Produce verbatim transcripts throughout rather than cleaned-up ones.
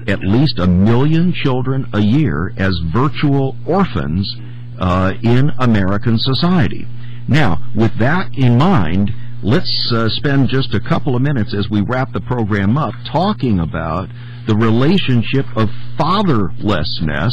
at least a million children a year as virtual orphans uh, in American society. Now, with that in mind, let's uh, spend just a couple of minutes as we wrap the program up talking about the relationship of fatherlessness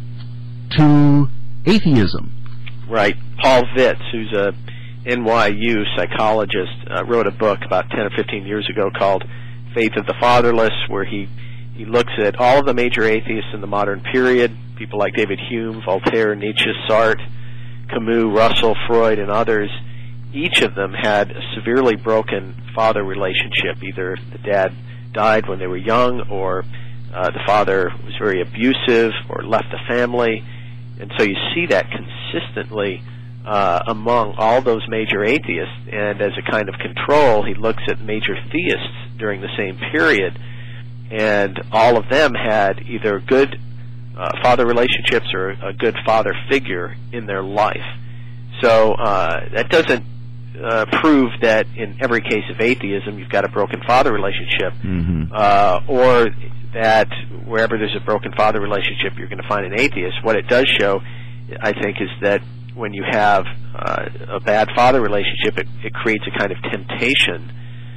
to atheism. Right. Paul Vitz, who's a N Y U psychologist, uh, wrote a book about ten or fifteen years ago called Faith of the Fatherless, where he, he looks at all of the major atheists in the modern period, people like David Hume, Voltaire, Nietzsche, Sartre, Camus, Russell, Freud, and others. Each of them had a severely broken father relationship. Either the dad died when they were young, or uh, the father was very abusive, or left the family. And so you see that consistently uh, among all those major atheists. And as a kind of control, he looks at major theists during the same period. And all of them had either good uh, father relationships or a good father figure in their life. So uh, that doesn't uh, prove that in every case of atheism you've got a broken father relationship, mm-hmm. uh, or that wherever there's a broken father relationship you're going to find an atheist. What it does show, I think, is that when you have uh, a bad father relationship, it, it creates a kind of temptation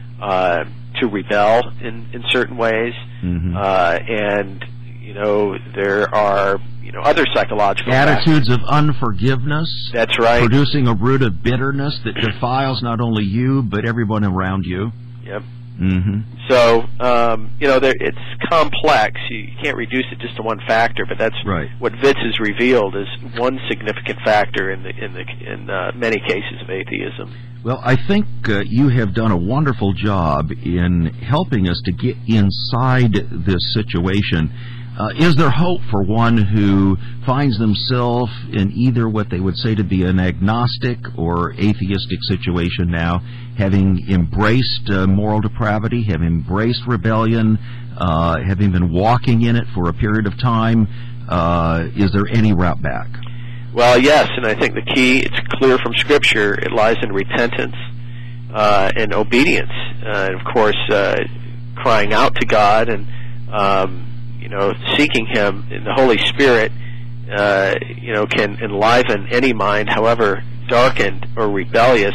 uh, to rebel in, in certain ways, mm-hmm. uh, and you know there are you know other psychological attitudes factors. of unforgiveness. That's right, producing a root of bitterness that defiles not only you but everyone around you. Yep. Mm-hmm. So, um, you know, there, it's complex. You, you can't reduce it just to one factor, but that's right. What Vitz has revealed is one significant factor in the in the in uh, many cases of atheism. Well, I think uh, you have done a wonderful job in helping us to get inside this situation. Uh, is there hope for one who finds themselves in either what they would say to be an agnostic or atheistic situation now, having embraced uh, moral depravity, having embraced rebellion, uh, having been walking in it for a period of time? Uh, is there any route back? Well, yes, and I think the key, it's clear from Scripture, it lies in repentance uh, and obedience. Uh, and, of course, uh, crying out to God and um, you know, seeking Him in the Holy Spirit, uh, you know, can enliven any mind, however darkened or rebellious.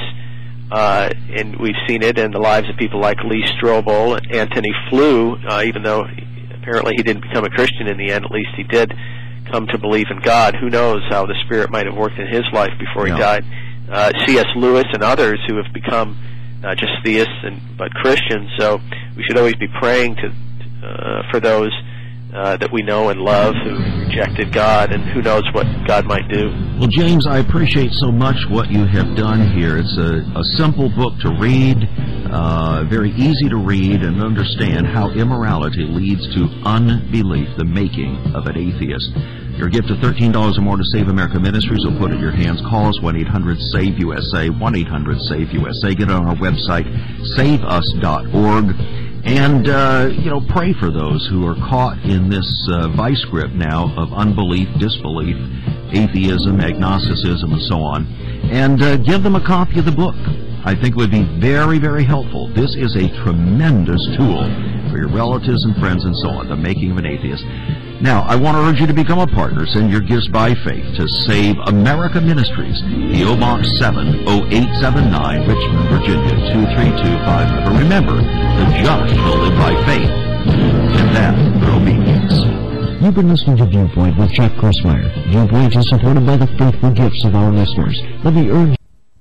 Uh, and we've seen it in the lives of people like Lee Strobel and Antony Flew. Uh, even though he, apparently he didn't become a Christian in the end, at least he did come to believe in God. Who knows how the Spirit might have worked in his life before he no. died. Uh, C S Lewis and others who have become not just theists and but Christians. So we should always be praying to uh, for those Uh, that we know and love who rejected God, and who knows what God might do. Well, James, I appreciate so much what you have done here. It's a, a simple book to read, uh, very easy to read and understand how immorality leads to unbelief, the making of an atheist. Your gift of thirteen dollars or more to Save America Ministries will put it in your hands. Call us, one eight hundred save U S A, one eight hundred save U S A. Get on our website, save us dot org. And, uh, you know, pray for those who are caught in this uh, vice grip now of unbelief, disbelief, atheism, agnosticism, and so on. And uh, give them a copy of the book. I think it would be very, very helpful. This is a tremendous tool for your relatives and friends and so on, the making of an atheist. Now, I want to urge you to become a partner. Send your gifts by faith to Save America Ministries, P O Box seven oh eight seven nine, Richmond, Virginia, two three two five. But remember, the just shall live by faith, and that through obedience. You've been listening to Viewpoint with Chuck Crismier. Viewpoint is supported by the faithful gifts of our listeners. Let me urge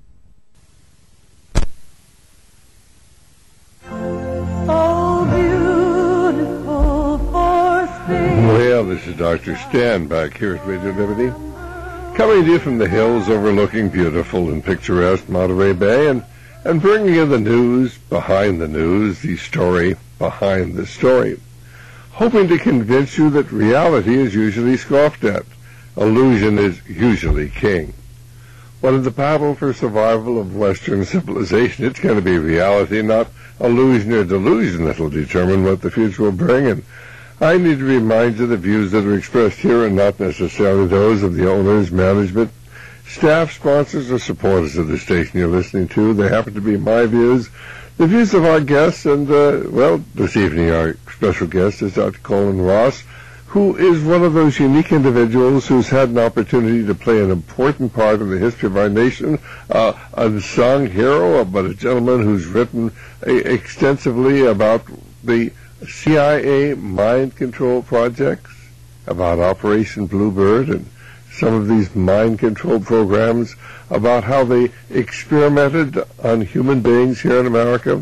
Well, this is Doctor Stan back here at Radio Liberty, coming to you from the hills overlooking beautiful and picturesque Monterey Bay, and, and bringing you the news behind the news, the story behind the story, hoping to convince you that reality is usually scoffed at. Illusion is usually king. But in the battle for survival of Western civilization, it's going to be reality, not illusion or delusion, that will determine what the future will bring. And I need to remind you the views that are expressed here are not necessarily those of the owners, management, staff, sponsors, or supporters of the station you're listening to. They happen to be my views. the views of our guests, and, uh, well, this evening our special guest is Doctor Colin Ross, who is one of those unique individuals who's had an opportunity to play an important part in the history of our nation, uh, unsung hero, but a gentleman who's written uh, extensively about the C I A mind control projects, about Operation Bluebird, and some of these mind control programs, about how they experimented on human beings here in America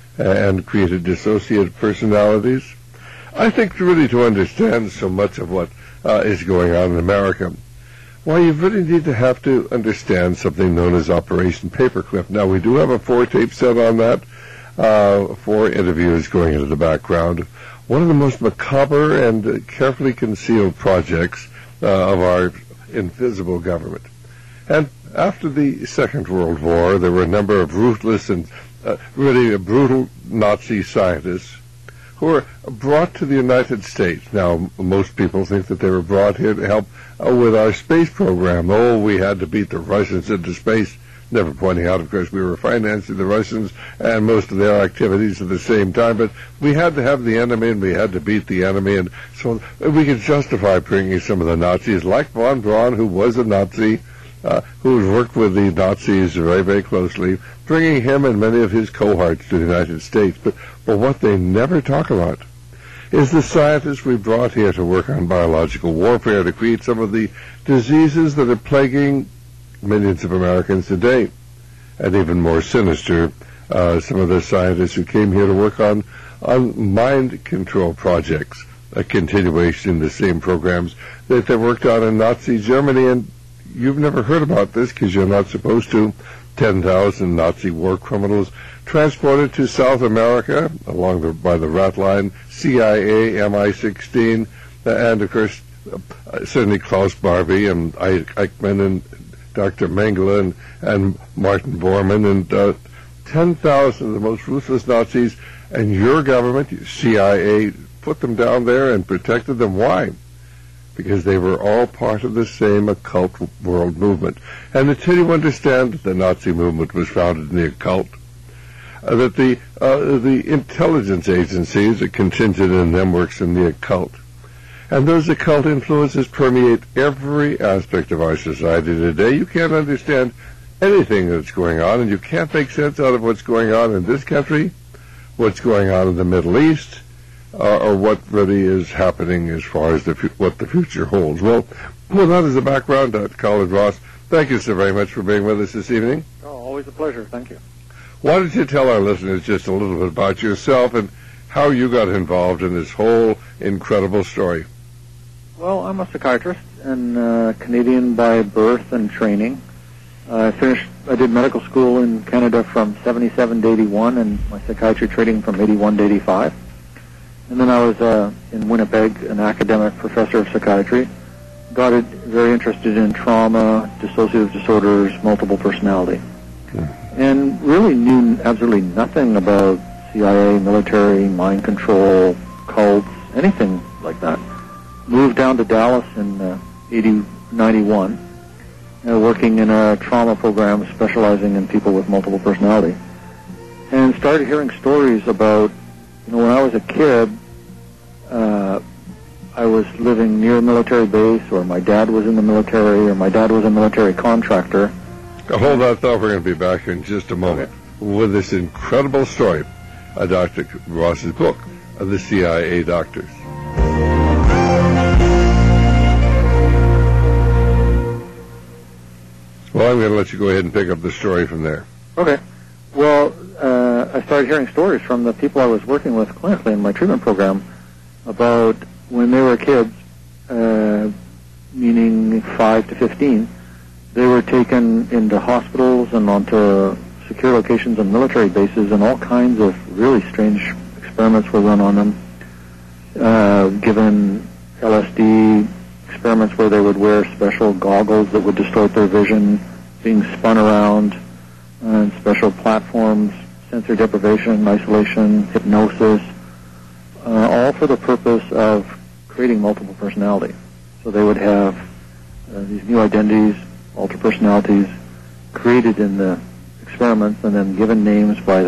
and created dissociative personalities. I think really to understand so much of what uh, is going on in America, well, you really need to have to understand something known as Operation Paperclip. Now, we do have a four-tape set on that, uh, four interviews going into the background. One of the most macabre and uh, carefully concealed projects uh, of our invisible government. And after the Second World War, there were a number of ruthless and uh, really brutal Nazi scientists who were brought to the United States. Now, most people think that they were brought here to help uh, with our space program. Oh, we had to beat the Russians into space, never pointing out, of course, we were financing the Russians and most of their activities at the same time, but we had to have the enemy and we had to beat the enemy, and so we could justify bringing some of the Nazis, like von Braun, who was a Nazi, uh, who had worked with the Nazis very, very closely, bringing him and many of his cohorts to the United States. But, but what they never talk about is the scientists we brought here to work on biological warfare, to create some of the diseases that are plaguing millions of Americans today. And even more sinister, uh, some of the scientists who came here to work on, on mind control projects, a continuation in the same programs that they worked on in Nazi Germany. And you've never heard about this because you're not supposed to. ten thousand Nazi war criminals transported to South America along the, by the rat line, C I A, M I sixteen, and of course, uh, certainly Klaus Barbie and Eichmann and Doctor Mengele and, and Martin Bormann, and uh, ten thousand of the most ruthless Nazis, and your government, C I A, put them down there and protected them. Why? Because they were all part of the same occult world movement. And until you understand that the Nazi movement was founded in the occult, uh, that the uh, the intelligence agencies, a contingent in them, works in the occult, and those occult influences permeate every aspect of our society today, you can't understand anything that's going on, and you can't make sense out of what's going on in this country, what's going on in the Middle East, Uh, or what really is happening as far as the fu- what the future holds. Well, well, that is the background, Doctor Colin Ross. Thank you so very much for being with us this evening. Oh, always a pleasure. Thank you. Why don't you tell our listeners just a little bit about yourself and how you got involved in this whole incredible story? Well, I'm a psychiatrist and uh, Canadian by birth and training. Uh, I finished. I did medical school in Canada from seventy-seven to eighty-one, and my psychiatry training from eighty-one to eighty-five. And then I was uh, in Winnipeg, an academic professor of psychiatry. Got it very interested in trauma, dissociative disorders, multiple personality. Mm. And really knew absolutely nothing about C I A, military, mind control, cults, anything like that. Moved down to Dallas in uh, eighty, ninety-one, uh, working in a trauma program specializing in people with multiple personality. And started hearing stories about, you know, when I was a kid, uh, I was living near a military base, or my dad was in the military, or my dad was a military contractor. Hold that thought. We're going to be back in just a moment okay. with this incredible story of Doctor Ross's book, of the C I A Doctors. Well, I'm going to let you go ahead and pick up the story from there. Okay. Well, uh, I started hearing stories from the people I was working with clinically in my treatment program about when they were kids, uh, meaning five to fifteen, they were taken into hospitals and onto secure locations and military bases, and all kinds of really strange experiments were run on them, uh, given L S D experiments where they would wear special goggles that would distort their vision, being spun around, and special platforms, sensory deprivation, isolation, hypnosis, uh, all for the purpose of creating multiple personality. So they would have uh, these new identities, alter personalities, created in the experiments and then given names by the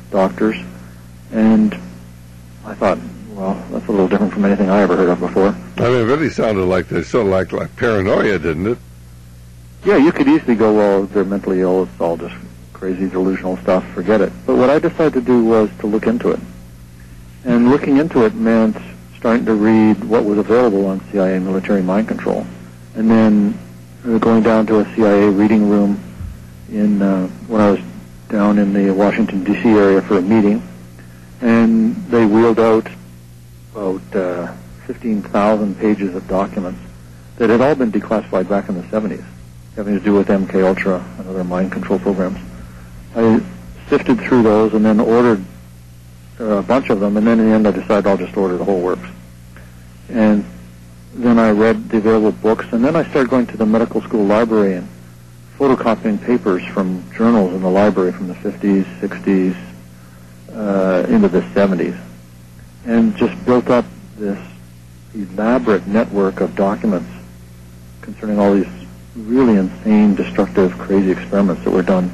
doctors, and I thought, well, that's a little different from anything I ever heard of before. I mean, it really sounded like they sort of like, like paranoia, didn't it? Yeah, you could easily go, well, they're mentally ill, it's all just crazy delusional stuff, forget it. But what I decided to do was to look into it. And looking into it meant starting to read what was available on C I A military mind control. And then uh, going down to a C I A reading room in uh, when I was down in the Washington, D C area for a meeting. And they wheeled out about uh, fifteen thousand pages of documents that had all been declassified back in the seventies, having to do with M K Ultra and other mind control programs. I sifted through those and then ordered uh, a bunch of them, and then in the end I decided I'll just order the whole works. And then I read the available books, and then I started going to the medical school library and photocopying papers from journals in the library from the fifties, sixties, uh, into the seventies, and just built up this elaborate network of documents concerning all these really insane, destructive, crazy experiments that were done,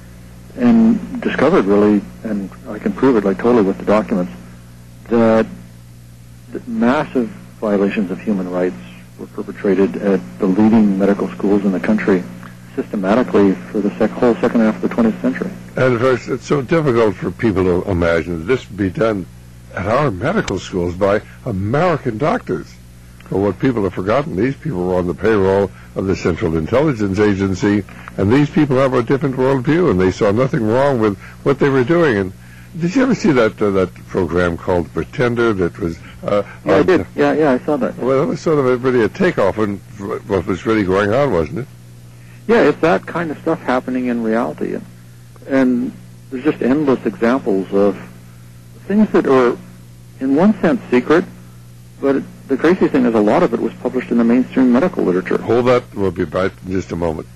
and discovered really, and I can prove it like totally with the documents, that, that massive violations of human rights were perpetrated at the leading medical schools in the country systematically for the sec- whole second half of the twentieth century. And of course, it's so difficult for people to imagine that this would be done at our medical schools by American doctors. But what people have forgotten, these people were on the payroll of the Central Intelligence Agency, and these people have a different worldview, and they saw nothing wrong with what they were doing. And did you ever see that uh, that program called Pretender that was... Uh, yeah, uh, I did. Yeah, yeah, I saw that. Well, it was sort of a, really a takeoff on what was really going on, wasn't it? Yeah, it's that kind of stuff happening in reality. And, and there's just endless examples of things that are, in one sense, secret, but the crazy thing is a lot of it was published in the mainstream medical literature. Hold that. We'll be back in just a moment.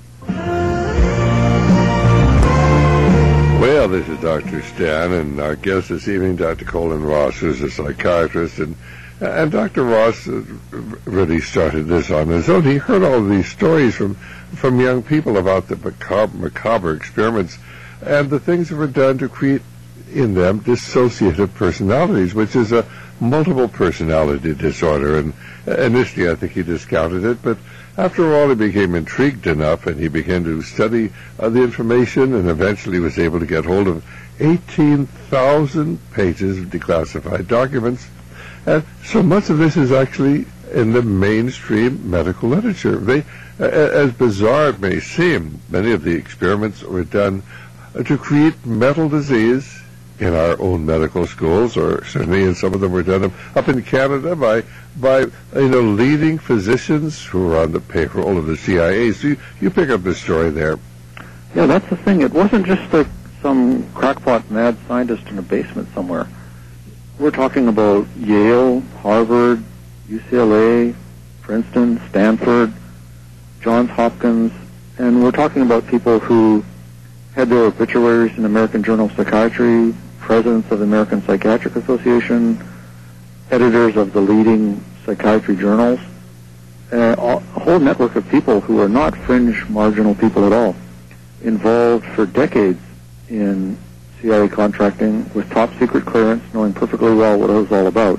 Well, this is Doctor Stan, and our guest this evening, Doctor Colin Ross, who's a psychiatrist. And, and Doctor Ross really started this on his own. He heard all of these stories from, from young people about the macabre, macabre experiments and the things that were done to create in them dissociative personalities, which is a multiple personality disorder. And initially I think he discounted it, but after all he became intrigued enough and he began to study uh, the information, and eventually was able to get hold of eighteen thousand pages of declassified documents. And so much of this is actually in the mainstream medical literature. They, uh, as bizarre it may seem, many of the experiments were done uh, to create mental disease in our own medical schools, or certainly in some of them were done up in Canada by by you know leading physicians who were on the payroll of the C I A. So you, you pick up the story there. Yeah, that's the thing. It wasn't just like some crackpot mad scientist in a basement somewhere. We're talking about Yale, Harvard, U C L A, Princeton, Stanford, Johns Hopkins, and we're talking about people who had their obituaries in the American Journal of Psychiatry, presidents of the American Psychiatric Association, editors of the leading psychiatry journals, uh, a whole network of people who are not fringe marginal people at all, involved for decades in C I A contracting with top secret clearance, knowing perfectly well what it was all about.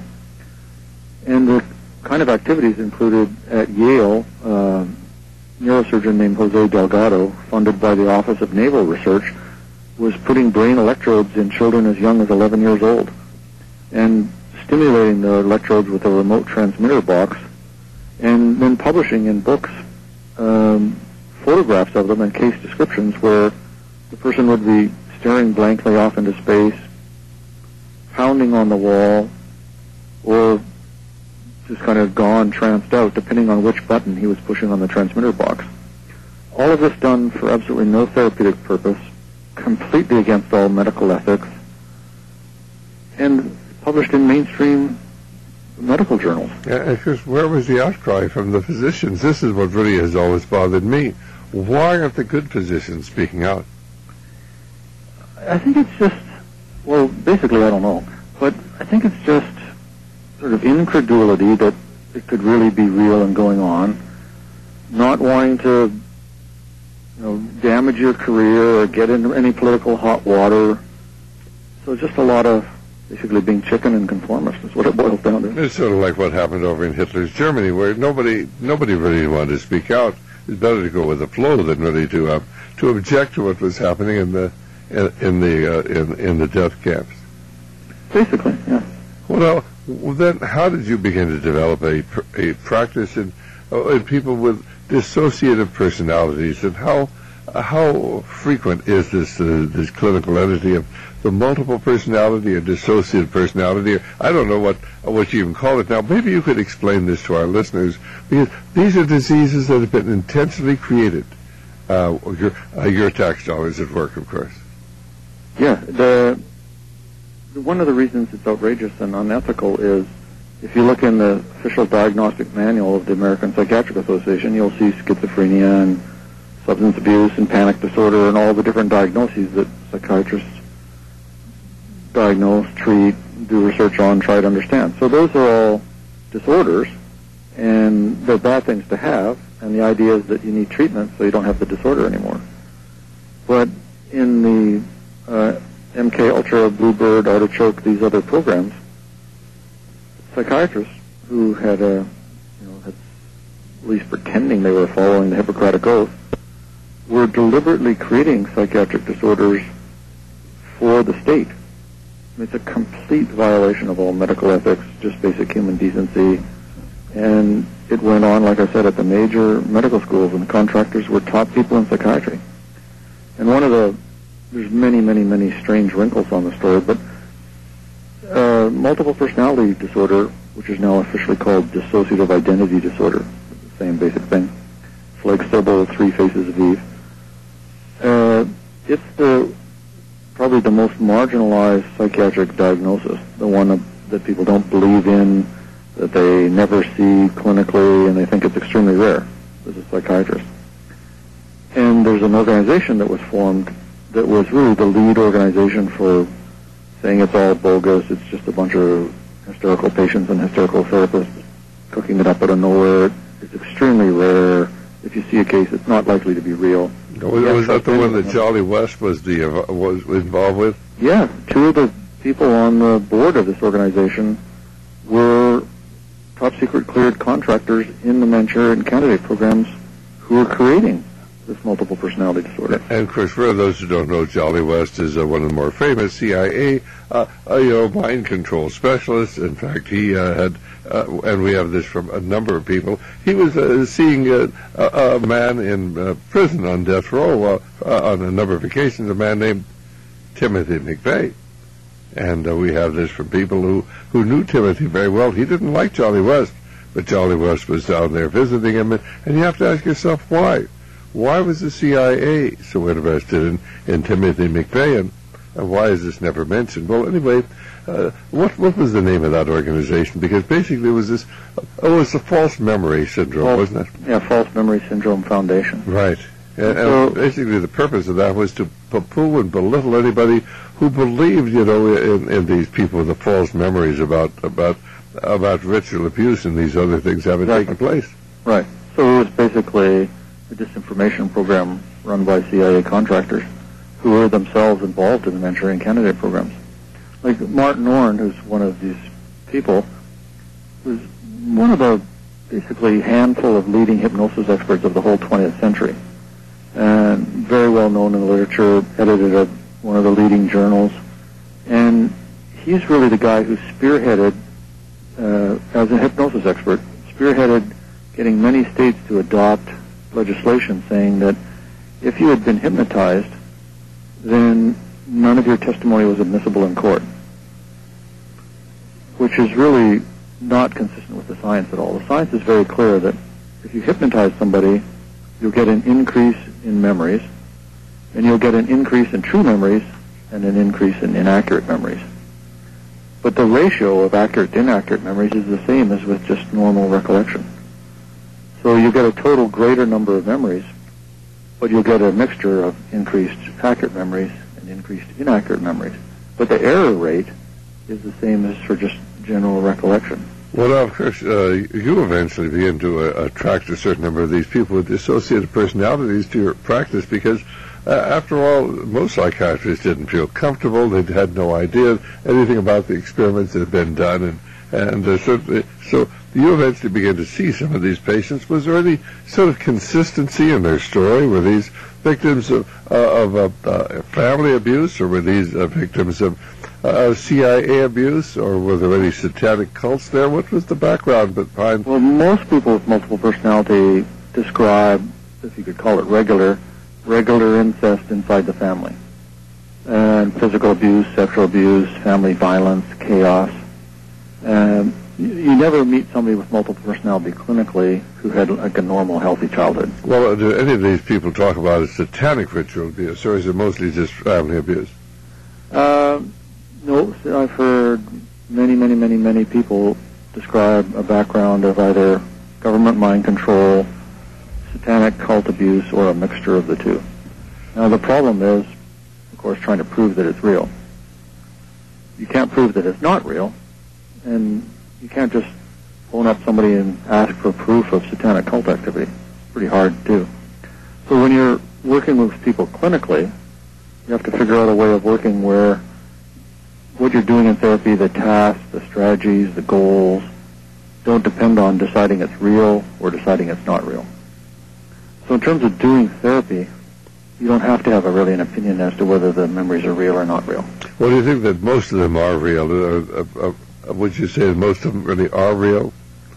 And the kind of activities included at Yale, uh, neurosurgeon named Jose Delgado, funded by the Office of Naval Research, was putting brain electrodes in children as young as eleven years old and stimulating the electrodes with a remote transmitter box, and then publishing in books um, photographs of them and case descriptions where the person would be staring blankly off into space, pounding on the wall, or just kind of gone, tranced out, depending on which button he was pushing on the transmitter box. All of this done for absolutely no therapeutic purpose, completely against all medical ethics, and published in mainstream medical journals. Yeah, because where was the outcry from the physicians? This is what really has always bothered me. Why aren't the good physicians speaking out? I think it's just, well, basically I don't know, but I think it's just sort of incredulity that it could really be real and going on, not wanting to, you know, damage your career or get into any political hot water, So just a lot of basically being chicken and conformist is what it boils down to. It's sort of like what happened over in Hitler's Germany, where nobody nobody really wanted to speak out. It's better to go with the flow than really to uh, to object to what was happening in the in, in the uh, in in the death camps. Basically, yeah. Well, well, then how did you begin to develop a a practice in, uh, in people with dissociative personalities, and how how frequent is this uh, this clinical entity of the multiple personality or dissociative personality? I don't know what what you even call it now. Maybe you could explain this to our listeners, because these are diseases that have been intentionally created. Uh, your uh, your tax dollars at work, of course. Yeah, the, the one of the reasons it's outrageous and unethical is if you look in the official diagnostic manual of the American Psychiatric Association, you'll see schizophrenia and substance abuse and panic disorder and all the different diagnoses that psychiatrists diagnose, treat, do research on, try to understand. So those are all disorders, and they're bad things to have, and the idea is that you need treatment so you don't have the disorder anymore. But in the uh, M K Ultra, Bluebird, Artichoke, these other programs, psychiatrists who had a, you know, had at least pretending they were following the Hippocratic Oath, were deliberately creating psychiatric disorders for the state. It's a complete violation of all medical ethics, just basic human decency. And it went on, like I said, at the major medical schools, and the contractors were top people in psychiatry. And one of the, there's many, many, many strange wrinkles on the story, but uh, multiple personality disorder, which is now officially called dissociative identity disorder, the same basic thing. It's like Sybil, Three Faces of Eve. Uh, it's the probably the most marginalized psychiatric diagnosis, the one that, that people don't believe in, that they never see clinically, and they think it's extremely rare as a psychiatrist. And there's an organization that was formed that was really the lead organization for saying it's all bogus, it's just a bunch of hysterical patients and hysterical therapists cooking it up out of nowhere. It's extremely rare. If you see a case, it's not likely to be real. Was, was that the one that Jolly West was the uh, was involved with? Yeah, two of the people on the board of this organization were top secret cleared contractors in the Manchurian Candidate programs who were creating this multiple personality disorder. And of course, for those who don't know, Jolly West is uh, one of the more famous C I A, uh, uh, you know, mind control specialists. In fact, he uh, had, uh, and we have this from a number of people. He was uh, seeing uh, a, a man in uh, prison on death row uh, on a number of occasions, a man named Timothy McVeigh. And uh, we have this from people who who knew Timothy very well. He didn't like Jolly West, but Jolly West was down there visiting him, and, and you have to ask yourself why. Why was the C I A so interested in, in Timothy McVeigh, and, and why is this never mentioned? Well, anyway, uh, what what was the name of that organization? Because basically it was this, oh, it was the false memory syndrome, false, wasn't it? Yeah, False Memory Syndrome Foundation. Right. And, so, and basically the purpose of that was to poo-poo and belittle anybody who believed, you know, in, in these people with the false memories about about about ritual abuse and these other things having exactly. taken place. Right. So it was basically a disinformation program run by C I A contractors who were themselves involved in the Manchurian Candidate programs. Like Martin Orne, who's one of these people, was one of the basically handful of leading hypnosis experts of the whole twentieth century, and very well known in the literature, edited a, one of the leading journals, and he's really the guy who spearheaded, uh, as a hypnosis expert, spearheaded getting many states to adopt legislation saying that if you had been hypnotized, then none of your testimony was admissible in court, which is really not consistent with the science at all. The science is very clear that if you hypnotize somebody, you'll get an increase in memories, and you'll get an increase in true memories and an increase in inaccurate memories. But the ratio of accurate to inaccurate memories is the same as with just normal recollection. So you get a total greater number of memories, but you'll get a mixture of increased accurate memories and increased inaccurate memories. But the error rate is the same as for just general recollection. Well, now, of course, uh, you eventually begin to uh, attract a certain number of these people with dissociative personalities to your practice because uh, after all, most psychiatrists didn't feel comfortable. They had no idea anything about the experiments that had been done, and and uh, so, so you eventually began to see some of these patients. Was there any sort of consistency in their story? Were these victims of uh, of uh, uh, family abuse, or were these uh, victims of uh, C I A abuse, or were there any satanic cults there? What was the background behind? Well, most people with multiple personality describe, if you could call it regular, regular incest inside the family, and physical abuse, sexual abuse, family violence, chaos. And you never meet somebody with multiple personality clinically who had like a normal, healthy childhood. Well, do any of these people talk about a satanic ritual abuse, or is it mostly just family abuse? Uh, no, I've heard many, many, many, many people describe a background of either government mind control, satanic cult abuse, or a mixture of the two. Now, the problem is, of course, trying to prove that it's real. You can't prove that it's not real, and you can't just phone up somebody and ask for proof of satanic cult activity. It's pretty hard to do. So when you're working with people clinically, you have to figure out a way of working where what you're doing in therapy, the tasks, the strategies, the goals, don't depend on deciding it's real or deciding it's not real. So in terms of doing therapy, you don't have to have a really an opinion as to whether the memories are real or not real. Well, do you think that most of them are real? Uh, uh, uh, would you say that most of them really are real?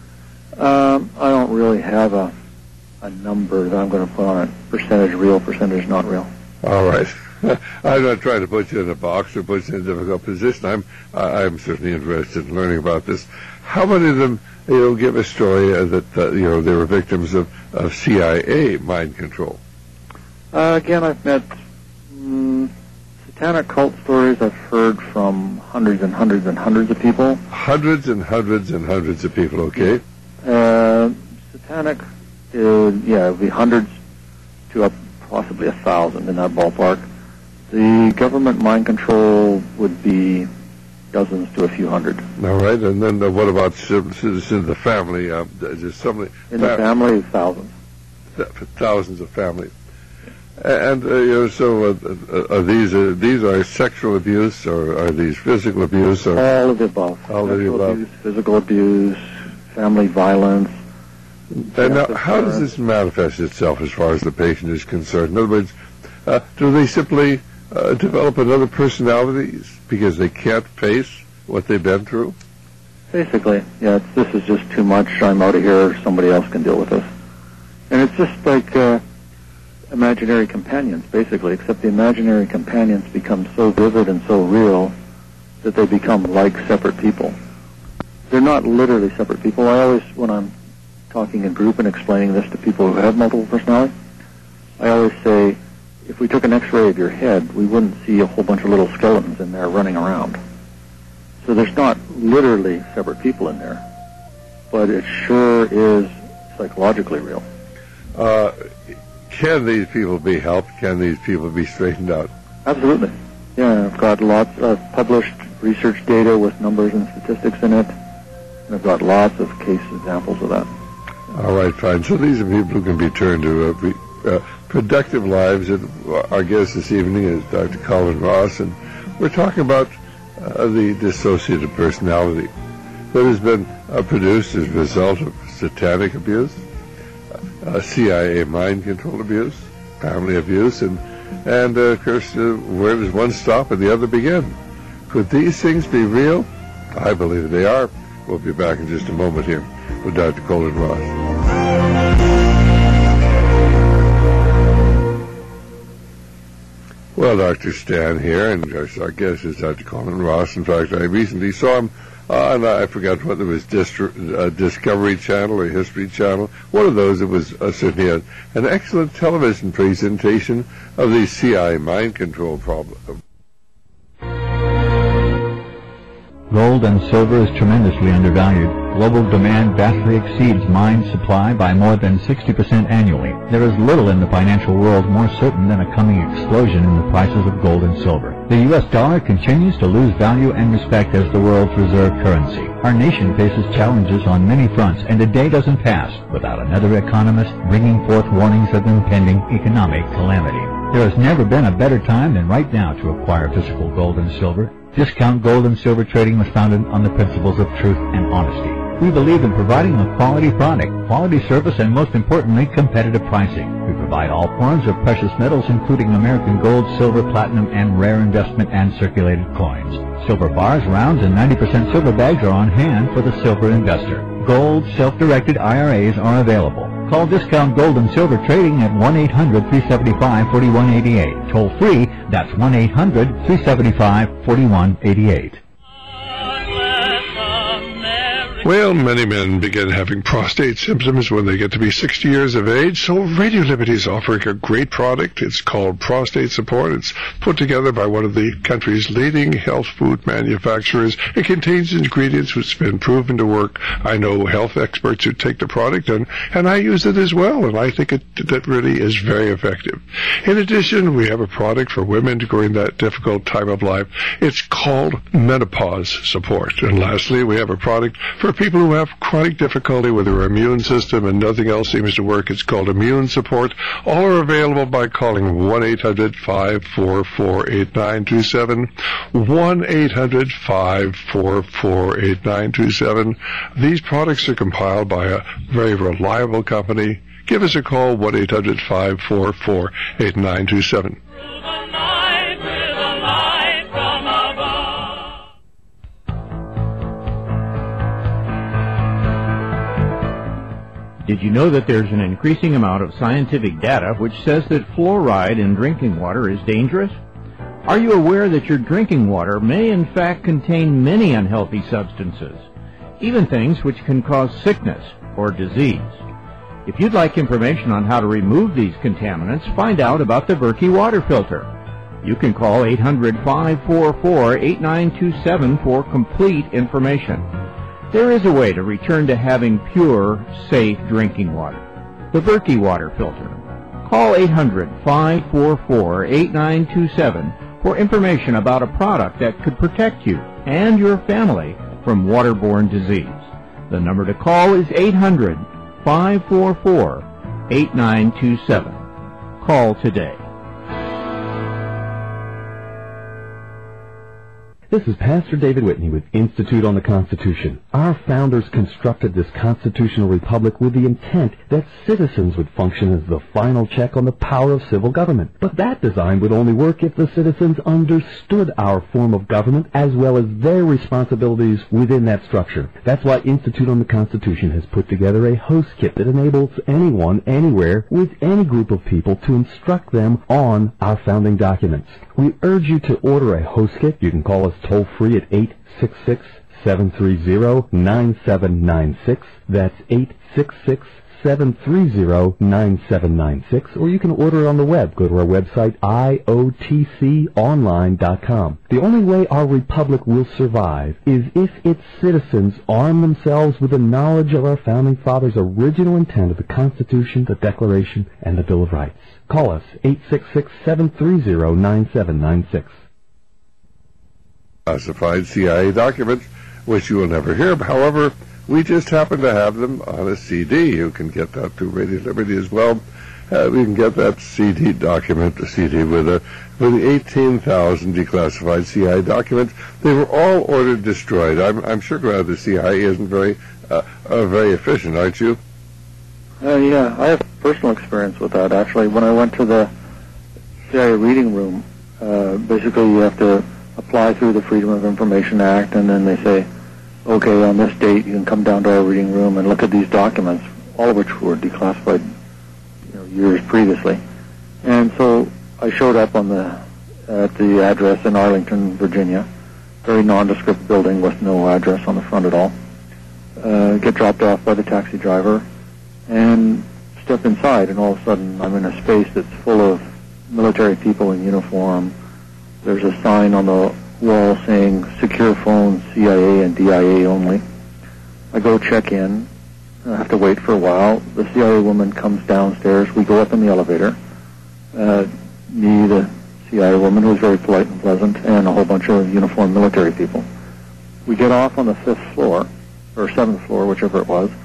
Um, I don't really have a, a number that I'm going to put on it. Percentage real, percentage not real. All right. I'm not trying to put you in a box or put you in a difficult position. I'm I'm certainly interested in learning about this. How many of them, you know, give a story uh, that uh, you know they were victims of, of C I A mind control? Uh, again, I've met mm, satanic cult stories. I've heard from hundreds and hundreds and hundreds of people. Hundreds and hundreds and hundreds of people. Okay. Uh, satanic, uh, yeah, it would be hundreds to up possibly a thousand in that ballpark. The government mind control would be dozens to a few hundred. All right, and then uh, what about citizens in the family? Uh, just somebody in the family, thousands. Th- thousands of families. And uh, you know, so uh, are these uh, these are sexual abuse, or are these physical abuse? Or all of the above. All of the above. Abuse, physical abuse, family violence. And now, how does this manifest itself as far as the patient is concerned? In other words, uh, do they simply uh, develop another personality because they can't face what they've been through? Basically, yeah. It's, this is just too much. I'm out of here. Somebody else can deal with this. And it's just like uh, imaginary companions, basically, except the imaginary companions become so vivid and so real that they become like separate people. They're not literally separate people. I always, when I'm talking in group and explaining this to people who have multiple personality, I always say, if we took an x-ray of your head, we wouldn't see a whole bunch of little skeletons in there running around. So there's not literally separate people in there, but it sure is psychologically real. Uh, can these people be helped? Can these people be straightened out? Absolutely. Yeah, I've got lots of published research data with numbers and statistics in it, and I've got lots of case examples of that. All right, fine. So these are people who can be turned to uh, be, uh, productive lives. And our guest this evening is Doctor Colin Ross, and we're talking about uh, the dissociative personality that has been uh, produced as a result of satanic abuse, uh, C I A mind control abuse, family abuse, and, and uh, of course, uh, where does one stop and the other begin? Could these things be real? I believe they are. We'll be back in just a moment here with Doctor Colin Ross. Well, Doctor Stan here, and our guest is Doctor Colin Ross. In fact, I recently saw him on, uh, I forgot whether it was Distri- uh, Discovery Channel or History Channel, one of those. It was uh, certainly a, an excellent television presentation of the C I A mind control problem. Gold and silver is tremendously undervalued. Global demand vastly exceeds mine supply by more than sixty percent annually. There is little in the financial world more certain than a coming explosion in the prices of gold and silver. The U S dollar continues to lose value and respect as the world's reserve currency. Our nation faces challenges on many fronts, and a day doesn't pass without another economist bringing forth warnings of impending economic calamity. There has never been a better time than right now to acquire physical gold and silver. Discount Gold and Silver Trading was founded on the principles of truth and honesty. We believe in providing a quality product, quality service, and most importantly, competitive pricing. We provide all forms of precious metals, including American gold, silver, platinum, and rare investment and circulated coins. Silver bars, rounds, and ninety percent silver bags are on hand for the silver investor. Gold, self-directed I R As are available. Call Discount Gold and Silver Trading at one eight hundred, three seven five, four one eight eight. Toll free, that's one eight hundred, three seven five, four one eight eight. Well, many men begin having prostate symptoms when they get to be sixty years of age, so Radio Liberty is offering a great product. It's called Prostate Support. It's put together by one of the country's leading health food manufacturers. It contains ingredients which have been proven to work. I know health experts who take the product, and, and I use it as well, and I think it that really is very effective. In addition, we have a product for women during that difficult time of life. It's called Menopause Support. And lastly, we have a product for people who have chronic difficulty with their immune system and nothing else seems to work. It's called Immune Support. All are available by calling one eight hundred, five four four, eight nine two seven, one eight hundred, five four four, eight nine two seven. These products are compiled by a very reliable company. Give us a call, one eight hundred, five four four, eight nine two seven. Did you know that there's an increasing amount of scientific data which says that fluoride in drinking water is dangerous? Are you aware that your drinking water may in fact contain many unhealthy substances, even things which can cause sickness or disease? If you'd like information on how to remove these contaminants, find out about the Berkey water filter. You can call eight hundred, five four four, eight nine two seven for complete information. There is a way to return to having pure, safe drinking water. The Berkey water filter. Call eight hundred, five four four, eight nine two seven for information about a product that could protect you and your family from waterborne disease. The number to call is eight hundred, five four four, eight nine two seven. Call today. This is Pastor David Whitney with Institute on the Constitution. Our founders constructed this constitutional republic with the intent that citizens would function as the final check on the power of civil government. But that design would only work if the citizens understood our form of government as well as their responsibilities within that structure. That's why Institute on the Constitution has put together a host kit that enables anyone, anywhere, with any group of people to instruct them on our founding documents. We urge you to order a host kit. You can call us toll-free at eight six six, seven three zero, nine seven nine six. That's eight six six, seven three zero, nine seven nine six. Or you can order it on the web. Go to our website, I O T C online dot com. The only way our republic will survive is if its citizens arm themselves with the knowledge of our founding fathers' original intent of the Constitution, the Declaration, and the Bill of Rights. Call us, eight six six, seven three zero, nine seven nine six. Classified C I A documents, which you will never hear of. However, we just happen to have them on a C D. You can get that through Radio Liberty as well. Uh, we can get that C D document, the C D with a with the eighteen thousand declassified C I A documents. They were all ordered destroyed. I'm, I'm sure glad the C I A isn't very uh, uh, very efficient, aren't you? Uh, yeah, I have personal experience with that. Actually, when I went to the C I A reading room, uh, basically you have to apply through the Freedom of Information Act, and then they say, okay, on this date you can come down to our reading room and look at these documents, all of which were declassified, you know, years previously. And so I showed up on the at the address in Arlington, Virginia, very nondescript building with no address on the front at all. Uh, get dropped off by the taxi driver and step inside, and all of a sudden I'm in a space that's full of military people in uniform. There's a sign on the wall saying secure phones, C I A and D I A only. I go check in. I have to wait for a while. The C I A woman comes downstairs. We go up in the elevator. Uh, me, the C I A woman, who was very polite and pleasant, and a whole bunch of uniformed military people. We get off on the fifth floor, or seventh floor, whichever it was,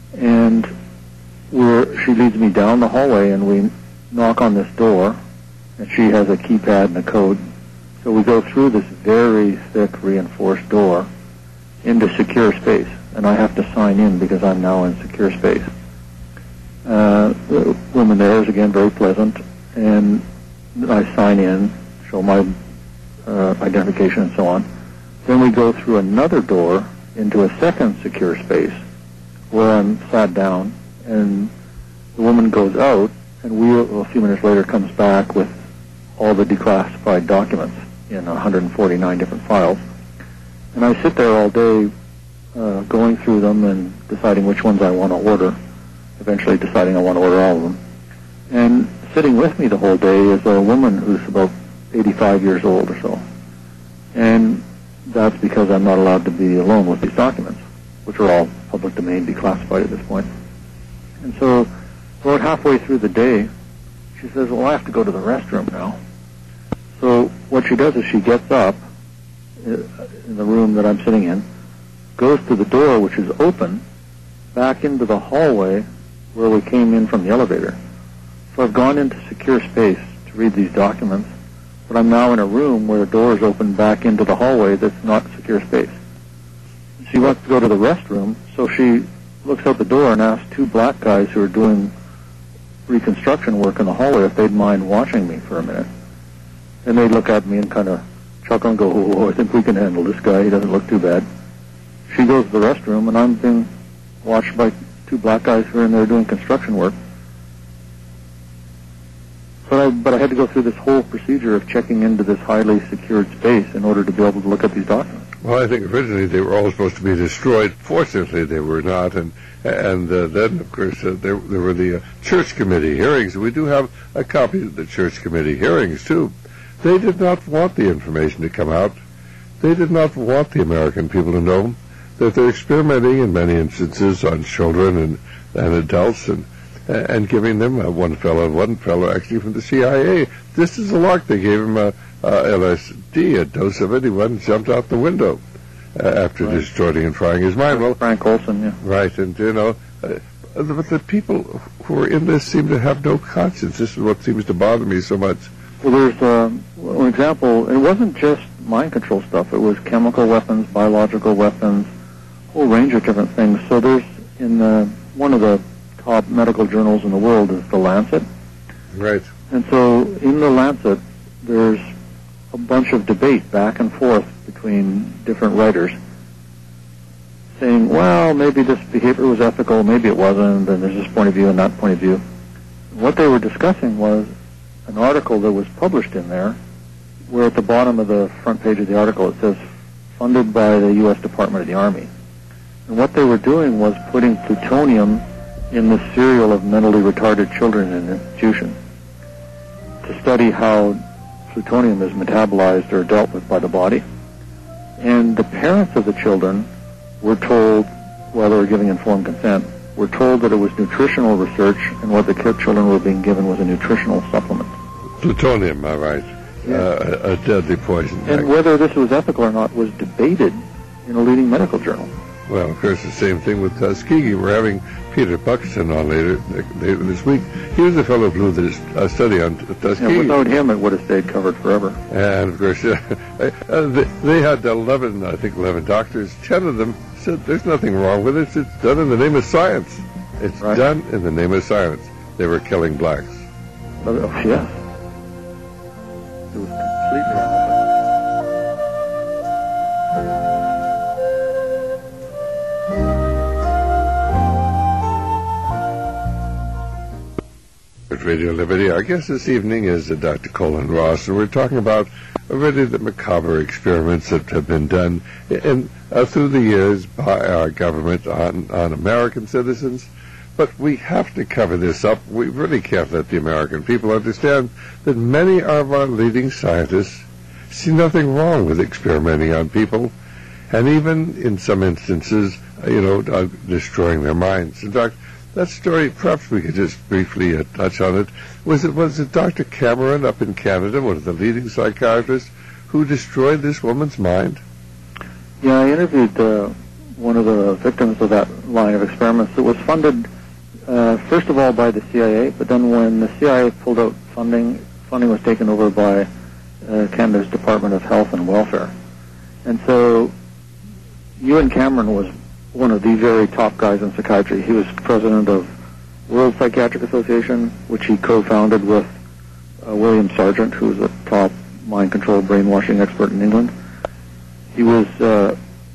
and we're, she leads me down the hallway, and we knock on this door, and she has a keypad and a code. So we go through this very thick reinforced door into secure space, and I have to sign in because I'm now in secure space. Uh, the woman there is, again, very pleasant, and I sign in, show my uh, identification and so on. Then we go through another door into a second secure space where I'm sat down, and the woman goes out, and we, a few minutes later, comes back with all the declassified documents in one hundred forty-nine different files. And I sit there all day uh, going through them and deciding which ones I want to order, eventually deciding I want to order all of them. And sitting with me the whole day is a woman who's about eighty-five years old or so. And that's because I'm not allowed to be alone with these documents, which are all public domain, declassified at this point. And so about halfway through the day, she says, well, I have to go to the restroom now. So what she does is she gets up in the room that I'm sitting in, goes to the door, which is open, back into the hallway where we came in from the elevator. So I've gone into secure space to read these documents, but I'm now in a room where the door is open back into the hallway that's not secure space. She wants to go to the restroom, so she looks out the door and asks two black guys who are doing reconstruction work in the hallway if they'd mind watching me for a minute. And they look at me and kind of chuckle and go, oh, I think we can handle this guy. He doesn't look too bad. She goes to the restroom, and I'm being watched by two black guys who are in there doing construction work. But I, but I had to go through this whole procedure of checking into this highly secured space in order to be able to look at these documents. Well, I think originally they were all supposed to be destroyed. Fortunately, they were not. And and uh, then, of course, uh, there, there were the uh, church committee hearings. We do have a copy of the church committee hearings, too. They did not want the information to come out. They did not want the American people to know that they're experimenting in many instances on children and, and adults and and giving them uh, one fellow, one fellow actually from the C I A. This is a lark. They gave him a, a L S D, a dose of it. He went and jumped out the window uh, after right. distorting and frying his mind. Well, Frank Olson, yeah. Right, and you know, uh, but the people who are in this seem to have no conscience. This is what seems to bother me so much. Well, there's uh, an example. It wasn't just mind control stuff. It was chemical weapons, biological weapons, a whole range of different things. So there's in the, one of the top medical journals in the world is The Lancet. Right. And so in The Lancet, there's a bunch of debate back and forth between different writers saying, well, maybe this behavior was ethical, maybe it wasn't, and there's this point of view and that point of view. What they were discussing was an article that was published in there where at the bottom of the front page of the article it says, funded by the U S Department of the Army. And what they were doing was putting plutonium in the cereal of mentally retarded children in an institution to study how plutonium is metabolized or dealt with by the body. And the parents of the children were told, while they were giving informed consent, were told that it was nutritional research and what the children were being given was a nutritional supplement. Plutonium, all right. Yeah. Uh, a, a deadly poison. And actually, whether this was ethical or not was debated in a leading medical journal. Well, of course, the same thing with Tuskegee. We're having Peter Buxton on later, later this week. He was the fellow who blew this uh, study on Tuskegee. Yeah, without him, it would have stayed covered forever. And, of course, uh, they, they had eleven, I think eleven doctors. Ten of them said there's nothing wrong with it. It's done in the name of science. It's right. done in the name of science. They were killing blacks. Oh, yes. It was completely wrong. Radio Liberty. Our guest this evening is uh, Doctor Colin Ross, and we're talking about already the macabre experiments that have been done in, uh, through the years by our government on, on American citizens. But we have to cover this up. We really can't let the American people understand that many of our leading scientists see nothing wrong with experimenting on people, and even in some instances, uh, you know, uh, destroying their minds. In fact, that story, perhaps we could just briefly uh, touch on it. Was it was it Doctor Cameron up in Canada, one of the leading psychiatrists, who destroyed this woman's mind? Yeah, I interviewed uh, one of the victims of that line of experiments. It was funded, uh, first of all, by the C I A, but then when the C I A pulled out funding funding was taken over by uh, Canada's Department of Health and Welfare. And so Ewan Cameron was one of the very top guys in psychiatry. He was president of World Psychiatric Association, which he co-founded with uh, William Sargent, who was a top mind control brainwashing expert in England. He was uh,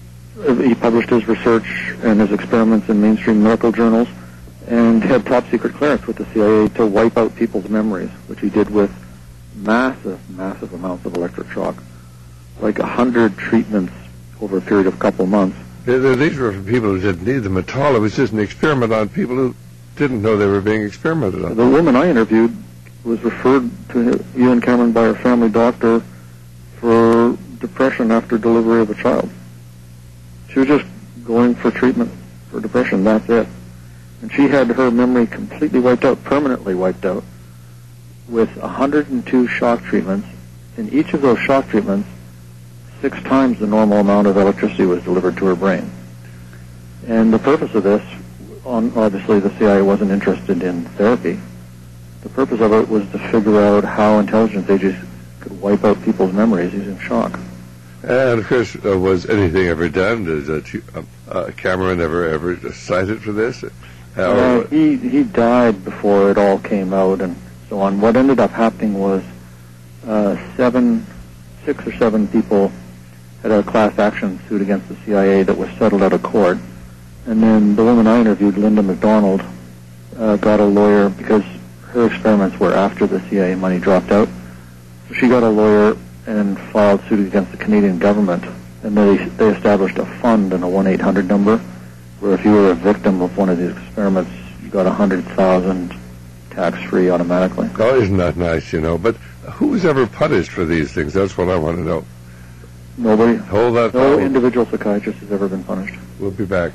he published his research and his experiments in mainstream medical journals, and had top secret clearance with the C I A to wipe out people's memories, which he did with massive, massive amounts of electric shock, like a hundred treatments over a period of a couple of months. These were for people who didn't need them at all. It was just an experiment on people who didn't know they were being experimented on. The woman I interviewed was referred to Ewan Cameron by her family doctor for depression after delivery of a child. She was just going for treatment for depression, that's it. And she had her memory completely wiped out, permanently wiped out, with one hundred two shock treatments. In each of those shock treatments, six times the normal amount of electricity was delivered to her brain. And the purpose of this, on, obviously the C I A wasn't interested in therapy. The purpose of it was to figure out how intelligence agents could wipe out people's memories using shock. And of course, uh, was anything ever done? Does uh, uh, Cameron ever ever cited for this? Uh, he he died before it all came out and so on. What ended up happening was uh, seven, six or seven people had a class action suit against the C I A that was settled out of court. And then the woman I interviewed, Linda McDonald, uh, got a lawyer because her experiments were after the C I A money dropped out. So she got a lawyer and filed suit against the Canadian government. And they, they established a fund and a one eight hundred number where if you were a victim of one of these experiments, you got one hundred thousand dollars tax-free automatically. Oh, isn't that nice, you know? But who was ever punished for these things? That's what I want to know. Nobody. Hold that No thought. individual psychiatrist has ever been punished. We'll be back.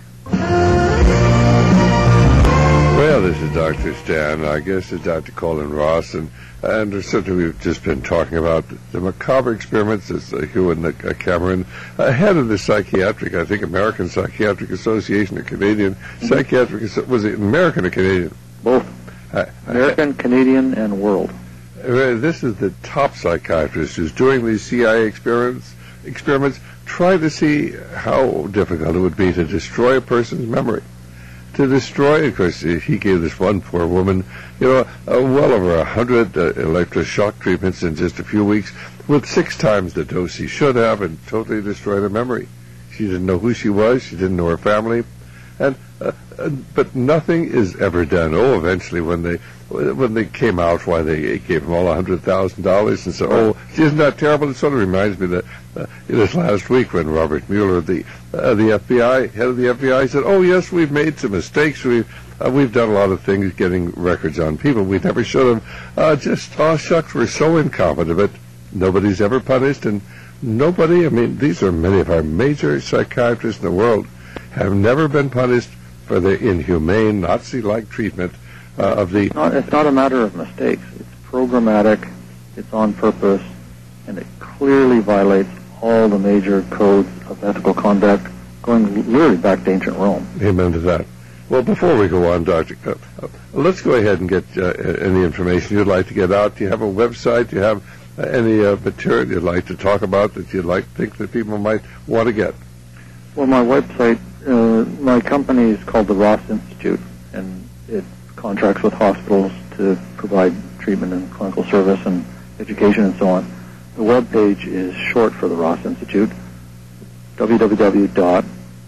Well, this is Doctor Stan. Our guest is Doctor Colin Ross, and and certainly we've just been talking about the macabre experiments as uh, Ewan uh, Cameron, uh, head of the psychiatric, I think, American Psychiatric Association, or Canadian mm-hmm. Psychiatric, was it American or Canadian? Both. Uh, American, uh, Canadian, and world. Uh, this is the top psychiatrist who's doing these C I A experiments, experiments, trying to see how difficult it would be to destroy a person's memory. To destroy, of course, he gave this one poor woman, you know, uh, well over a hundred uh, electroshock treatments in just a few weeks, with six times the dose he should have, and totally destroyed her memory. She didn't know who she was. She didn't know her family, and uh, uh, but nothing is ever done. Oh, eventually, when they when they came out, why they gave them all a hundred thousand dollars and said, "Oh, isn't that terrible?" It sort of reminds me that uh, this last week when Robert Mueller, the uh, the F B I head of the F B I, said, "Oh, yes, we've made some mistakes. We've uh, we've done a lot of things getting records on people. We never should have. Uh, just oh shucks, we're so incompetent." But nobody's ever punished, and nobody. I mean, these are many of our major psychiatrists in the world have never been punished for their inhumane Nazi-like treatment uh, of the... It's not, it's not a matter of mistakes. It's programmatic, it's on purpose, and it clearly violates all the major codes of ethical conduct going literally back to ancient Rome. Amen to that. Well, before we go on, Doctor, uh, uh, let's go ahead and get uh, any information you'd like to get out. Do you have a website? Do you have uh, any uh, material you'd like to talk about that you'd like to think that people might want to get? Well, my website, uh, my company is called the Ross Institute, and it contracts with hospitals to provide treatment and clinical service and education and so on. The web page is short for the Ross Institute, w w w dot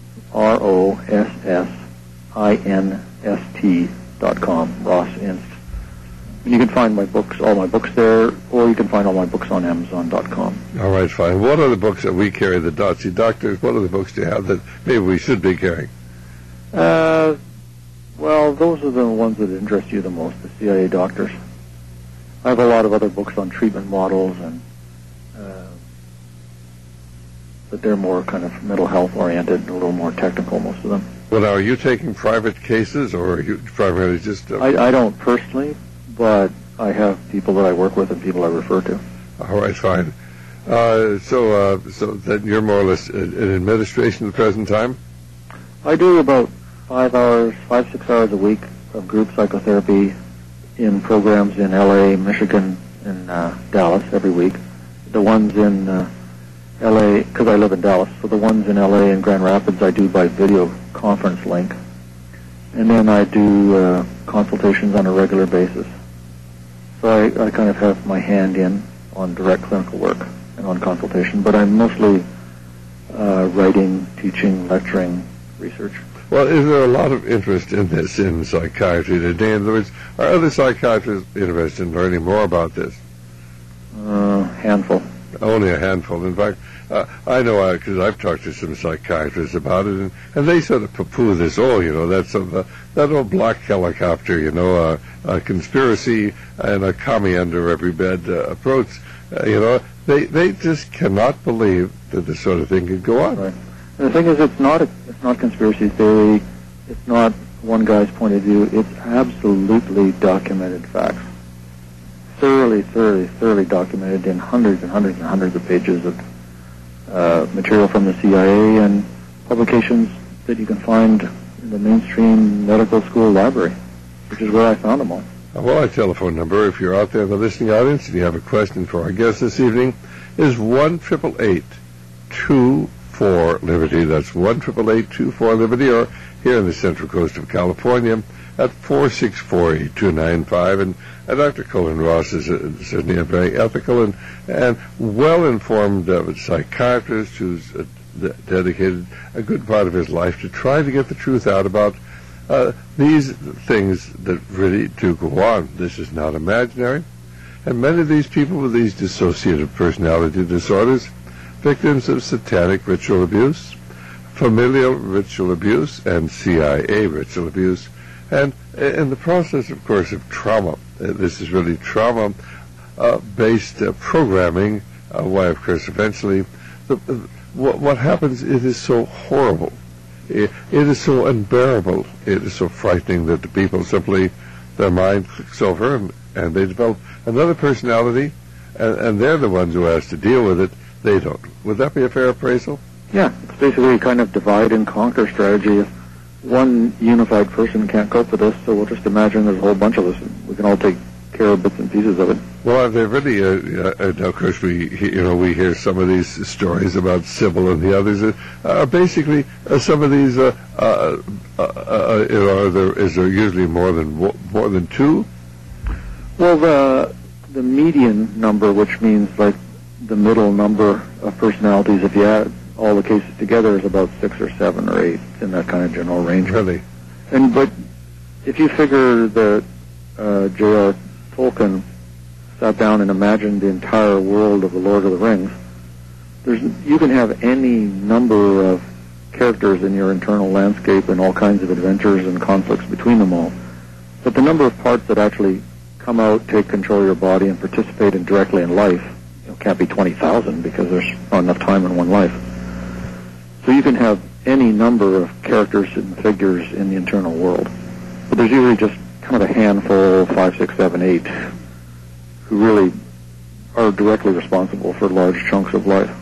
ross inst dot com, Ross Inst. And you can find my books, all my books there, or you can find all my books on amazon dot com. All right, fine. What are the books that we carry, the Dotsy doctors? What are the books do you have that maybe we should be carrying? Uh, well, those are the ones that interest you the most, the C I A doctors. I have a lot of other books on treatment models, and uh, but they're more kind of mental health oriented, a little more technical, most of them. Well, now, are you taking private cases, or are you primarily just... Uh, I, I don't personally, but I have people that I work with and people I refer to. All right, fine. Uh, so, uh, so then you're more or less in administration at the present time? I do about five hours, five, six hours a week of group psychotherapy in programs in L A, Michigan, in uh, Dallas every week. The ones in uh, L A, because I live in Dallas, so the ones in L A and Grand Rapids I do by video conference link. And then I do uh, consultations on a regular basis. So I, I kind of have my hand in on direct clinical work and on consultation, but I'm mostly uh, writing, teaching, lecturing, research. Well, is there a lot of interest in this in psychiatry today? In other words, are other psychiatrists interested in learning more about this? Uh, handful. Only a handful. In fact, uh, I know because I've talked to some psychiatrists about it, and, and they sort of poo-poo this. Oh, you know, that's a, uh, that old black helicopter, you know, a, a conspiracy and a commie under every bed uh, approach. Uh, you know, they they just cannot believe that this sort of thing could go on. Right. And the thing is, it's not a, it's not conspiracy theory. It's not one guy's point of view. It's absolutely documented facts. Thoroughly, thoroughly, thoroughly documented in hundreds and hundreds and hundreds of pages of uh, material from the C I A and publications that you can find in the mainstream medical school library, which is where I found them all. Well, our telephone number, if you're out there in the listening audience and you have a question for our guest this evening, is one eight eight eight, two four, Liberty. That's one eight eight eight, two four, Liberty, or here in the Central Coast of California at four six four, eight two nine five. And uh, Doctor Colin Ross is uh, certainly a very ethical and, and well-informed uh, psychiatrist who's uh, d- dedicated a good part of his life to try to get the truth out about uh, these things that really do go on. This is not imaginary. And many of these people with these dissociative personality disorders, victims of satanic ritual abuse, familial ritual abuse, and C I A ritual abuse, and in the process, of course, of trauma. Uh, this is really trauma-based uh, uh, programming, uh, why, of course, eventually, the, uh, what, what happens, it is so horrible. It, it is so unbearable. It is so frightening that the people simply, their mind clicks over and, and they develop another personality, and, and they're the ones who has to deal with it. They don't. Would that be a fair appraisal? Yeah, it's basically a kind of divide and conquer strategy. If one unified person can't cope with this, so we'll just imagine there's a whole bunch of us, and we can all take care of bits and pieces of it. Well, they're really, uh, uh, of course, we you know we hear some of these stories about Sybil and the others. Uh, uh, basically, uh, some of these, uh, uh, uh, uh, you know, are there, is there usually more than more than two? Well, the the median number, which means like the middle number of personalities, if you add all the cases together, is about six or seven or eight, in that kind of general range. Really? And but if you figure that uh, J R Tolkien sat down and imagined the entire world of the Lord of the Rings, there's you can have any number of characters in your internal landscape and all kinds of adventures and conflicts between them all. But the number of parts that actually come out, take control of your body, and participate in directly in life, you know, can't be twenty thousand because there's not enough time in one life. So you can have any number of characters and figures in the internal world. But there's usually just kind of a handful, five, six, seven, eight, who really are directly responsible for large chunks of life.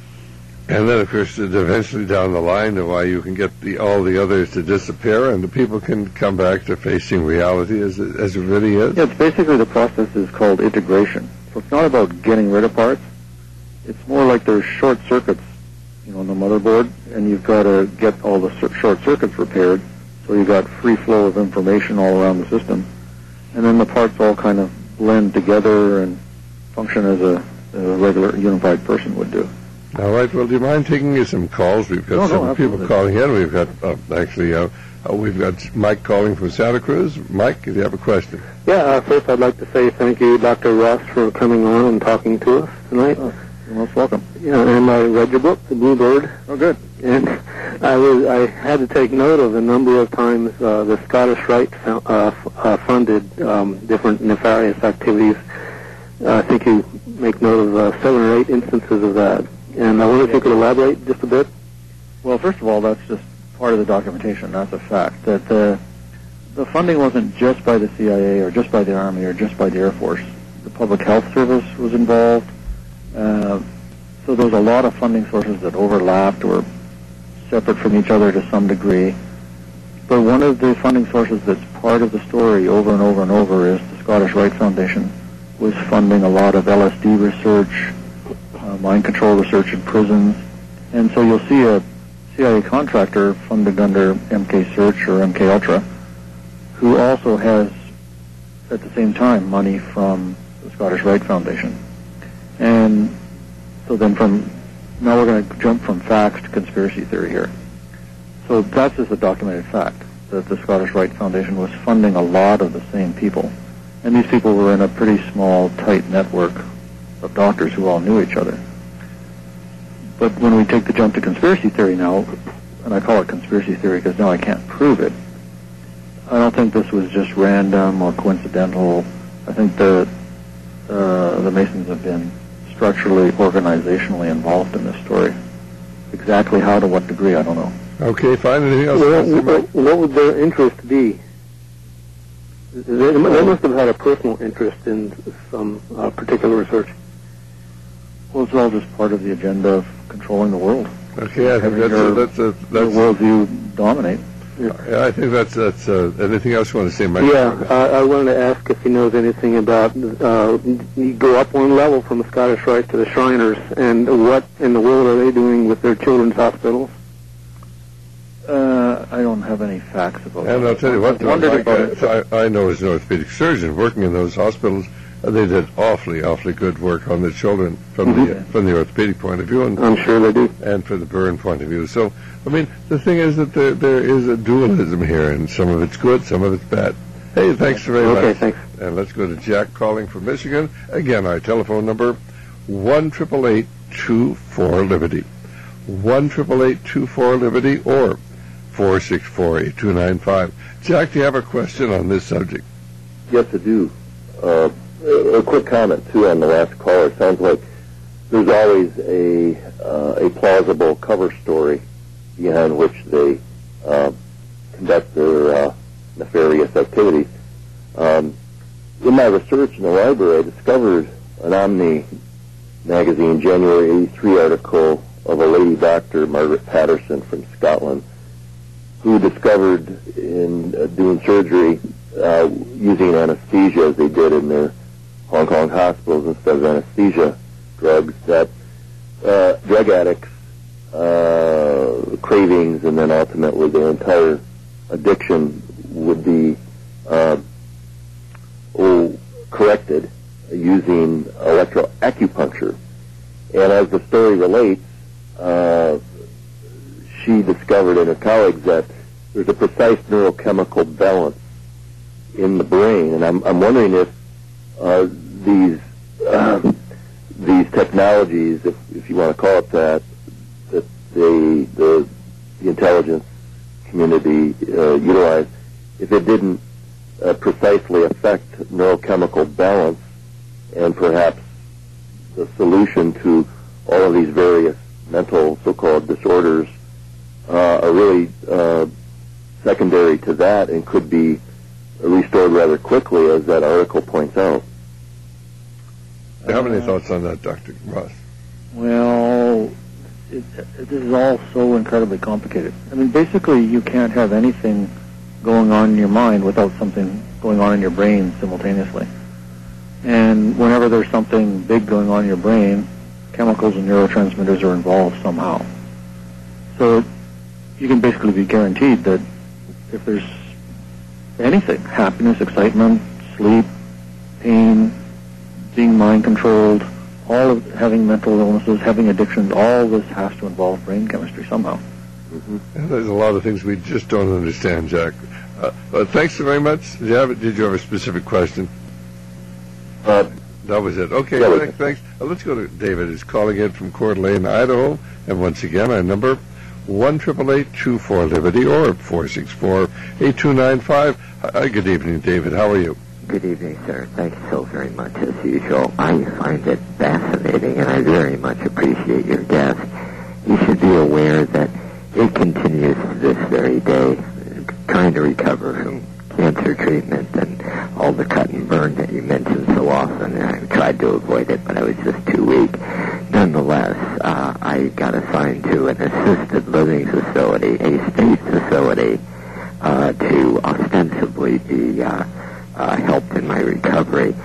And then, of course, eventually down the line, why you can get the, all the others to disappear, and the people can come back to facing reality as it, as it really is. Yeah, it's basically the process is called integration. So it's not about getting rid of parts. It's more like there's short circuits, you know, on the motherboard, and you've got to get all the cir- short circuits repaired, so you've got free flow of information all around the system. And then the parts all kind of blend together and function as a, a regular unified person would do. All right. Well, do you mind taking some calls? We've got no, some no, people calling in. We've got uh, actually uh, uh, we've got Mike calling from Santa Cruz. Mike, do you have a question? Yeah. Uh, first, I'd like to say thank you, Doctor Ross, for coming on and talking to us tonight. Oh, you're most welcome. Yeah, and I read your book, The Blue Bird. Oh, good. And I was I had to take note of the number of times uh, the Scottish Rite uh, uh, funded um, different nefarious activities. Uh, I think you make note of uh, seven or eight instances of that. And I wonder if you could elaborate just a bit. Well, first of all, that's just part of the documentation. That's a fact. That the, the funding wasn't just by the C I A or just by the Army or just by the Air Force. The Public Health Service was involved. Uh, so there was a lot of funding sources that overlapped or separate from each other to some degree. But one of the funding sources that's part of the story over and over and over is the Scottish Rite Foundation, was funding a lot of L S D research, uh, mind control research in prisons. And so you'll see a C I A contractor funded under M K Search or M K Ultra, who also has, at the same time, money from the Scottish Rite Foundation. And so then from, now we're going to jump from facts to conspiracy theory here. So that's just a documented fact, that the Scottish Rite Foundation was funding a lot of the same people. And these people were in a pretty small, tight network of doctors who all knew each other. But when we take the jump to conspiracy theory now, and I call it conspiracy theory because now I can't prove it, I don't think this was just random or coincidental. I think the uh, the Masons have been structurally, organizationally involved in this story. Exactly how, to what degree, I don't know. Okay, fine. Anything else? Well, what, what would their interest be? They, they must have had a personal interest in some uh, particular research. Well, it's all just part of the agenda of controlling the world. Okay, I think that's your, a, that's a, that's the worldview dominate. Yeah, I think that's that's. Uh, anything else you want to say, Mike? Yeah, uh, I wanted to ask if he knows anything about. Uh, you go up one level from the Scottish Rite to the Shriners, and what in the world are they doing with their children's hospitals? Uh, I don't have any facts about that. And I'll tell you what, I wondered Mike, about it. I, I know as an orthopedic surgeon working in those hospitals, uh, they did awfully, awfully good work on the children from Mm-hmm. the uh, from the orthopedic point of view, and I'm sure they do, and from the burn point of view. So, I mean, the thing is that there there is a dualism here, and some of it's good, some of it's bad. Hey, thanks very much. Okay, thanks. And let's go to Jack calling from Michigan. Again, our telephone number one triple eight two four Liberty, one triple eight two four Liberty, or four six four eight two nine five. Jack, do you have a question on this subject? Yes, I do. Uh, a quick comment too on the last caller. It sounds like there's always a uh, a plausible cover story behind which they uh, conduct their uh, nefarious activities. Um, in my research in the library, I discovered an Omni magazine January eighty-three article of a lady doctor, Margaret Patterson from Scotland, who discovered in uh, doing surgery uh, using anesthesia, as they did in their Hong Kong hospitals instead of anesthesia drugs, that uh, drug addicts' uh, cravings and then ultimately their entire addiction would be uh, oh, corrected using electroacupuncture. And as the story relates, uh, she discovered and her colleagues that there's a precise neurochemical balance in the brain, and I'm, I'm wondering if uh, these uh, these technologies, if, if you want to call it that, that they, the the intelligence community uh, utilized, if it didn't uh, precisely affect neurochemical balance and perhaps the solution to all of these various mental so-called disorders uh, are really uh, secondary to that and could be restored rather quickly, as that article points out. Do you have any thoughts on that, Doctor Ross? Well, it, it, this is all so incredibly complicated. I mean, basically, you can't have anything going on in your mind without something going on in your brain simultaneously. And whenever there's something big going on in your brain, chemicals and neurotransmitters are involved somehow. So you can basically be guaranteed that if there's anything, happiness, excitement, sleep, pain, being mind-controlled, all of having mental illnesses, having addictions, all this has to involve brain chemistry somehow. Mm-hmm. And there's a lot of things we just don't understand, Jack. Uh, but thanks very much. Did you have, a, did you have a specific question? Uh, that was it. Okay, that was thanks. it. thanks. Uh, let's go to David, who's calling in from Coeur d'Alene, Idaho. And once again, our number, one triple eight two four Liberty, or four six four eight two nine five. Hi, good evening, David. How are you? Good evening, sir. Thank you so very much, as usual. I find it fascinating, and I very much appreciate your guest. You should be aware that it continues to this very day, trying to recover from cancer treatment and all the cut and burn that you mentioned so often. And I tried to avoid it, but I was just too weak. Nonetheless, uh, I got assigned to an assisted living facility, a state facility, uh, to ostensibly be uh, uh, helped in my recovery.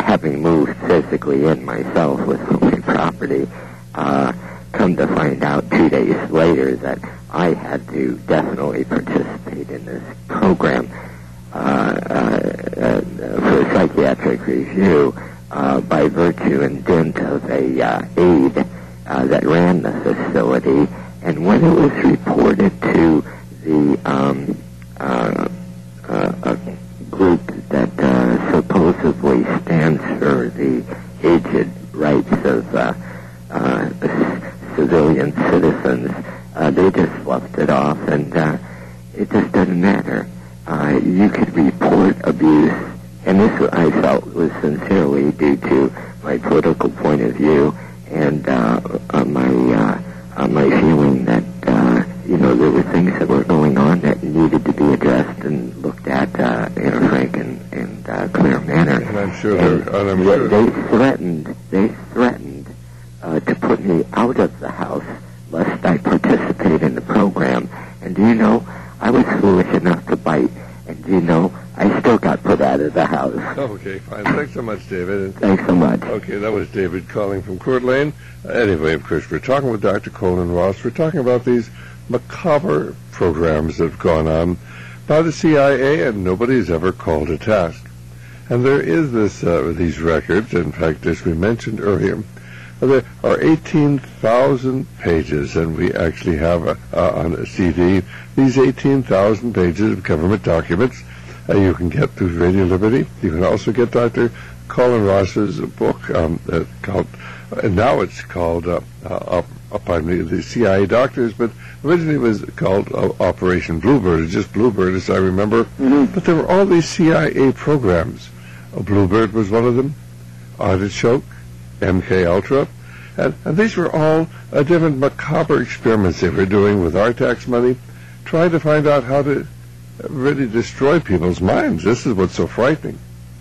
having moved physically in myself with my property, uh, come to find out two days later that I had to definitely participate in this program uh, uh, uh, for psychiatric review uh, by virtue and dint of a uh, aide uh, that ran the facility. And when it was reported to the um, uh, uh, a group that uh, supposedly stands for the aged rights of uh, uh, civilian citizens, uh, they just left it off, and uh, it just doesn't matter. Uh, you could report abuse, and this I felt was sincerely due to my political point of view and uh, uh, my uh, uh, my feeling that uh, you know there were things that were going on that needed to be addressed and looked at uh, in a frank and, and uh, clear manner. And I'm sure and they're, and I'm they, sure they threatened. They threatened uh, to put me out of the house lest I participate in the program. And do you know, I was foolish enough to bite, and do you know, I still got put out of the house. Okay, fine. Thanks so much, David. Thanks so much. Okay, that was David calling from Court Lane. Uh, anyway, of course, we're talking with Doctor Colin Ross. We're talking about these macabre programs that have gone on by the C I A, and nobody's ever called to task. And there is this uh, these records. In fact, as we mentioned earlier, there are eighteen thousand pages, and we actually have a, uh, on a C D these eighteen thousand pages of government documents. Uh, you can get through Radio Liberty. You can also get Doctor Colin Ross's book um, uh, called, and now it's called, uh, uh, uh, pardon me, the C I A Doctors, but originally it was called uh, Operation Bluebird. It's just Bluebird, as I remember. Mm-hmm. But there were all these C I A programs. Uh, Bluebird was one of them. Artichoke, M K Ultra, and, and these were all uh, different macabre experiments they were doing with our tax money, trying to find out how to really destroy people's minds. This is what's so frightening.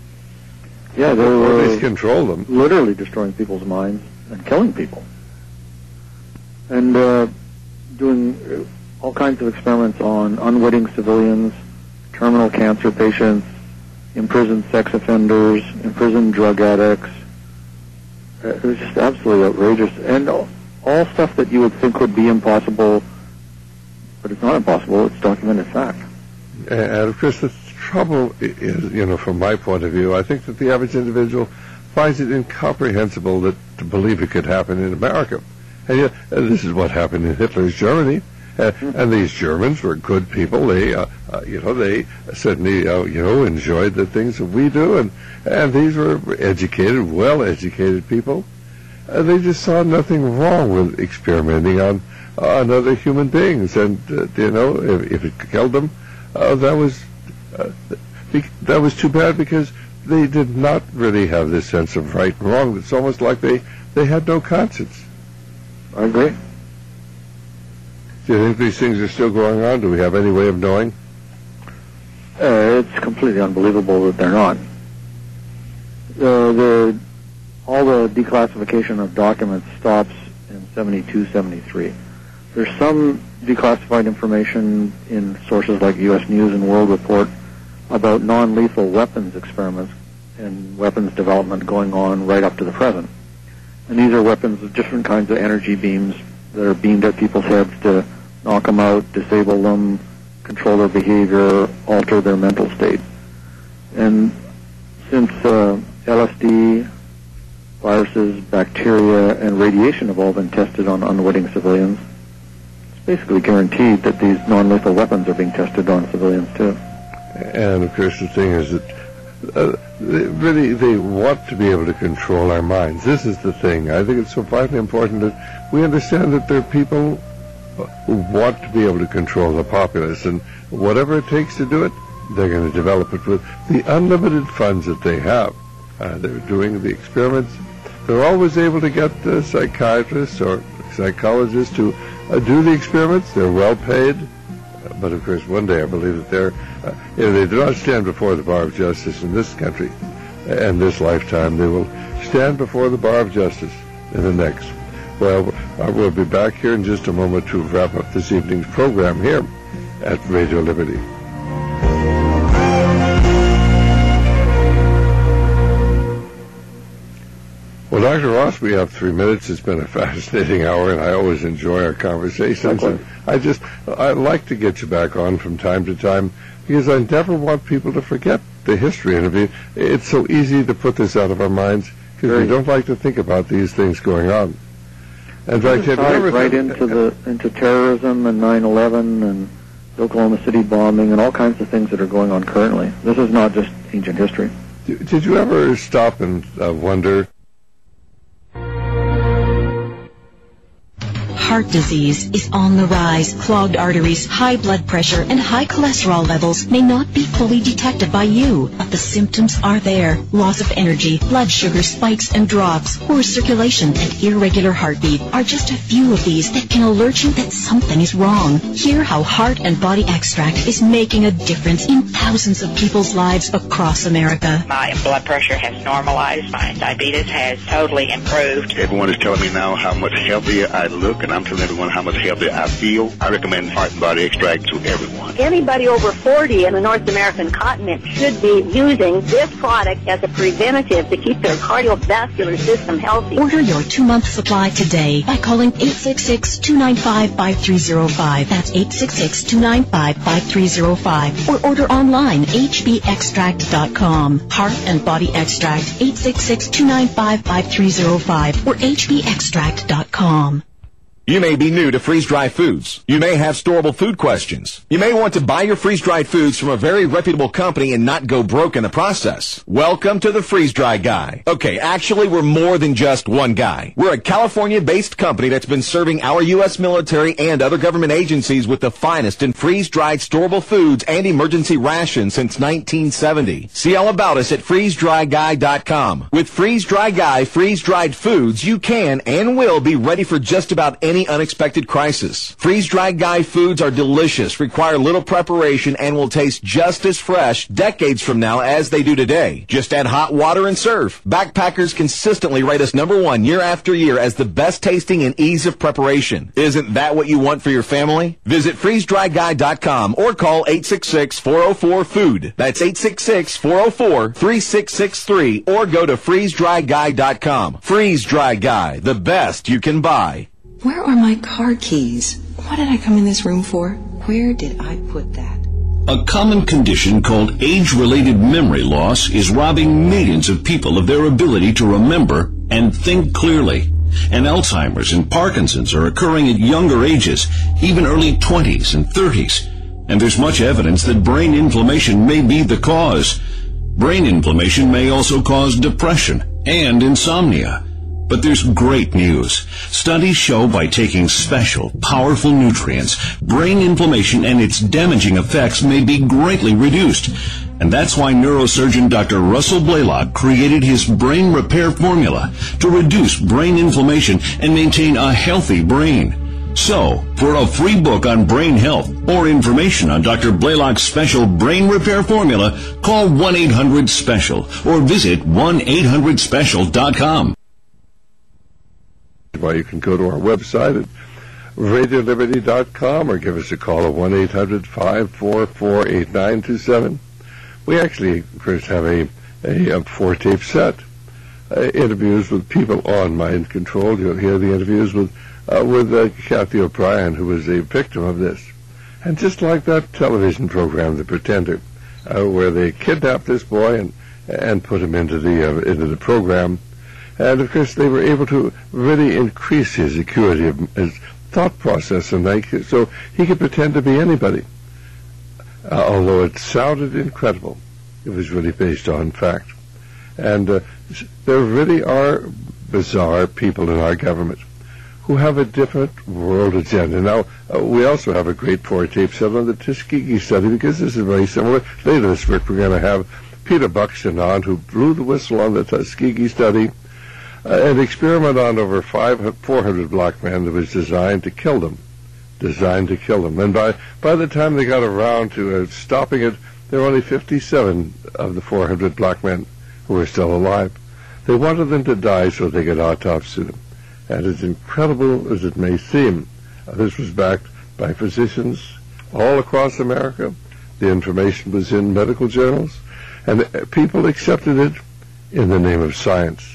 Yeah, they or were at least control them. Literally destroying people's minds and killing people, and uh, doing all kinds of experiments on unwitting civilians, terminal cancer patients, imprisoned sex offenders, imprisoned drug addicts. It was just absolutely outrageous, and all, all stuff that you would think would be impossible, but it's not impossible. It's documented fact. And, and of course, the trouble is, you know, from my point of view, I think that the average individual finds it incomprehensible that to believe it could happen in America. And yet, uh, this is what happened in Hitler's Germany. Uh, mm-hmm. And these Germans were good people. They, uh, uh, you know, they certainly, uh, you know, enjoyed the things that we do. And, and these were educated, well-educated people. Uh, they just saw nothing wrong with experimenting on, uh, on other human beings. And, uh, you know, if, if it killed them, uh, that was uh, that was too bad, because they did not really have this sense of right and wrong. It's almost like they, they had no conscience. I agree. Do you think these things are still going on? Do we have any way of knowing? Uh, it's completely unbelievable that they're not. Uh, the all the declassification of documents stops in seventy-two, seventy-three. There's some declassified information in sources like U S News and World Report about non-lethal weapons experiments and weapons development going on right up to the present. And these are weapons with different kinds of energy beams that are beamed at people's heads to knock them out, disable them, control their behavior, alter their mental state. And since uh, L S D, viruses, bacteria, and radiation have all been tested on unwitting civilians, it's basically guaranteed that these non-lethal weapons are being tested on civilians too. And of course the thing is that uh, they really they want to be able to control our minds. This is the thing. I think it's so vitally important that we understand that there are people who want to be able to control the populace, and whatever it takes to do it, they're going to develop it with the unlimited funds that they have. Uh, they're doing the experiments. They're always able to get uh, psychiatrists or psychologists to uh, do the experiments. They're well paid. Uh, but of course, one day I believe that they're, uh, if they do not stand before the bar of justice in this country and this lifetime, they will stand before the bar of justice in the next. Well, uh, we'll be back here in just a moment to wrap up this evening's program here at Radio Liberty. Well, Doctor Ross, we have three minutes. It's been a fascinating hour, and I always enjoy our conversations. And I just, I like to get you back on from time to time because I never want people to forget the history. And if it's so easy to put this out of our minds because we don't like to think about these things going on. In fact, have you ever right into the into terrorism and nine eleven and the Oklahoma City bombing and all kinds of things that are going on currently. This is not just ancient history. Did you ever stop and uh, wonder? Heart disease is on the rise. Clogged arteries, high blood pressure, and high cholesterol levels may not be fully detected by you, but the symptoms are there. Loss of energy, blood sugar spikes and drops, poor circulation, and irregular heartbeat are just a few of these that can alert you that something is wrong. Hear how Heart and Body Extract is making a difference in thousands of people's lives across America. My blood pressure has normalized. My diabetes has totally improved. Everyone is telling me now how much healthier I look, and I'm telling everyone how much healthier I feel. I recommend Heart and Body Extract to everyone. Anybody over forty in the North American continent should be using this product as a preventative to keep their cardiovascular system healthy. Order your two-month supply today by calling eight six six, two nine five, five three zero five. That's eight six six, two nine five, five three zero five. Or order online, h b extract dot com. Heart and Body Extract, eight six six, two nine five, five three zero five or h b extract dot com. You may be new to freeze-dried foods. You may have storable food questions. You may want to buy your freeze-dried foods from a very reputable company and not go broke in the process. Welcome to the Freeze-Dry Guy. Okay, actually, we're more than just one guy. We're a California-based company that's been serving our U S military and other government agencies with the finest in freeze-dried storable foods and emergency rations since nineteen seventy. See all about us at freeze dry guy dot com. With Freeze-Dry Guy freeze-dried foods, you can and will be ready for just about any Any unexpected crisis. Freeze-Dried Guy foods are delicious, require little preparation, and will taste just as fresh decades from now as they do today. Just add hot water and serve. Backpackers consistently rate us number one year after year as the best tasting and ease of preparation. Isn't that what you want for your family? Visit freeze dry guy dot com or call eight six six, four oh four, food. That's eight six six, four oh four, three six six three or go to freeze dry guy dot com. Freeze-Dry Guy, the best you can buy. Where are my car keys? What did I come in this room for? Where did I put that? A common condition called age-related memory loss is robbing millions of people of their ability to remember and think clearly. And Alzheimer's and Parkinson's are occurring at younger ages, even early twenties and thirties. And there's much evidence that brain inflammation may be the cause. Brain inflammation may also cause depression and insomnia. But there's great news. Studies show by taking special, powerful nutrients, brain inflammation and its damaging effects may be greatly reduced. And that's why neurosurgeon Doctor Russell Blaylock created his brain repair formula to reduce brain inflammation and maintain a healthy brain. So, for a free book on brain health or information on Doctor Blaylock's special brain repair formula, call one eight hundred special or visit one eight hundred special dot com. Well, you can go to our website at radio liberty dot com or give us a call at one eight hundred, five four four, eight nine two seven. We actually, Chris, have a, a, a four-tape set, uh, interviews with people on mind control. You'll hear the interviews with uh, with uh, Kathy O'Brien, who was a victim of this. And just like that television program, The Pretender, uh, where they kidnapped this boy and and put him into the uh, into the program. And, of course, they were able to really increase his acuity of his thought process, and like, so he could pretend to be anybody. Uh, although it sounded incredible, it was really based on fact. And uh, there really are bizarre people in our government who have a different world agenda. Now, uh, we also have a great four-tape set on the Tuskegee study, because this is very similar. Later this week, we're going to have Peter Buxton on, who blew the whistle on the Tuskegee study, Uh, an experiment on over five, four hundred black men that was designed to kill them, designed to kill them. And by, by the time they got around to uh, stopping it, there were only fifty-seven of the four hundred black men who were still alive. They wanted them to die so they could autopsy them. And as incredible as it may seem, uh, this was backed by physicians all across America. The information was in medical journals, and uh, people accepted it in the name of science.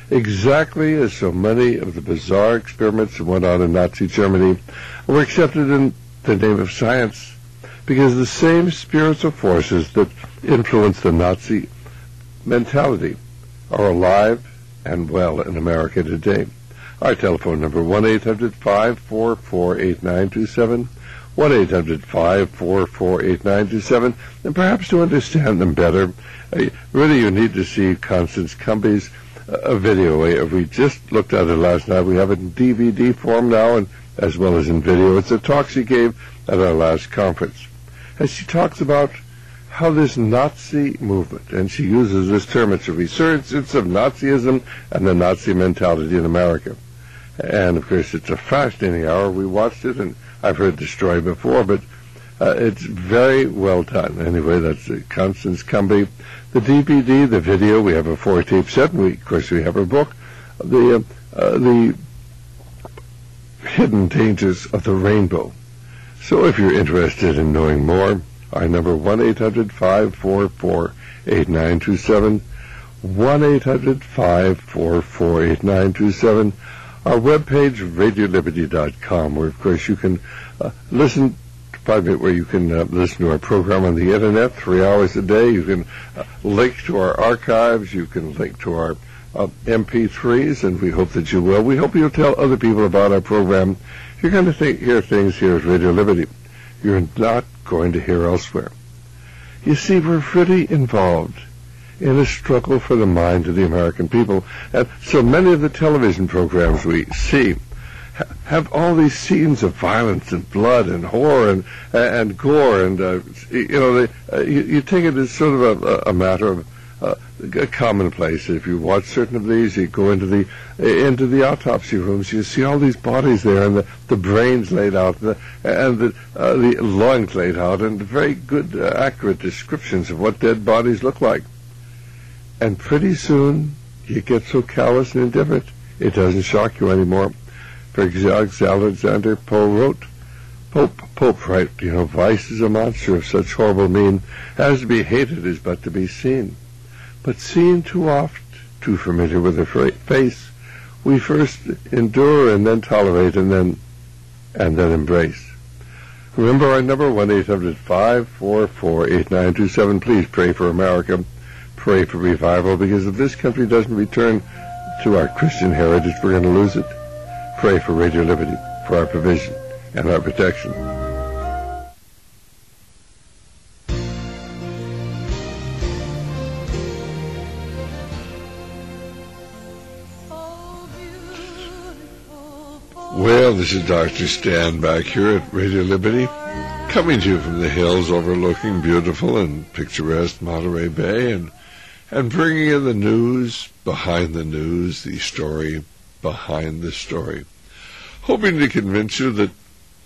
exactly as so many of the bizarre experiments that went on in Nazi Germany were accepted in the name of science, because the same spiritual forces that influenced the Nazi mentality are alive and well in America today. Our telephone number, one eight hundred, five four four, eight nine two seven, one eight hundred, five four four, eight nine two seven, and perhaps to understand them better, uh, really you need to see Constance Cumby's uh, video. Uh, we just looked at it last night. We have it in D V D form now, and as well as in video. It's a talk she gave at our last conference. And she talks about how this Nazi movement, and she uses this term, it's a resurgence of Nazism and the Nazi mentality in America. And, of course, it's a fascinating hour. We watched it, and I've heard the story before, but uh, it's very well done. Anyway, that's uh, Constance Cumby. The D V D, the video, we have a four-tape set, and we, of course, we have her book, the, uh, uh, the Hidden Dangers of the Rainbow. So if you're interested in knowing more, our number, one eight hundred, five four four, eight nine two seven, one eight hundred, five four four, eight nine two seven, our webpage, radio liberty dot com, where, of course, you can uh, listen, pardon me, where you can uh, listen to our program on the Internet three hours a day. You can uh, link to our archives. You can link to our uh, M P threes, and we hope that you will. We hope you'll tell other people about our program. You're going to think, hear things here at Radio Liberty you're not going to hear elsewhere. You see, we're pretty involved in a struggle for the mind of the American people, and so many of the television programs we see ha- have all these scenes of violence and blood and horror and uh, and gore, and uh, you know, they, uh, you, you take it as sort of a, a matter of uh, a commonplace. If you watch certain of these, you go into the into the autopsy rooms, you see all these bodies there, and the, the brains laid out, and the, and the, uh, the lungs laid out, and very good, uh, accurate descriptions of what dead bodies look like. And pretty soon, you get so callous and indifferent, it doesn't shock you anymore. For example, Alexander Pope wrote, Pope, Pope, right, you know, vice is a monster of such horrible mien, as to be hated is but to be seen. But seen too oft, too familiar with the face, we first endure and then tolerate and then and then embrace. Remember our number, one eight hundred, five four four, eight nine two seven. Please pray for America. Pray for revival, because if this country doesn't return to our Christian heritage, we're going to lose it. Pray for Radio Liberty, for our provision and our protection. Well, this is Doctor Stan back here at Radio Liberty, coming to you from the hills overlooking beautiful and picturesque Monterey Bay, and and bringing in the news behind the news, the story behind the story, hoping to convince you that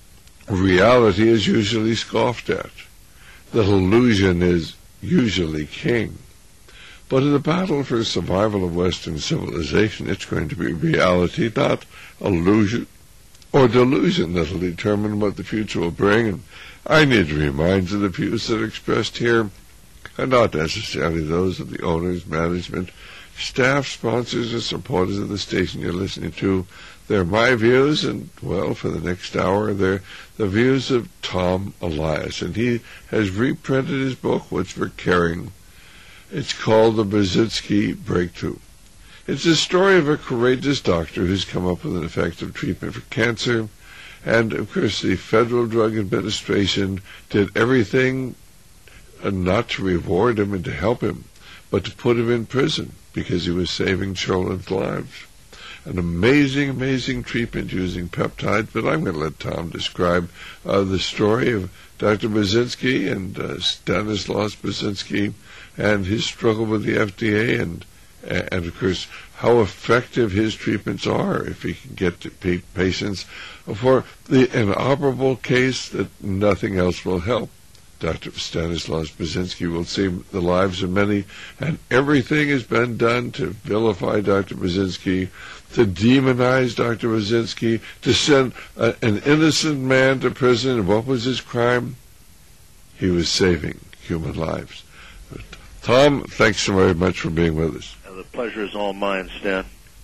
reality is usually scoffed at, that illusion is usually king. But in the battle for survival of Western civilization, it's going to be reality, not illusion or delusion, that will determine what the future will bring. And I need to remind you the views that are expressed here are not necessarily those of the owners, management, staff, sponsors, or supporters of the station you're listening to. They're my views, and, well, for the next hour, they're the views of Tom Elias. And he has reprinted his book, What's for Caring. It's called The Brzezinski Breakthrough. It's the story of a courageous doctor who's come up with an effective treatment for cancer. And, of course, the Federal Drug Administration did everything uh, not to reward him and to help him, but to put him in prison because he was saving children's lives. An amazing, amazing treatment using peptides, but I'm going to let Tom describe uh, the story of Doctor Brzezinski and uh, Stanislaus Brzezinski and his struggle with the F D A, and, and of course, how effective his treatments are if he can get to pa- patients for the inoperable case that nothing else will help. Doctor Stanislaus Brzezinski will save the lives of many, and everything has been done to vilify Doctor Brzezinski, to demonize Doctor Brzezinski, to send a, an innocent man to prison. And what was his crime? He was saving human lives. Tom, thanks so very much for being with us. The pleasure is all mine, Stan.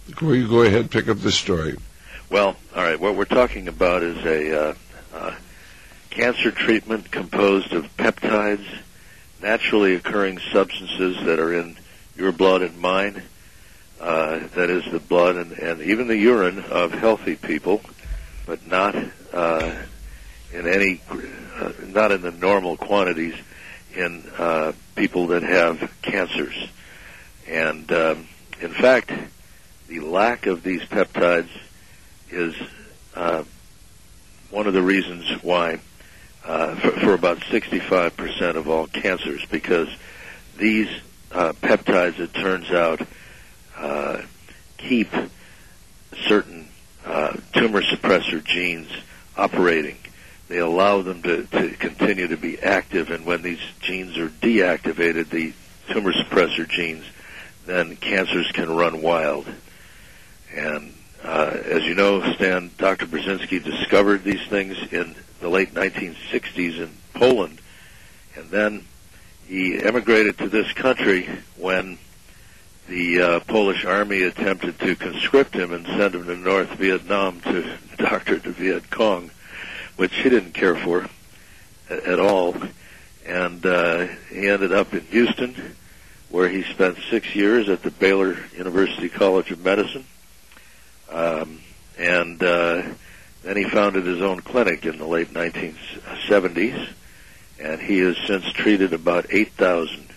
Go, you go ahead, pick up the story. Well, all right, what we're talking about is a uh, uh, cancer treatment composed of peptides, naturally occurring substances that are in your blood and mine, uh, that is the blood and, and even the urine of healthy people, but not uh, in any, uh, not in the normal quantities in uh, people that have cancers. And um, in fact, the lack of these peptides is uh, one of the reasons why uh, for, for about sixty-five percent of all cancers, because these uh, peptides, it turns out, uh, keep certain uh, tumor suppressor genes operating. They allow them to, to continue to be active, and when these genes are deactivated, the tumor suppressor genes, then cancers can run wild. And uh, as you know, Stan, Doctor Brzezinski discovered these things in the late nineteen sixties in Poland, and then he emigrated to this country when the uh, Polish army attempted to conscript him and send him to North Vietnam to doctor the Viet Cong, which he didn't care for at, at all. And uh, he ended up in Houston, where he spent six years at the Baylor University College of Medicine. Um, and uh, then he founded his own clinic in the late nineteen seventies, and he has since treated about eight thousand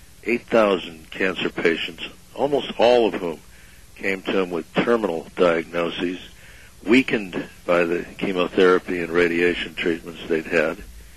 cancer patients, almost all of whom came to him with terminal diagnoses, weakened by the chemotherapy and radiation treatments they'd had.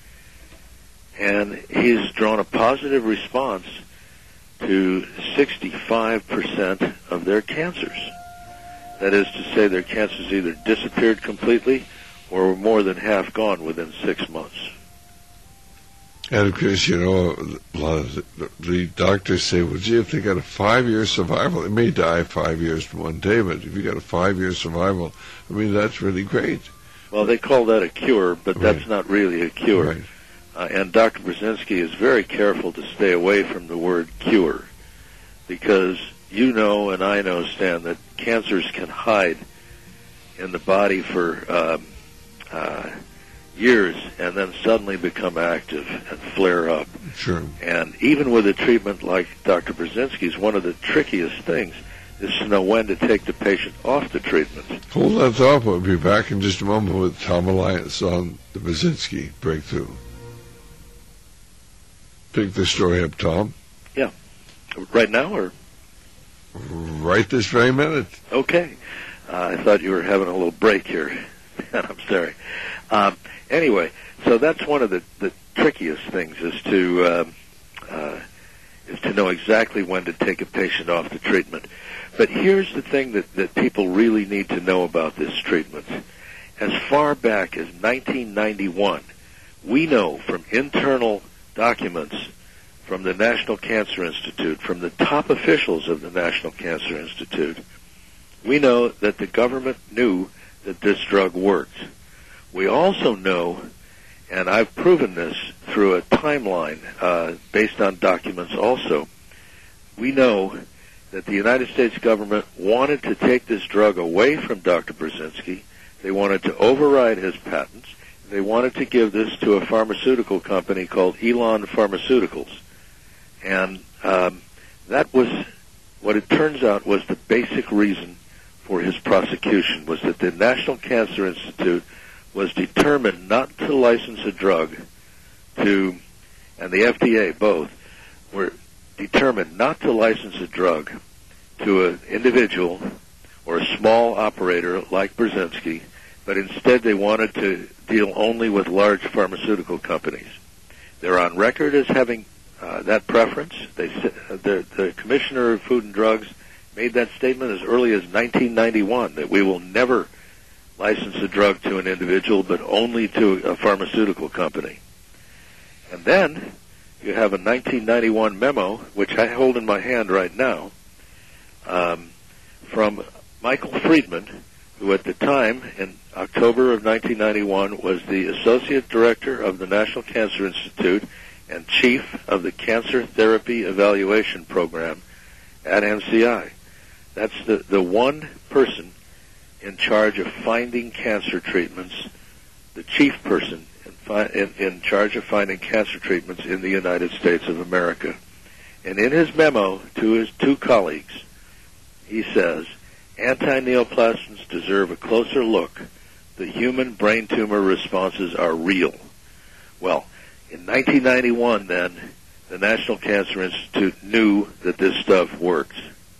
And he's drawn a positive response to sixty-five percent of their cancers. That is to say, their cancers either disappeared completely or were more than half gone within six months. And of course, you know, a lot of the, the doctors say, well, gee, if they got a five-year survival, they may die five years to one day, but if you got a five-year survival, I mean, that's really great. Well, they call that a cure, but right. That's not really a cure. Right. Uh, and Doctor Brzezinski is very careful to stay away from the word cure, because you know and I know, Stan, that cancers can hide in the body for um, uh, years and then suddenly become active and flare up. Sure. And even with a treatment like Doctor Brzezinski's, one of the trickiest things is to know when to take the patient off the treatment. Hold that thought. We'll be back in just a moment with Tom Alliance on the Brzezinski breakthrough. Pick the story up, Tom. Yeah. Right now, or? Right this very minute. Okay. Uh, I thought you were having a little break here. I'm sorry. Um, anyway, so that's one of the, the trickiest things is to um, uh, is to know exactly when to take a patient off the treatment. But here's the thing that, that people really need to know about this treatment. As far back as nineteen ninety-one, we know from internal documents from the National Cancer Institute, from the top officials of the National Cancer Institute, we know that the government knew that this drug worked. We also know, and I've proven this through a timeline uh, based on documents also, we know that the United States government wanted to take this drug away from Doctor Brzezinski. They wanted to override his patents. They wanted to give this to a pharmaceutical company called Elan Pharmaceuticals. And um, that was, what it turns out, was the basic reason for his prosecution, was that the National Cancer Institute was determined not to license a drug to, and the F D A both, were determined not to license a drug to an individual or a small operator like Brzezinski, but instead they wanted to deal only with large pharmaceutical companies. They're on record as having uh, that preference. They, uh, the, the Commissioner of Food and Drugs made that statement as early as nineteen ninety-one, that we will never license a drug to an individual, but only to a pharmaceutical company. And then you have a nineteen ninety-one memo, which I hold in my hand right now, um, from Michael Friedman, who at the time, in October of nineteen ninety-one, was the Associate Director of the National Cancer Institute and Chief of the Cancer Therapy Evaluation Program at N C I. That's the, the one person in charge of finding cancer treatments, the chief person in, fi- in, in charge of finding cancer treatments in the United States of America. And in his memo to his two colleagues, he says, anti-neoplasms deserve a closer look. The human brain tumor responses are real. Well, in nineteen ninety-one, then, the National Cancer Institute knew that this stuff works.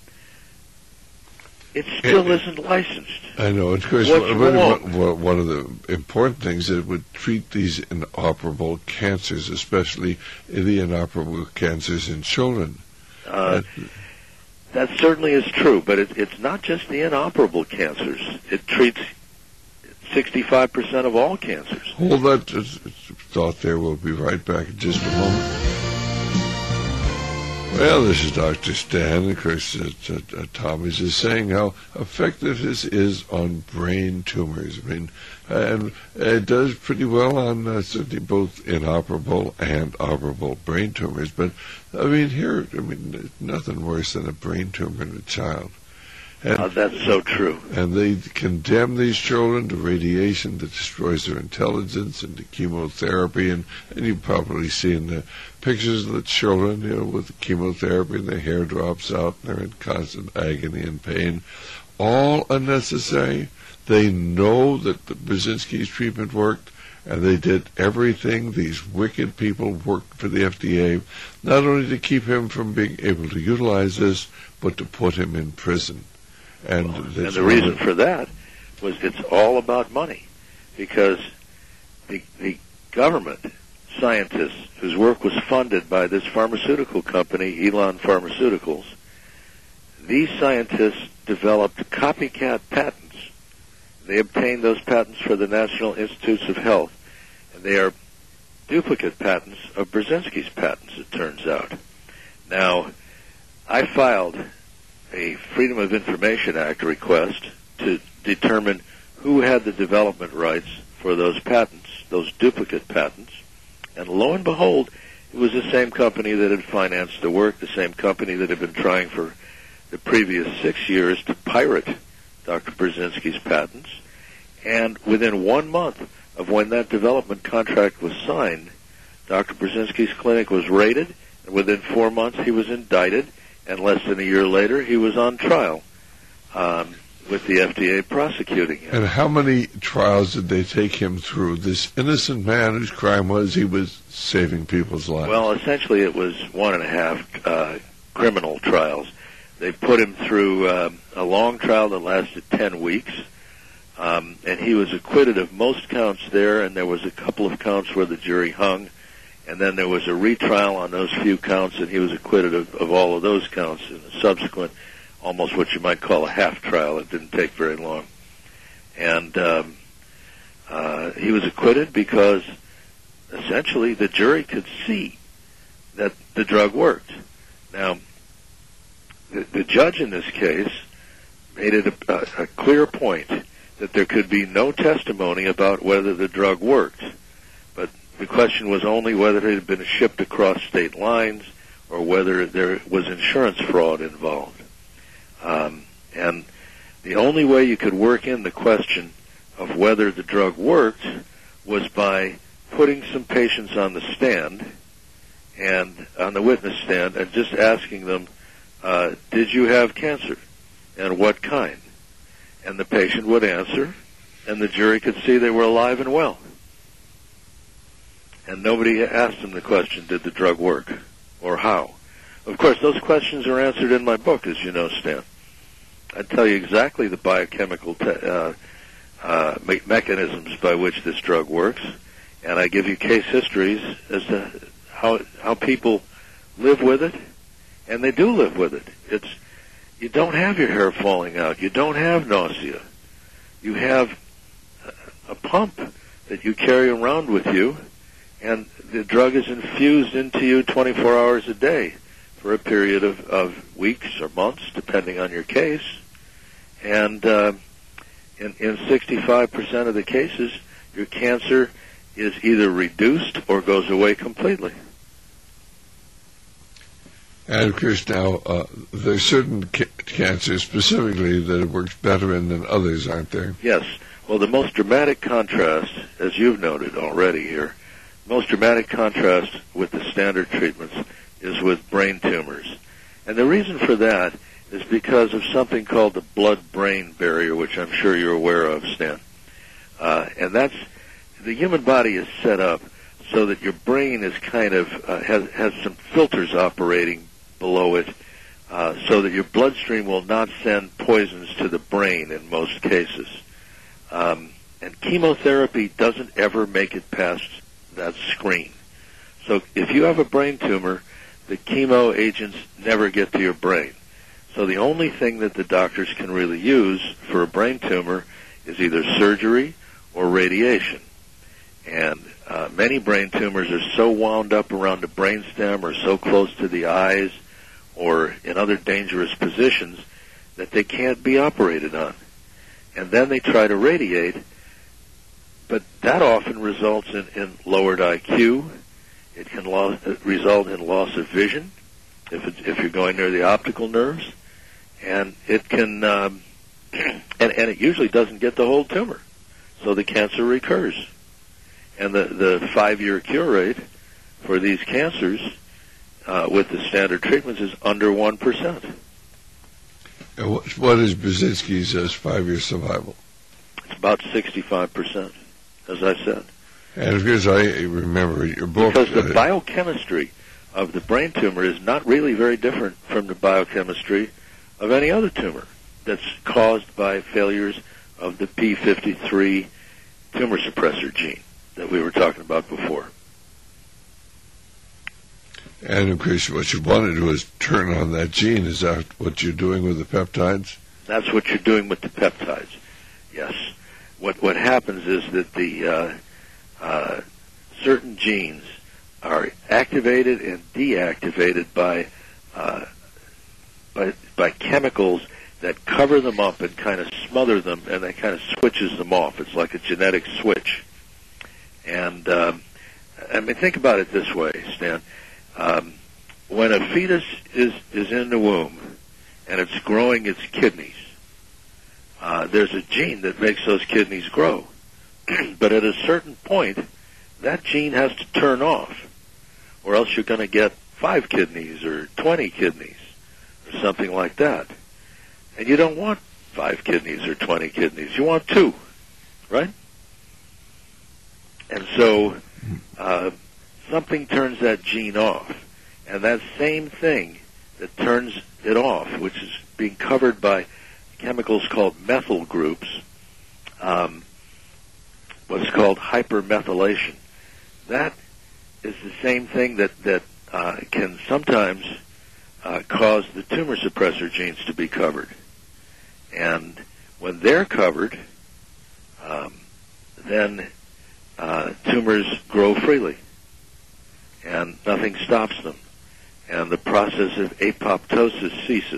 It still it, isn't licensed. I know. Of course, What's one, wrong? one of the important things is it would treat these inoperable cancers, especially the inoperable cancers in children. Uh, that certainly is true, but it, it's not just the inoperable cancers. It treats sixty-five percent of all cancers. Hold that thought there. We'll be right back in just a moment. Well, this is Doctor Stan. Of course, uh, uh, Tommy's is saying how effective this is on brain tumors. I mean, and it does pretty well on uh, certainly both inoperable and operable brain tumors. But, I mean, here, I mean, there's nothing worse than a brain tumor in a child. And, uh, that's so true. And they condemn these children to radiation that destroys their intelligence and to chemotherapy. And, and you've probably seen the pictures of the children, you know, with the chemotherapy and their hair drops out and they're in constant agony and pain. All unnecessary. They know that the Brzezinski's treatment worked, and they did everything. These wicked people worked for the F D A, not only to keep him from being able to utilize this, but to put him in prison. And, well, and the reason for that was it's all about money, because the, the government scientists whose work was funded by this pharmaceutical company, Elan Pharmaceuticals, these scientists developed copycat patents. They obtained those patents for the National Institutes of Health, and they are duplicate patents of Brzezinski's patents, it turns out. Now, I filed a Freedom of Information Act request to determine who had the development rights for those patents, those duplicate patents, and lo and behold, it was the same company that had financed the work, the same company that had been trying for the previous six years to pirate Doctor Brzezinski's patents. And within one month of when that development contract was signed, Doctor Brzezinski's clinic was raided, and within four months he was indicted, and less than a year later he was on trial um, with the F D A prosecuting him. And how many trials did they take him through? This innocent man whose crime was he was saving people's lives. Well, essentially it was one and a half uh, criminal trials. They put him through uh, a long trial that lasted ten weeks, um, and he was acquitted of most counts there, and there was a couple of counts where the jury hung, and then there was a retrial on those few counts, and he was acquitted of, of all of those counts in a subsequent, almost what you might call a half trial. It didn't take very long. And um, uh, he was acquitted because essentially the jury could see that the drug worked. Now, the, the judge in this case made it a, a, a clear point that there could be no testimony about whether the drug worked. But the question was only whether it had been shipped across state lines or whether there was insurance fraud involved. Um, and the only way you could work in the question of whether the drug worked was by putting some patients on the stand and on the witness stand and just asking them, uh, did you have cancer and what kind? And the patient would answer, and the jury could see they were alive and well. And nobody asked them the question, did the drug work or how? Of course, those questions are answered in my book, as you know, Stan. I tell you exactly the biochemical te- uh, uh, me- mechanisms by which this drug works, and I give you case histories as to how how people live with it, and they do live with it. It's you don't have your hair falling out. You don't have nausea. You have a pump that you carry around with you, and the drug is infused into you twenty-four hours a day for a period of, of weeks or months, depending on your case. And uh, in, in sixty-five percent of the cases, your cancer is either reduced or goes away completely. And of course now, uh, there's certain ca- cancers specifically that it works better in than others, aren't there? Yes. Well, the most dramatic contrast, as you've noted already here, the most dramatic contrast with the standard treatments is with brain tumors. And the reason for that is because of something called the blood-brain barrier, which I'm sure you're aware of, Stan. Uh, and that's, the human body is set up so that your brain is kind of, uh, has, has some filters operating below it, uh, so that your bloodstream will not send poisons to the brain in most cases. Um, and chemotherapy doesn't ever make it past that screen. So if you have a brain tumor, the chemo agents never get to your brain. So the only thing that the doctors can really use for a brain tumor is either surgery or radiation. And uh, many brain tumors are so wound up around the brainstem or so close to the eyes or in other dangerous positions that they can't be operated on. And then they try to radiate, but that often results in, in lowered I Q. It can lo- result in loss of vision if it, if you're going near the optical nerves, and it can um, and, and it usually doesn't get the whole tumor, so the cancer recurs. And the, the five-year cure rate for these cancers uh, with the standard treatments is under one percent. And what, what is Brzezinski's uh, five-year survival? It's about sixty-five percent, as I said. And because I remember your book... Because the uh, biochemistry of the brain tumor is not really very different from the biochemistry of any other tumor that's caused by failures of the P fifty-three tumor suppressor gene that we were talking about before. And of course, what you want to do is turn on that gene. Is that what you're doing with the peptides? That's what you're doing with the peptides, yes. What what happens is that the uh, uh, certain genes are activated and deactivated by, uh, by by chemicals that cover them up and kind of smother them, and that kind of switches them off. It's like a genetic switch. And um, I mean, think about it this way, Stan. Um, when a fetus is, is in the womb and it's growing its kidneys, uh, there's a gene that makes those kidneys grow. But at a certain point, that gene has to turn off, or else you're going to get five kidneys or twenty kidneys or something like that. And you don't want five kidneys or twenty kidneys. You want two, right? And so uh, something turns that gene off. And that same thing that turns it off, which is being covered by chemicals called methyl groups, um, what's called hypermethylation. That is the same thing that, that uh, can sometimes uh, cause the tumor suppressor genes to be covered. And when they're covered, um, then uh, tumors grow freely, and nothing stops them. And the process of apoptosis ceases.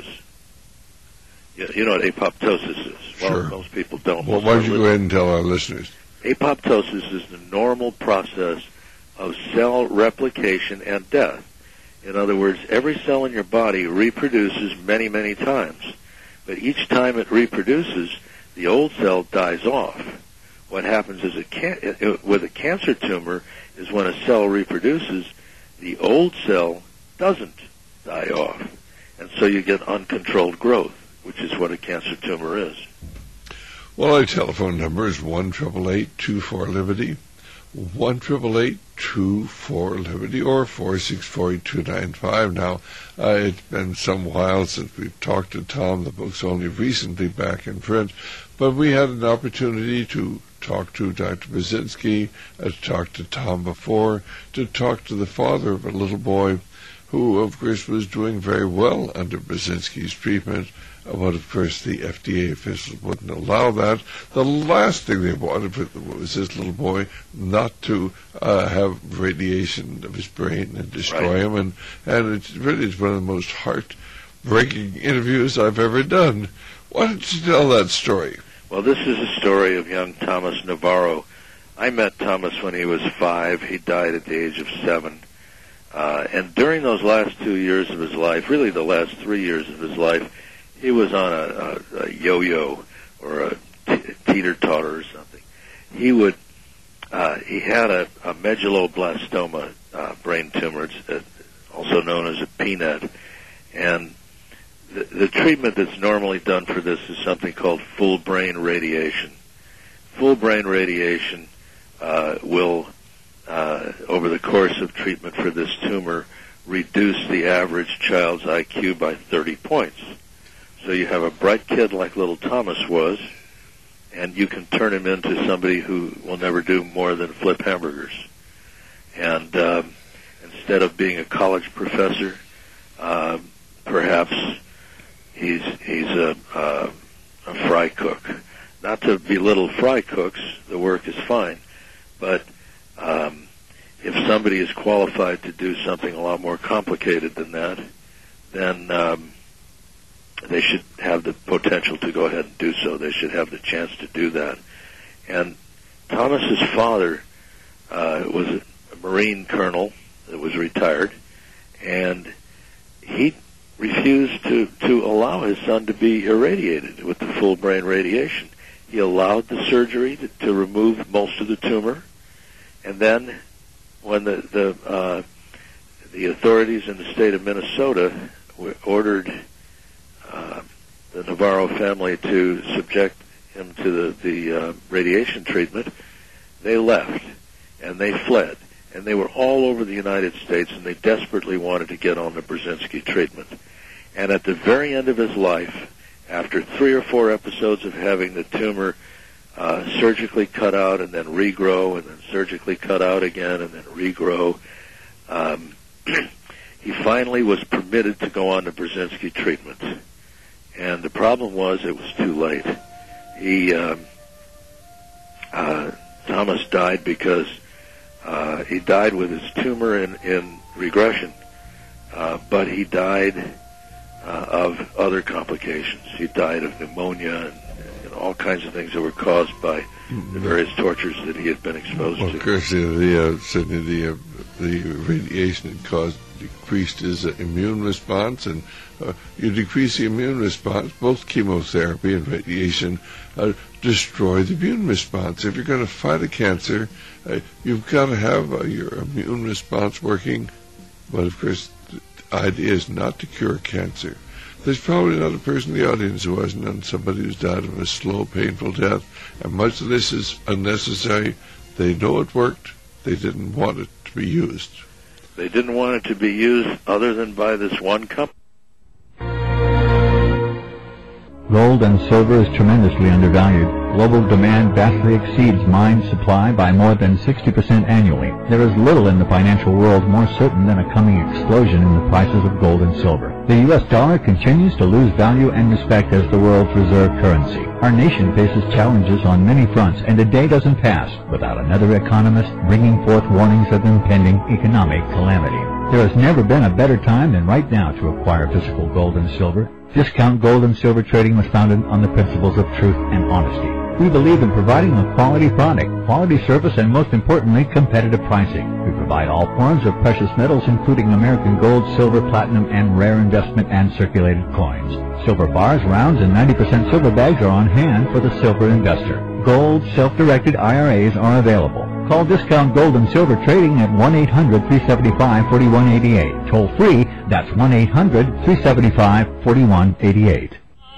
You, you know what apoptosis is? Well, sure. Most people don't. Well, why don't you go ahead and tell our listeners? Apoptosis is the normal process of cell replication and death. In other words, every cell in your body reproduces many, many times. But each time it reproduces, the old cell dies off. What happens is a can- with a cancer tumor is when a cell reproduces, the old cell doesn't die off. And so you get uncontrolled growth, which is what a cancer tumor is. Well, our telephone number is one eight eight eight, two four, Liberty, one eight eight eight, two four, Liberty, or four six four, eight two nine five. Now, uh, it's been some while since we've talked to Tom. The book's only recently back in print, but we had an opportunity to talk to Doctor Brzezinski, uh, to talk to Tom before, to talk to the father of a little boy who, of course, was doing very well under Brzezinski's treatment. But, of course, the F D A officials wouldn't allow that. The last thing they wanted was this little boy not to uh, have radiation of his brain and destroy right. him. And, and it's really one of the most heart-breaking interviews I've ever done. Why don't you tell that story? Well, this is a story of young Thomas Navarro. I met Thomas when he was five. He died at the age of seven. Uh, and during those last two years of his life, really the last three years of his life, he was on a, a, a yo-yo or a t- teeter-totter or something. He would, uh, he had a, a medulloblastoma uh, brain tumor, it's, uh, also known as a P N E T, and the, the treatment that's normally done for this is something called full brain radiation. Full brain radiation uh, will, uh, over the course of treatment for this tumor, reduce the average child's I Q by thirty points. So you have a bright kid like little Thomas was, and you can turn him into somebody who will never do more than flip hamburgers. And um, instead of being a college professor, uh, perhaps he's he's a, uh, a fry cook. Not to belittle fry cooks, the work is fine, but um, if somebody is qualified to do something a lot more complicated than that, then um, they should have the potential to go ahead and do so. They should have the chance to do that. And Thomas's father uh, was a Marine colonel that was retired, and he refused to, to allow his son to be irradiated with the full brain radiation. He allowed the surgery to, to remove most of the tumor, and then when the the, uh, the authorities in the state of Minnesota ordered uh, the Navarro family to subject him to the, the uh, radiation treatment, they left, and they fled. And they were all over the United States, and they desperately wanted to get on the Brzezinski treatment. And at the very end of his life, after three or four episodes of having the tumor uh, surgically cut out and then regrow and then surgically cut out again and then regrow, um, he finally was permitted to go on the Brzezinski treatment. And the problem was it was too late. He, um, uh, Thomas died because uh, he died with his tumor in, in regression, uh, but he died uh, of other complications. He died of pneumonia and, and all kinds of things that were caused by the various tortures that he had been exposed well, to. Of course, the, the, uh, certainly the, uh, the radiation had caused decreased his uh, immune response, and uh, you decrease the immune response, both chemotherapy and radiation uh, destroy the immune response. If you're going to fight a cancer, uh, you've got to have uh, your immune response working. But of course, the idea is not to cure cancer. There's probably not a person in the audience who hasn't known somebody who's died of a slow, painful death, and much of this is unnecessary. They know it worked. They didn't want it to be used. They didn't want it to be used other than by this one company. Gold and silver is tremendously undervalued. Global demand vastly exceeds mine supply by more than sixty percent annually. There is little in the financial world more certain than a coming explosion in the prices of gold and silver. The U S dollar continues to lose value and respect as the world's reserve currency. Our nation faces challenges on many fronts, and a day doesn't pass without another economist bringing forth warnings of impending economic calamity. There has never been a better time than right now to acquire physical gold and silver. Discount Gold and Silver Trading was founded on the principles of truth and honesty. We believe in providing a quality product, quality service, and most importantly, competitive pricing. We provide all forms of precious metals, including American gold, silver, platinum, and rare investment and circulated coins. Silver bars, rounds, and ninety percent silver bags are on hand for the silver investor. Gold self-directed I R As are available. Call Discount Gold and Silver Trading at one eight hundred, three seven five, four one eight eight. Toll free, that's one eight hundred, three seven five, four one eight eight.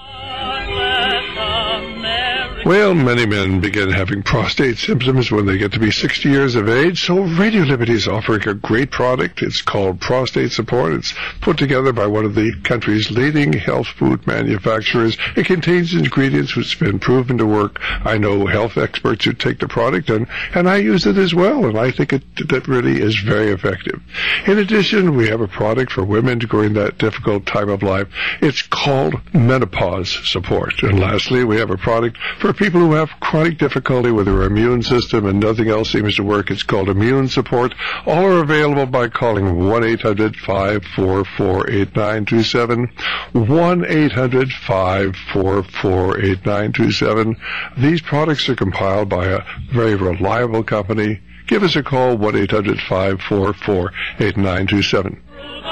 Well, many men begin having prostate symptoms when they get to be sixty years of age, so Radio Liberty is offering a great product. It's called Prostate Support. It's put together by one of the country's leading health food manufacturers. It contains ingredients which have been proven to work. I know health experts who take the product, and, and I use it as well, and I think it that really is very effective. In addition, we have a product for women during that difficult time of life. It's called Menopause Support. And lastly, we have a product for people who have chronic difficulty with their immune system and nothing else seems to work. It's called Immune Support. All are available by calling one eight hundred, five four four, eight nine two seven, one eight hundred, five four four, eight nine two seven. These products are compiled by a very reliable company, give us a call, one eight hundred five four four eight nine two seven.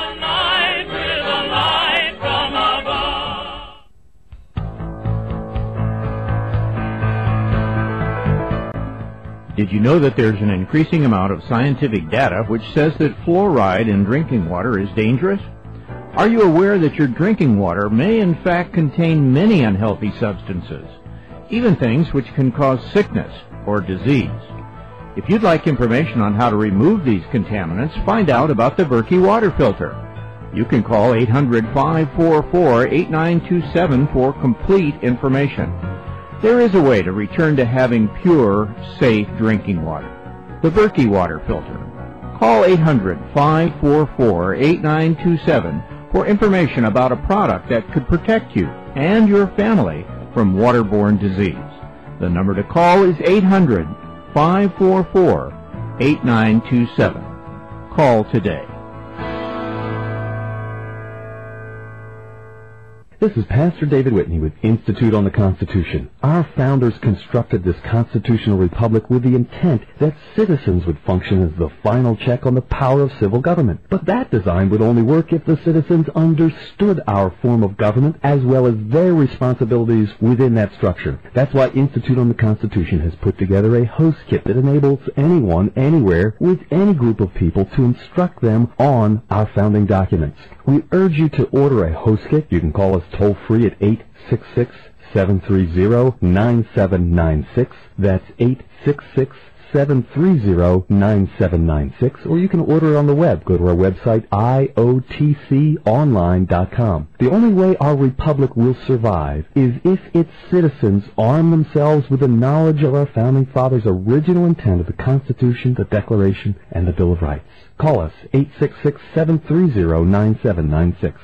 Did you know that there's an increasing amount of scientific data which says that fluoride in drinking water is dangerous? Are you aware that your drinking water may in fact contain many unhealthy substances, even things which can cause sickness or disease? If you'd like information on how to remove these contaminants, find out about the Berkey water filter. You can call eight hundred five four four eight nine two seven for complete information. There is a way to return to having pure, safe drinking water. The Berkey water filter. Call eight hundred five four four eight nine two seven for information about a product that could protect you and your family from waterborne disease. The number to call is eight hundred five four four eight nine two seven. Call today. This is Pastor David Whitney with Institute on the Constitution. Our founders constructed this constitutional republic with the intent that citizens would function as the final check on the power of civil government. But that design would only work if the citizens understood our form of government as well as their responsibilities within that structure. That's why Institute on the Constitution has put together a host kit that enables anyone, anywhere, with any group of people to instruct them on our founding documents. We urge you to order a host kit. You can call us toll-free at eight six six, seven three zero, nine seven nine six. That's eight six six, seven three zero, nine seven nine six. Or you can order it on the web. Go to our website, I O T C online dot com. The only way our republic will survive is if its citizens arm themselves with the knowledge of our founding fathers' original intent of the Constitution, the Declaration, and the Bill of Rights. Call us, eight six six, seven three zero, nine seven nine six.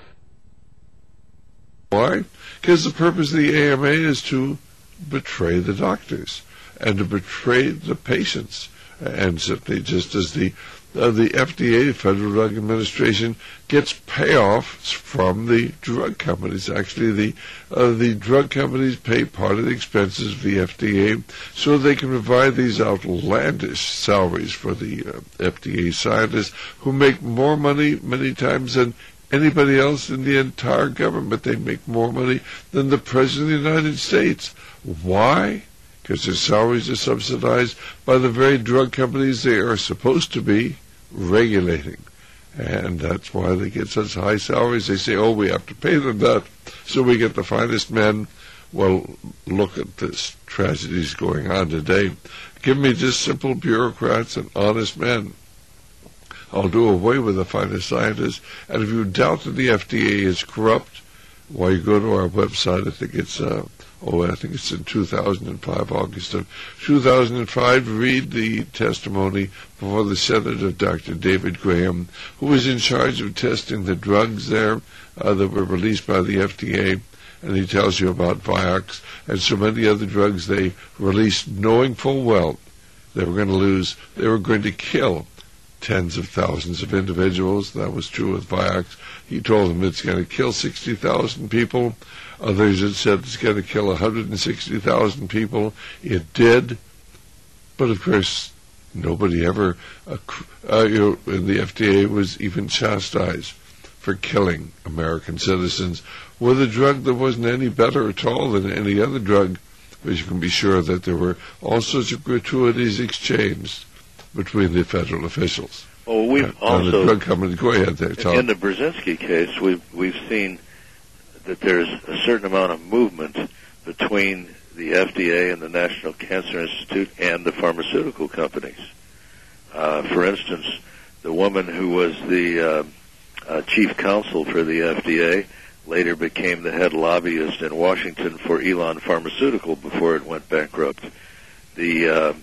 Why? Because the purpose of the A M A is to betray the doctors and to betray the patients. And simply just as the uh, the F D A, Federal Drug Administration, gets payoffs from the drug companies. Actually, the uh, the drug companies pay part of the expenses of the F D A so they can provide these outlandish salaries for the uh, F D A scientists who make more money many times than anybody else in the entire government. They make more money than the President of the United States. Why? Because their salaries are subsidized by the very drug companies they are supposed to be regulating. And that's why they get such high salaries. They say, oh, we have to pay them that so we get the finest men. Well, look at this tragedies going on today. Give me just simple bureaucrats and honest men. I'll do away with the finest scientists. And if you doubt that the F D A is corrupt, why, you go to our website. I think it's, uh, oh, I think it's in two thousand five, August of two thousand five. Read the testimony before the Senate of Doctor David Graham, who was in charge of testing the drugs there uh, that were released by the F D A. And he tells you about Vioxx and so many other drugs they released, knowing full well they were going to lose, they were going to kill tens of thousands of individuals. That was true with Vioxx. He told them it's going to kill sixty thousand people. Others had said it's going to kill one hundred sixty thousand people. It did. But of course, nobody ever, uh, uh, you know, the F D A was even chastised for killing American citizens with a drug that wasn't any better at all than any other drug. But you can be sure that there were all sorts of gratuities exchanged between the federal officials. Well, we've and, also, and the drug company, go ahead there, Tom. In the Brzezinski case, we've we've seen that there's a certain amount of movement between the F D A and the National Cancer Institute and the pharmaceutical companies. Uh, for instance, the woman who was the uh, uh, chief counsel for the F D A later became the head lobbyist in Washington for Elon Pharmaceutical before it went bankrupt. The uh,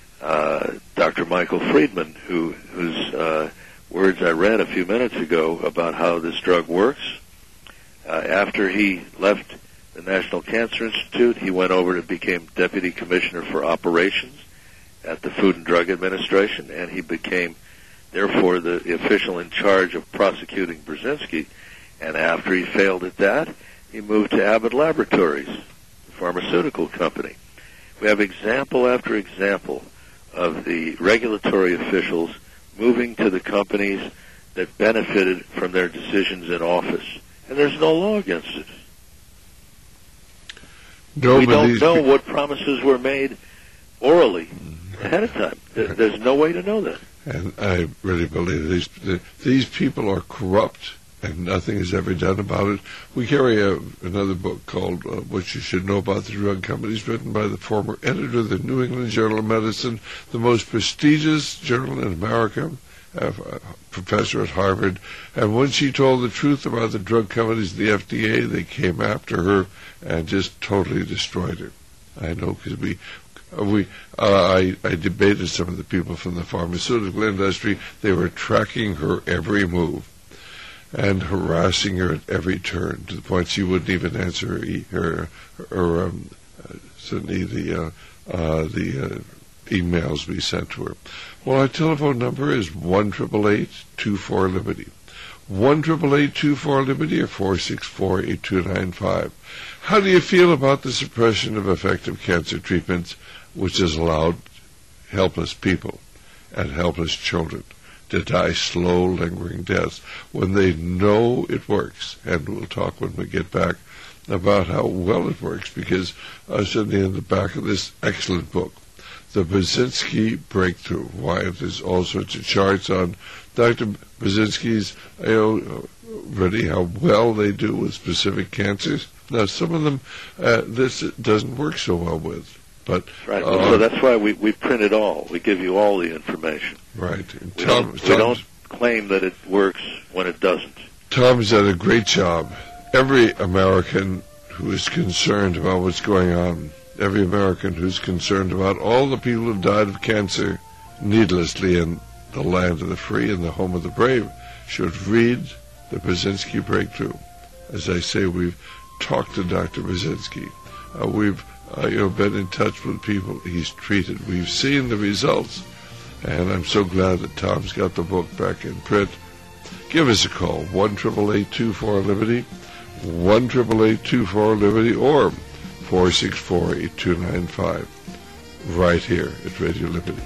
uh, Doctor Michael Friedman, who whose uh, words I read a few minutes ago about how this drug works, uh, after he left the National Cancer Institute, he went over and became Deputy Commissioner for Operations at the Food and Drug Administration, and he became, therefore, the official in charge of prosecuting Brzezinski. And after he failed at that, he moved to Abbott Laboratories, the pharmaceutical company. We have example after example of the regulatory officials moving to the companies that benefited from their decisions in office. And there's no law against it. No, we don't these know pe- what promises were made orally ahead of time. There- There's no way to know that. And I really believe these these people are corrupt, and nothing is ever done about it. We carry a, another book called uh, What You Should Know About the Drug Companies, written by the former editor of the New England Journal of Medicine, the most prestigious journal in America, a professor at Harvard. And when she told the truth about the drug companies, the F D A, they came after her and just totally destroyed her. I know, because we... We, uh, I, I debated some of the people from the pharmaceutical industry. They were tracking her every move and harassing her at every turn, to the point she wouldn't even answer her, e- her, her um, uh, certainly the uh, uh, the uh, emails we sent to her. Well, our telephone number is one triple eight two four Liberty. One triple eight two four Liberty or four six four eight two nine five. How do you feel about the suppression of effective cancer treatments, which has allowed helpless people and helpless children to die slow, lingering deaths when they know it works? And we'll talk when we get back about how well it works, because uh, certainly in the back of this excellent book, The Burzynski Breakthrough, why there's all sorts of charts on Doctor Burzynski's, you know, really how well they do with specific cancers. Now, some of them, uh, this doesn't work so well with. But, right. Uh, so that's why we, we print it all. We give you all the information. Right. And We, Tom, don't, we Tom, don't claim that it works when it doesn't. Tom's done a great job. Every American who is concerned about what's going on, every American who's concerned about all the people who died of cancer needlessly in the land of the free and the home of the brave, should read The Burzynski Breakthrough. As I say, we've talked to Doctor Burzynski. Uh, we've uh, you know, been in touch with people he's treated. We've seen the results. And I'm so glad that Tom's got the book back in print. Give us a call, one triple eight two four Liberty, one triple eight two four Liberty, or four six four eight two nine five, right here at Radio Liberty.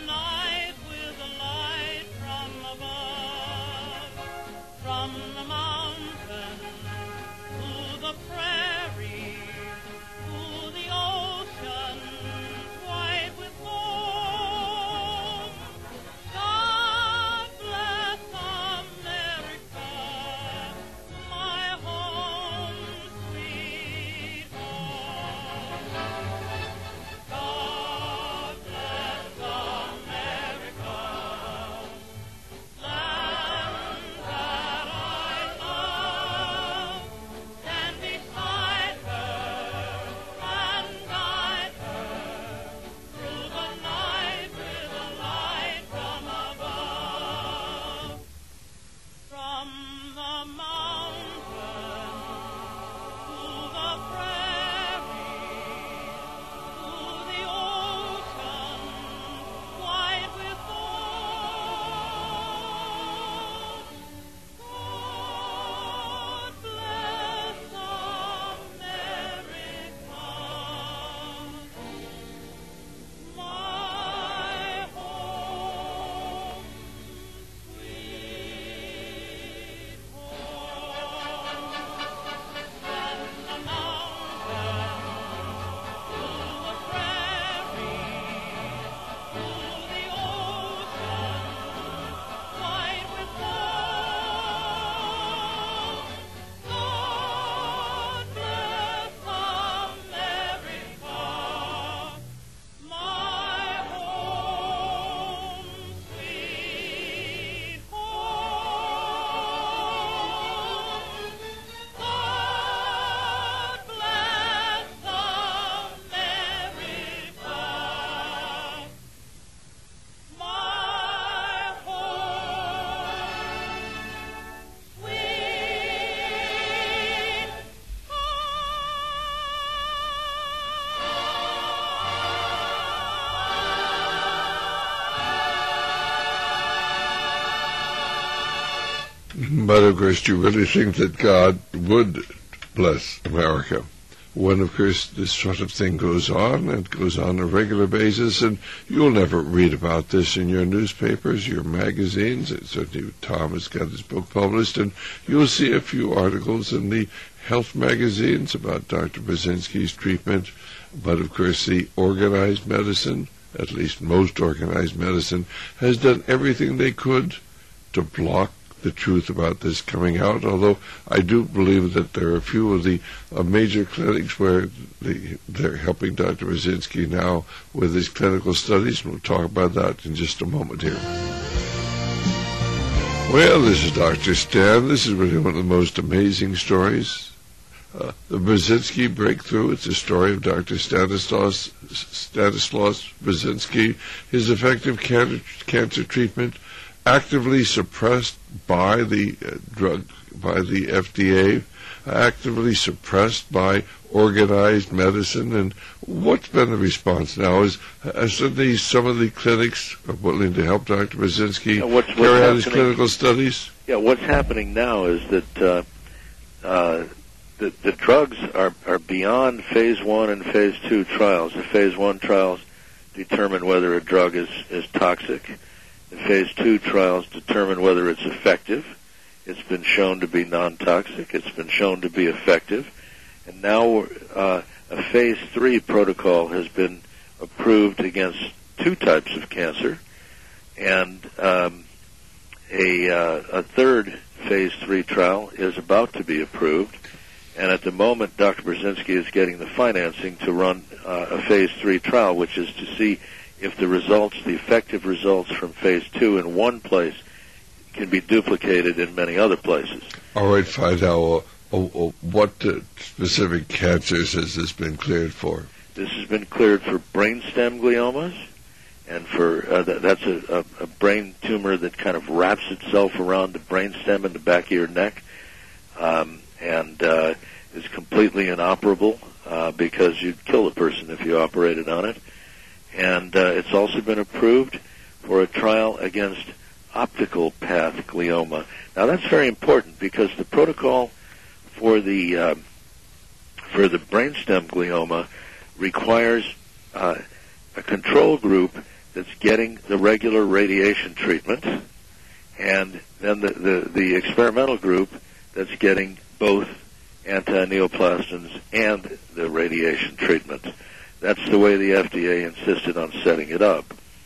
From the But, of course, do you really think that God would bless America when, of course, this sort of thing goes on and goes on a regular basis? And you'll never read about this in your newspapers, your magazines. Certainly Tom has got his book published, and you'll see a few articles in the health magazines about Doctor Burzynski's treatment. But, of course, the organized medicine, at least most organized medicine, has done everything they could to block the truth about this coming out, although I do believe that there are a few of the uh, major clinics where the, they're helping Doctor Burzynski now with his clinical studies, and we'll talk about that in just a moment here. Well, this is Doctor Stan. This is really one of the most amazing stories. Uh, the Burzynski breakthrough. It's a story of Doctor Stanislaus, Stanislaus Burzynski, his effective cancer, cancer treatment, actively suppressed by the uh, drug, by the F D A, actively suppressed by organized medicine. And what's been the response now? Is has the, some of the clinics are willing to help Doctor Burzynski yeah, what's, what's carry out his clinical studies? Yeah, what's happening now is that uh, uh, the, the drugs are, are beyond phase one and phase two trials. The phase one trials determine whether a drug is, is toxic. The phase two trials determine whether it's effective. It's been shown to be non-toxic. It's been shown to be effective. And now uh, a phase three protocol has been approved against two types of cancer. And um, a, uh, a third phase three trial is about to be approved. And at the moment, Doctor Burzynski is getting the financing to run uh, a phase three trial, which is to see if the results, the effective results from phase two in one place can be duplicated in many other places. All right, Fidel, uh, uh, what uh, specific cancers has this been cleared for? This has been cleared for brainstem gliomas, and for uh, th- that's a, a, a brain tumor that kind of wraps itself around the brainstem in the back of your neck, um, and uh, is completely inoperable uh, because you'd kill the person if you operated on it. And uh, it's also been approved for a trial against optical path glioma. Now that's very important because the protocol for the uh, for the brainstem glioma requires uh, a control group that's getting the regular radiation treatment, and then the, the, the experimental group that's getting both anti-neoplastons and the radiation treatment. That's the way the F D A insisted on setting it up.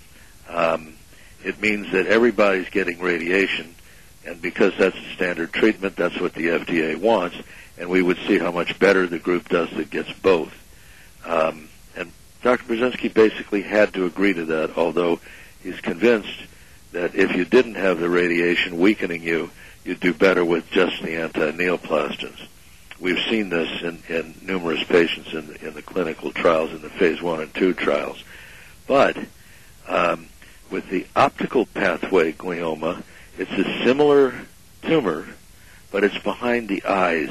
Um, it means that everybody's getting radiation, and because that's the standard treatment, that's what the F D A wants, and we would see how much better the group does that gets both. Um, and Doctor Burzynski basically had to agree to that, although he's convinced that if you didn't have the radiation weakening you, you'd do better with just the anti-neoplastons. We've seen this in, in numerous patients in the, in the clinical trials, in the phase one and two trials. But um, with the optical pathway glioma, it's a similar tumor, but it's behind the eyes.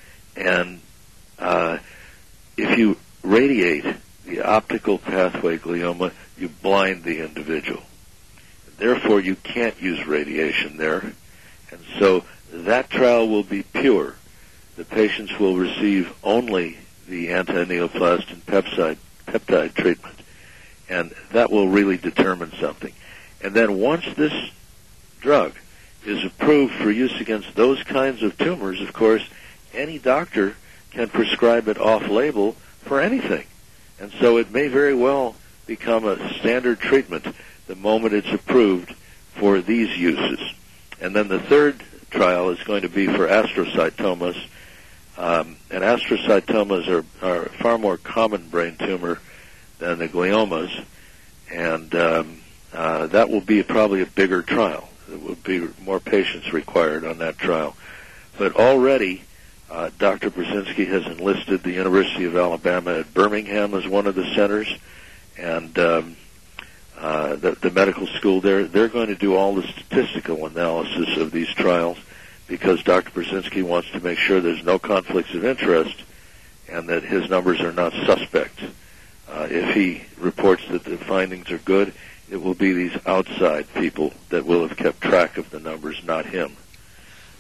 And uh, if you radiate the optical pathway glioma, you blind the individual. Therefore, you can't use radiation there. And so that trial will be pure. The patients will receive only the anti-neoplastin peptide, peptide treatment, and that will really determine something. And then once this drug is approved for use against those kinds of tumors, of course, any doctor can prescribe it off-label for anything. And so it may very well become a standard treatment the moment it's approved for these uses. And then the third trial is going to be for astrocytomas. Um, and astrocytomas are, are a far more common brain tumor than the gliomas, and um, uh, that will be probably a bigger trial. There will be more patients required on that trial. But already, uh, Doctor Burzynski has enlisted the University of Alabama at Birmingham as one of the centers, and um, uh, the, the medical school there. They're going to do all the statistical analysis of these trials, because Doctor Burzynski wants to make sure there's no conflicts of interest and that his numbers are not suspect. Uh, if he reports that the findings are good, it will be these outside people that will have kept track of the numbers, not him.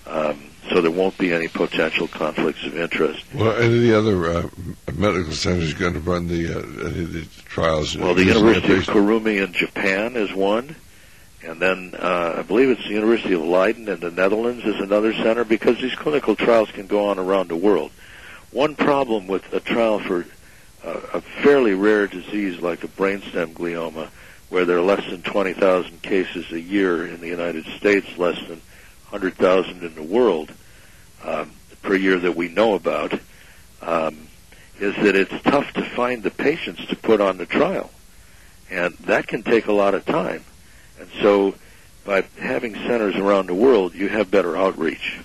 Um, so there won't be any potential conflicts of interest. Well, any of the other uh, medical centers going to run the, uh, any of the trials? Well, the University of Kurumi in Japan is one, and then uh, I believe it's the University of Leiden in the Netherlands is another center, because these clinical trials can go on around the world. One problem with a trial for uh, a fairly rare disease like a brainstem glioma, where there are less than twenty thousand cases a year in the United States, less than one hundred thousand in the world um, per year that we know about, um, is that it's tough to find the patients to put on the trial. And that can take a lot of time. And so by having centers around the world, you have better outreach.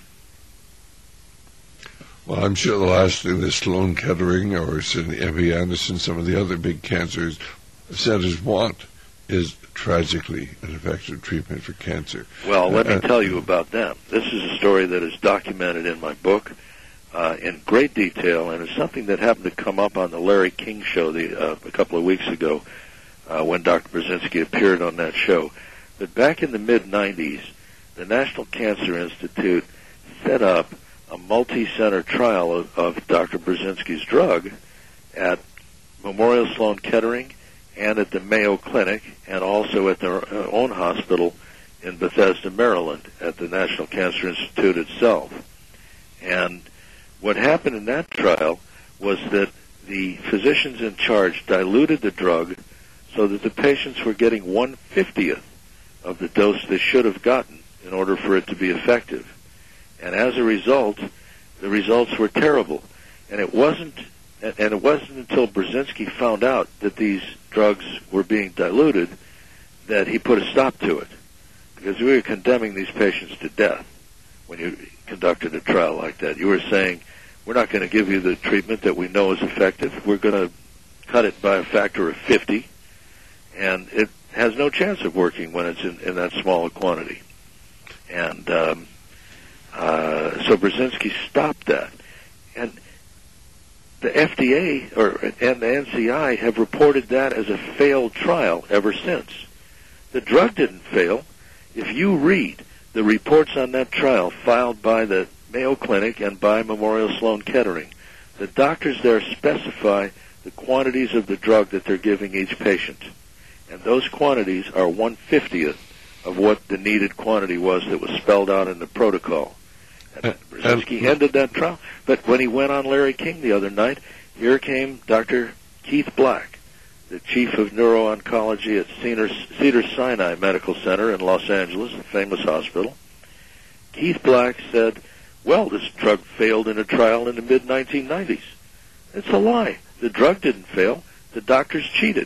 Well, I'm sure the last thing that Sloan Kettering or Sidney M D Anderson, some of the other big cancer centers want is tragically an effective treatment for cancer. Well, let me uh, tell you about them. This is a story that is documented in my book uh, in great detail, and it's something that happened to come up on the Larry King show the, uh, a couple of weeks ago uh, when Doctor Brzezinski appeared on that show. But back in the mid nineties, the National Cancer Institute set up a multi-center trial of, of Doctor Brzezinski's drug at Memorial Sloan Kettering and at the Mayo Clinic, and also at their own hospital in Bethesda, Maryland, at the National Cancer Institute itself. And what happened in that trial was that the physicians in charge diluted the drug so that the patients were getting one fiftieth of the dose they should have gotten in order for it to be effective. And as a result, the results were terrible. And it wasn't and it wasn't until Brzezinski found out that these drugs were being diluted that he put a stop to it. Because we were condemning these patients to death when you conducted a trial like that. You were saying, we're not going to give you the treatment that we know is effective. We're going to cut it by a factor of fifty. And it has no chance of working when it's in, in that small a quantity. And um, uh, so Brzezinski stopped that. And the F D A or and the N C I have reported that as a failed trial ever since. The drug didn't fail. If you read the reports on that trial filed by the Mayo Clinic and by Memorial Sloan Kettering, the doctors there specify the quantities of the drug that they're giving each patient. And those quantities are one fiftieth of what the needed quantity was that was spelled out in the protocol. And Brzezinski ended that trial. But when he went on Larry King the other night, here came Doctor Keith Black, the chief of neuro-oncology at Cedars-Sinai Medical Center in Los Angeles, a famous hospital. Keith Black said, well, this drug failed in a trial in the mid nineteen nineties. It's a lie. The drug didn't fail. The doctors cheated.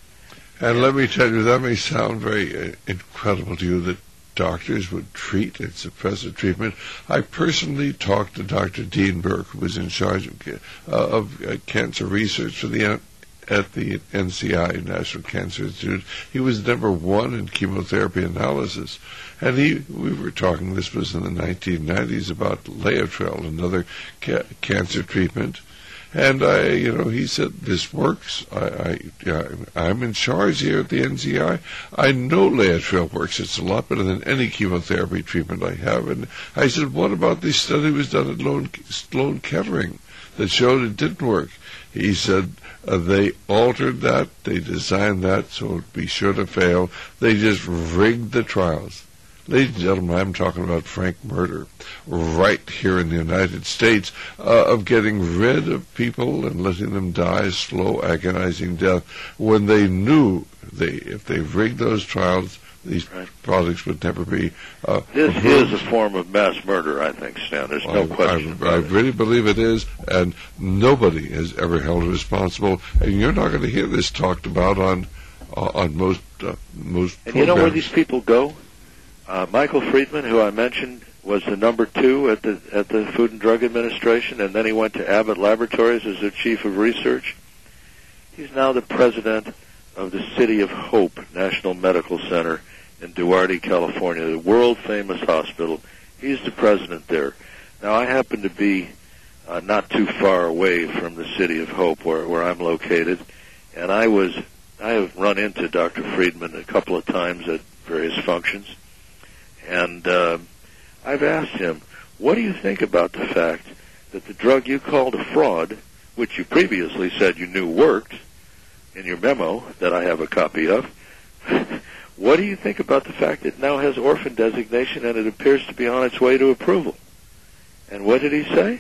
And let me tell you, that may sound very uh, incredible to you that doctors would treat and suppress the treatment. I personally talked to Doctor Dean Burke, who was in charge of, uh, of uh, cancer research for the at the N C I, National Cancer Institute. He was number one in chemotherapy analysis. And he, we were talking, this was in the nineteen nineties, about Laetrile, another ca- cancer treatment. And I, you know, he said, this works. I, I, I'm in charge here at the N C I. I know Laetrile works. It's a lot better than any chemotherapy treatment I have. And I said, what about this study that was done at Sloan, Sloan Kettering that showed it didn't work? He said, uh, they altered that. They designed that so it would be sure to fail. They just rigged the trials. Ladies and gentlemen, I'm talking about frank murder right here in the United States, uh, of getting rid of people and letting them die a slow, agonizing death when they knew they, if they rigged those trials, these right. products would never be uh, This approved. is a form of mass murder, I think, Stan. There's no I, question I, I about really believe it is, and nobody has ever held responsible. And you're not going to hear this talked about on uh, on most uh, most. And you know where these people go? Uh, Michael Friedman, who I mentioned, was the number two at the at the Food and Drug Administration, and then he went to Abbott Laboratories as their chief of research. He's now the president of the City of Hope National Medical Center in Duarte, California, the world-famous hospital. He's the president there. Now, I happen to be uh, not too far away from the City of Hope, where, where I'm located, and I was I have run into Doctor Friedman a couple of times at various functions. And uh, I've asked him, what do you think about the fact that the drug you called a fraud, which you previously said you knew worked, in your memo that I have a copy of, what do you think about the fact it now has orphan designation and it appears to be on its way to approval? And what did he say?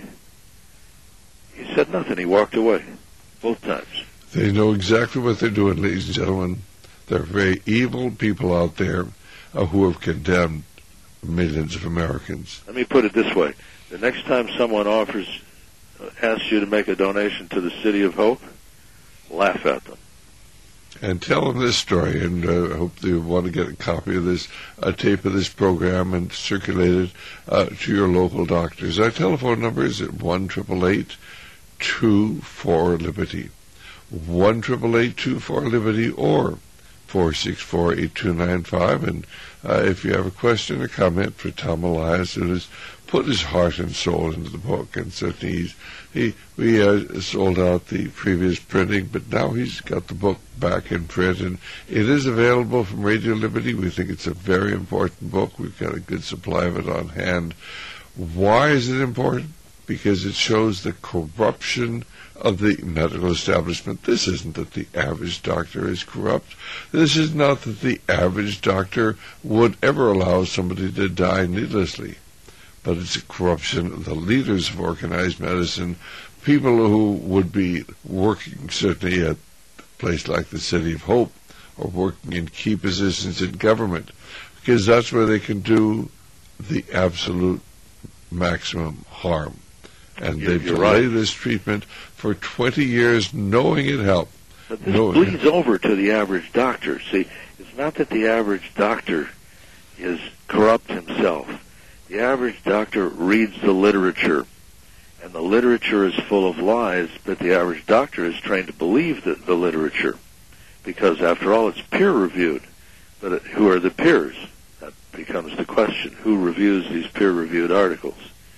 He said nothing. He walked away both times. They know exactly what they're doing, ladies and gentlemen. There are very evil people out there uh, who have condemned millions of Americans. Let me put it this way. The next time someone offers, uh, asks you to make a donation to the City of Hope, laugh at them. And tell them this story, and uh, I hope they want to get a copy of this, a tape of this program, and circulate it uh, to your local doctors. Our telephone number is at one eight eight eight, two four, Liberty. one eight eight eight, two four, Liberty, or four six four, eight two nine five. And uh, if you have a question or comment for Tom Elias, who has put his heart and soul into the book, and certainly he's, he we uh, sold out the previous printing, but now he's got the book back in print, and it is available from Radio Liberty. We think it's a very important book. We've got a good supply of it on hand. Why is it important? Because it shows the corruption of the medical establishment. This isn't that the average doctor is corrupt. This is not that the average doctor would ever allow somebody to die needlessly. But it's a corruption of the leaders of organized medicine, people who would be working certainly at a place like the City of Hope, or working in key positions in government, because that's where they can do the absolute maximum harm. And You're, they've you're delayed right. this treatment for twenty years, knowing it helped. But this knowing bleeds it. over to the average doctor. See, it's not that the average doctor is corrupt himself. The average doctor reads the literature, and the literature is full of lies, but the average doctor is trained to believe the, the literature, because after all, it's peer-reviewed. But it, who are the peers? That becomes the question. Who reviews these peer-reviewed articles?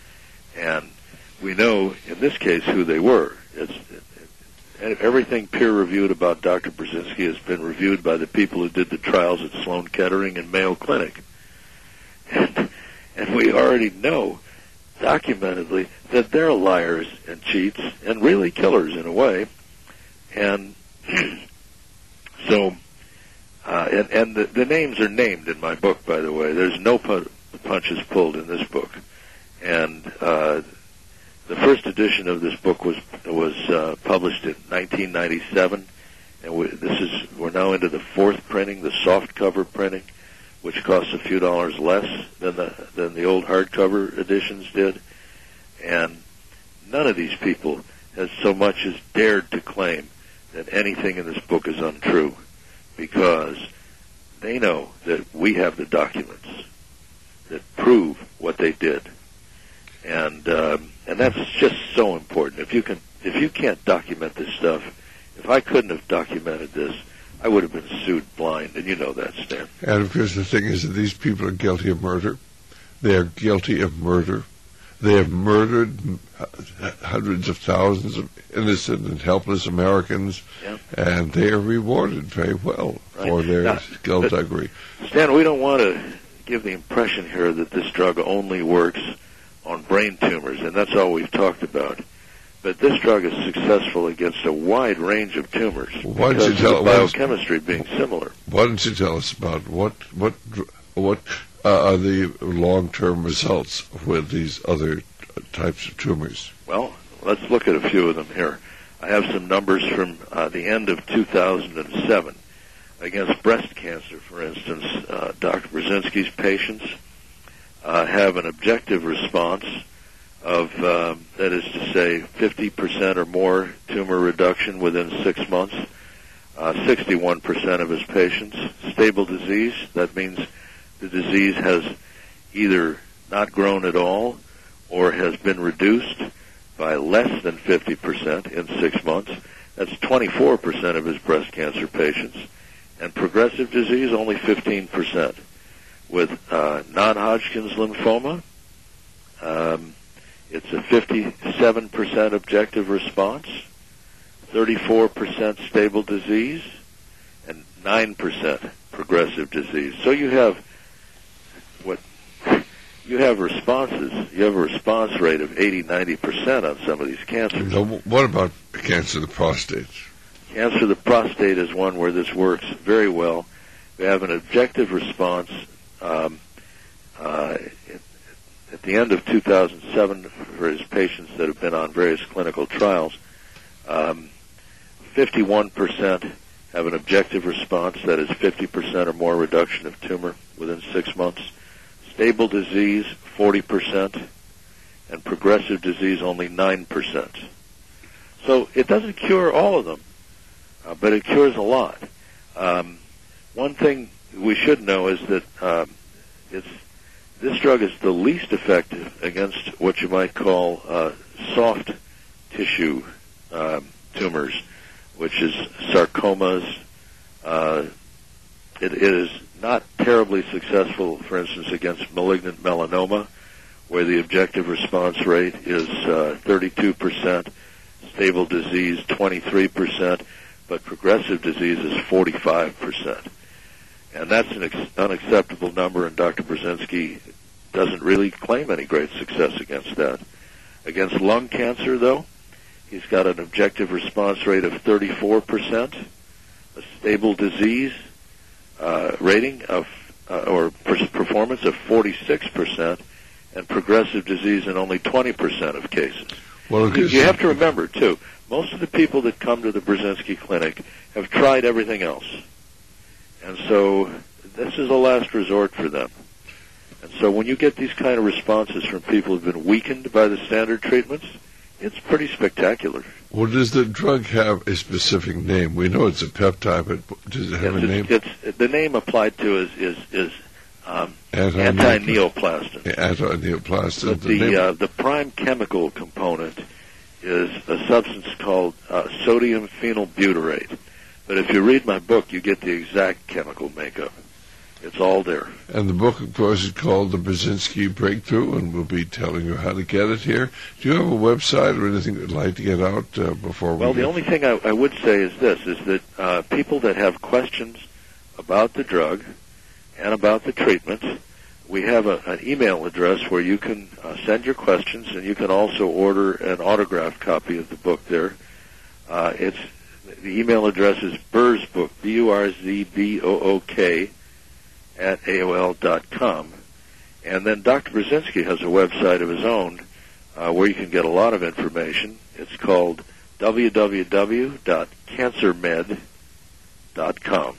And we know, in this case, who they were. It's, it, it, everything peer-reviewed about Doctor Brzezinski has been reviewed by the people who did the trials at Sloan Kettering and Mayo Clinic. And, and we already know, documentedly, that they're liars and cheats and really killers in a way. And so, uh, and, and the, the names are named in my book, by the way. There's no pu- punches pulled in this book. And uh, the first edition of this book was was uh, published in nineteen ninety-seven, and we, this is we're now into the fourth printing, the soft cover printing, which costs a few dollars less than the than the old hardcover editions did. And none of these people has so much as dared to claim that anything in this book is untrue, because they know that we have the documents that prove what they did. And um, and that's just so important. If you can, if you can't document this stuff, if I couldn't have documented this, I would have been sued blind, and you know that, Stan. And of course, the thing is that these people are guilty of murder. They are guilty of murder. They have murdered hundreds of thousands of innocent and helpless Americans, yeah. and they are rewarded very well right. for their now, skullduggery. Stan, we don't want to give the impression here that this drug only works on brain tumors, and that's all we've talked about. But this drug is successful against a wide range of tumors Why because don't you tell, of the biochemistry being similar. Why don't you tell us about what what what uh, are the long-term results with these other types of tumors? Well, let's look at a few of them here. I have some numbers from uh, the end of two thousand seven against breast cancer, for instance. Uh, Doctor Brzezinski's patients uh, have an objective response of, uh, that is to say, fifty percent or more tumor reduction within six months. Uh, sixty-one percent of his patients, stable disease. That means the disease has either not grown at all or has been reduced by less than fifty percent in six months. That's twenty-four percent of his breast cancer patients. And progressive disease, only fifteen percent. With uh, non-Hodgkin's lymphoma, um, it's a fifty-seven percent objective response, thirty-four percent stable disease, and nine percent progressive disease. So you have what you have responses. You have a response rate of eighty, ninety percent on some of these cancers. So what about cancer of the prostate? Cancer of the prostate is one where this works very well. We have an objective response. Um, uh, at the end of two thousand seven, for his patients that have been on various clinical trials, um, fifty-one percent have an objective response, that is fifty percent or more reduction of tumor within six months. Stable disease, forty percent, and progressive disease, only nine percent. So it doesn't cure all of them, uh, but it cures a lot. Um, one thing we should know is that um, it's, this drug is the least effective against what you might call uh, soft tissue um, tumors, which is sarcomas. Uh, it, it is not terribly successful, for instance, against malignant melanoma, where the objective response rate is uh, thirty-two percent, stable disease twenty-three percent, but progressive disease is forty-five percent. And that's an ex- unacceptable number, and Doctor Brzezinski doesn't really claim any great success against that. Against lung cancer, though, he's got an objective response rate of thirty-four percent, a stable disease uh, rating of uh, or per- performance of forty-six percent, and progressive disease in only twenty percent of cases. Well, you, you have to remember, too, most of the people that come to the Brzezinski Clinic have tried everything else. And so this is a last resort for them. And so when you get these kind of responses from people who've been weakened by the standard treatments, it's pretty spectacular. Well, does the drug have a specific name? We know it's a peptide, but does it have yes, a name? It's, it's, the name applied to is is, is um, anti-neoplastin. anti-neoplastin. Anti-neoplastin. But the the, uh, the prime chemical component is a substance called uh, sodium phenylbutyrate. But if you read my book, you get the exact chemical makeup. It's all there. And the book, of course, is called The Brzezinski Breakthrough, and we'll be telling you how to get it here. Do you have a website or anything you'd like to get out uh, before we Well, the get... only thing I, I would say is this, is that uh, people that have questions about the drug and about the treatment, we have a, an email address where you can uh, send your questions, and you can also order an autographed copy of the book there. Uh, it's the email address is burzbook, B U R Z B O O K, at A O L dot com. And then Doctor Brzezinski has a website of his own uh, where you can get a lot of information. It's called w w w dot cancer med dot com.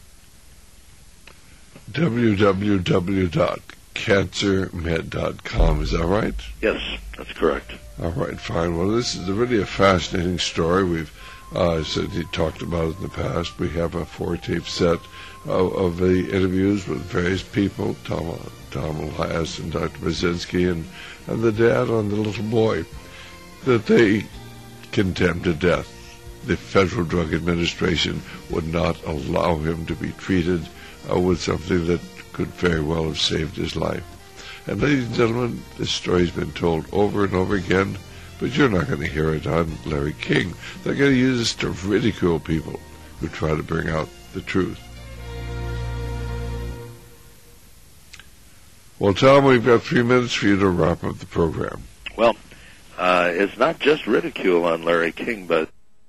w w w dot cancer med dot com, is that right? Yes, that's correct. All right, fine. Well, this is a really a fascinating story. We've uh, said he talked about it in the past. We have a four-tape set of, of the interviews with various people, Tom, Tom Elias and Doctor Brzezinski, and, and the dad on the little boy, that they condemned to death. The Federal Drug Administration would not allow him to be treated uh, with something that could very well have saved his life. And ladies and gentlemen, this story's been told over and over again, but you're not going to hear it on Larry King. They're going to use this to ridicule people who try to bring out the truth. Well, Tom, we've got three minutes for you to wrap up the program. Well, uh, it's not just ridicule on Larry King, but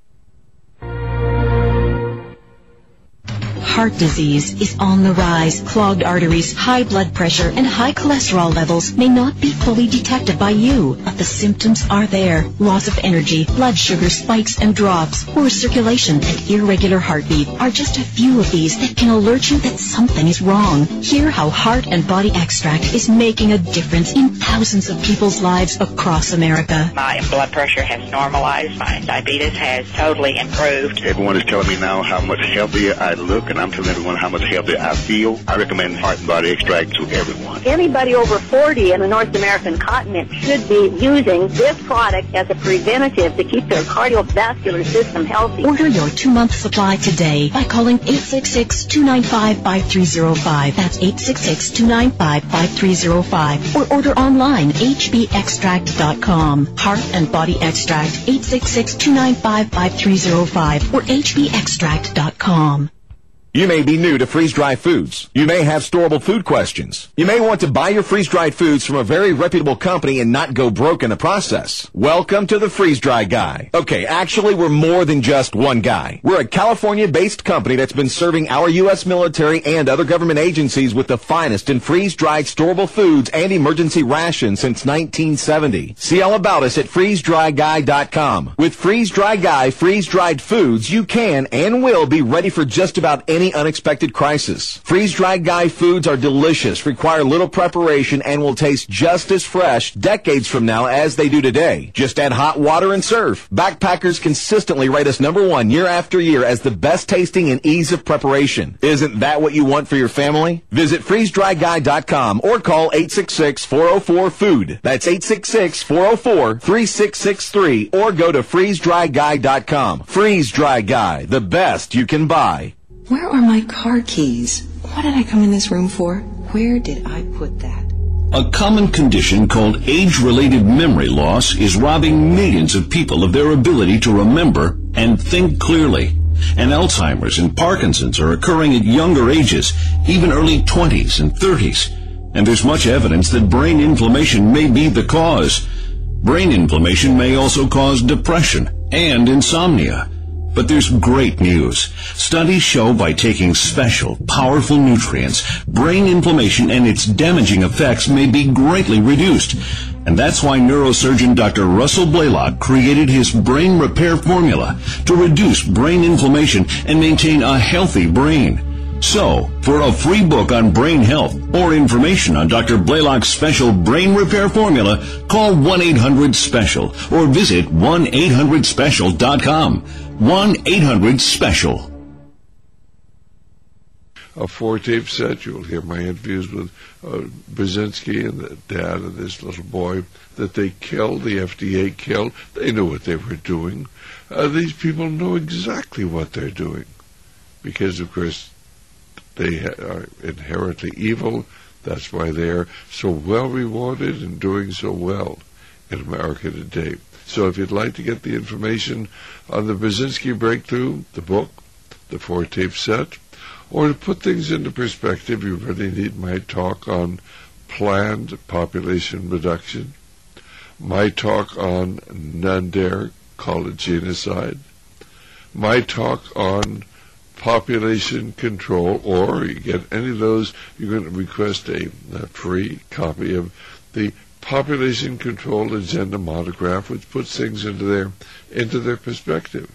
Heart disease is on the rise. Clogged arteries, high blood pressure, and high cholesterol levels may not be fully detected by you, but the symptoms are there. Loss of energy, blood sugar spikes and drops, poor circulation, and irregular heartbeat are just a few of these that can alert you that something is wrong. Hear how Heart and Body Extract is making a difference in thousands of people's lives across America. My blood pressure has normalized. My diabetes has totally improved. Everyone is telling me now how much healthier I look, and I'm telling everyone how much healthier I feel. I recommend Heart and Body Extract to everyone. Anybody over forty in the North American continent should be using this product as a preventative to keep their cardiovascular system healthy. Order your two-month supply today by calling eight six six, two nine five, five three zero five. That's eight six six, two nine five, five three zero five. Or order online, h b extract dot com. Heart and Body Extract, eight six six, two nine five, five three zero five or h b extract dot com. You may be new to freeze-dried foods. You may have storable food questions. You may want to buy your freeze-dried foods from a very reputable company and not go broke in the process. Welcome to the Freeze-Dry Guy. Okay, actually, we're more than just one guy. We're a California-based company that's been serving our U S military and other government agencies with the finest in freeze-dried storable foods and emergency rations since nineteen seventy. See all about us at freeze dry guy dot com. With Freeze-Dry Guy freeze-dried foods, you can and will be ready for just about any unexpected crisis. Freeze-Dry Guy foods are delicious, require little preparation, and will taste just as fresh decades from now as they do today. Just add hot water and serve. Backpackers consistently rate us number one year after year as the best tasting and ease of preparation. Isn't that what you want for your family? Visit freeze dry guy dot com or call eight six six, four oh four, food. That's eight six six, four oh four, three six six three or go to freeze dry guy dot com. Freeze-Dry Guy, the best you can buy. Where are my car keys? What did I come in this room for? Where did I put that? A common condition called age-related memory loss is robbing millions of people of their ability to remember and think clearly. And Alzheimer's and Parkinson's are occurring at younger ages, even early twenties and thirties. And there's much evidence that brain inflammation may be the cause. Brain inflammation may also cause depression and insomnia. But there's great news. Studies show by taking special, powerful nutrients, brain inflammation and its damaging effects may be greatly reduced. And that's why neurosurgeon Doctor Russell Blaylock created his brain repair formula to reduce brain inflammation and maintain a healthy brain. So, for a free book on brain health or information on Doctor Blaylock's special brain repair formula, call one eight hundred special or visit one eight hundred special dot com. one eight hundred special. A four-tape set, you'll hear my interviews with uh, Brzezinski and the dad of this little boy that they killed, the F D A killed. They knew what they were doing. Uh, these people know exactly what they're doing because, of course, they are inherently evil. That's why they're so well rewarded and doing so well in America today. So if you'd like to get the information on the Brzezinski breakthrough, the book, the four-tape set, or to put things into perspective, you really need my talk on planned population reduction, my talk on Nander, call it genocide, my talk on population control, or you get any of those, you're going to request a, a free copy of the Population Control Agenda monograph, which puts things into their into their perspective.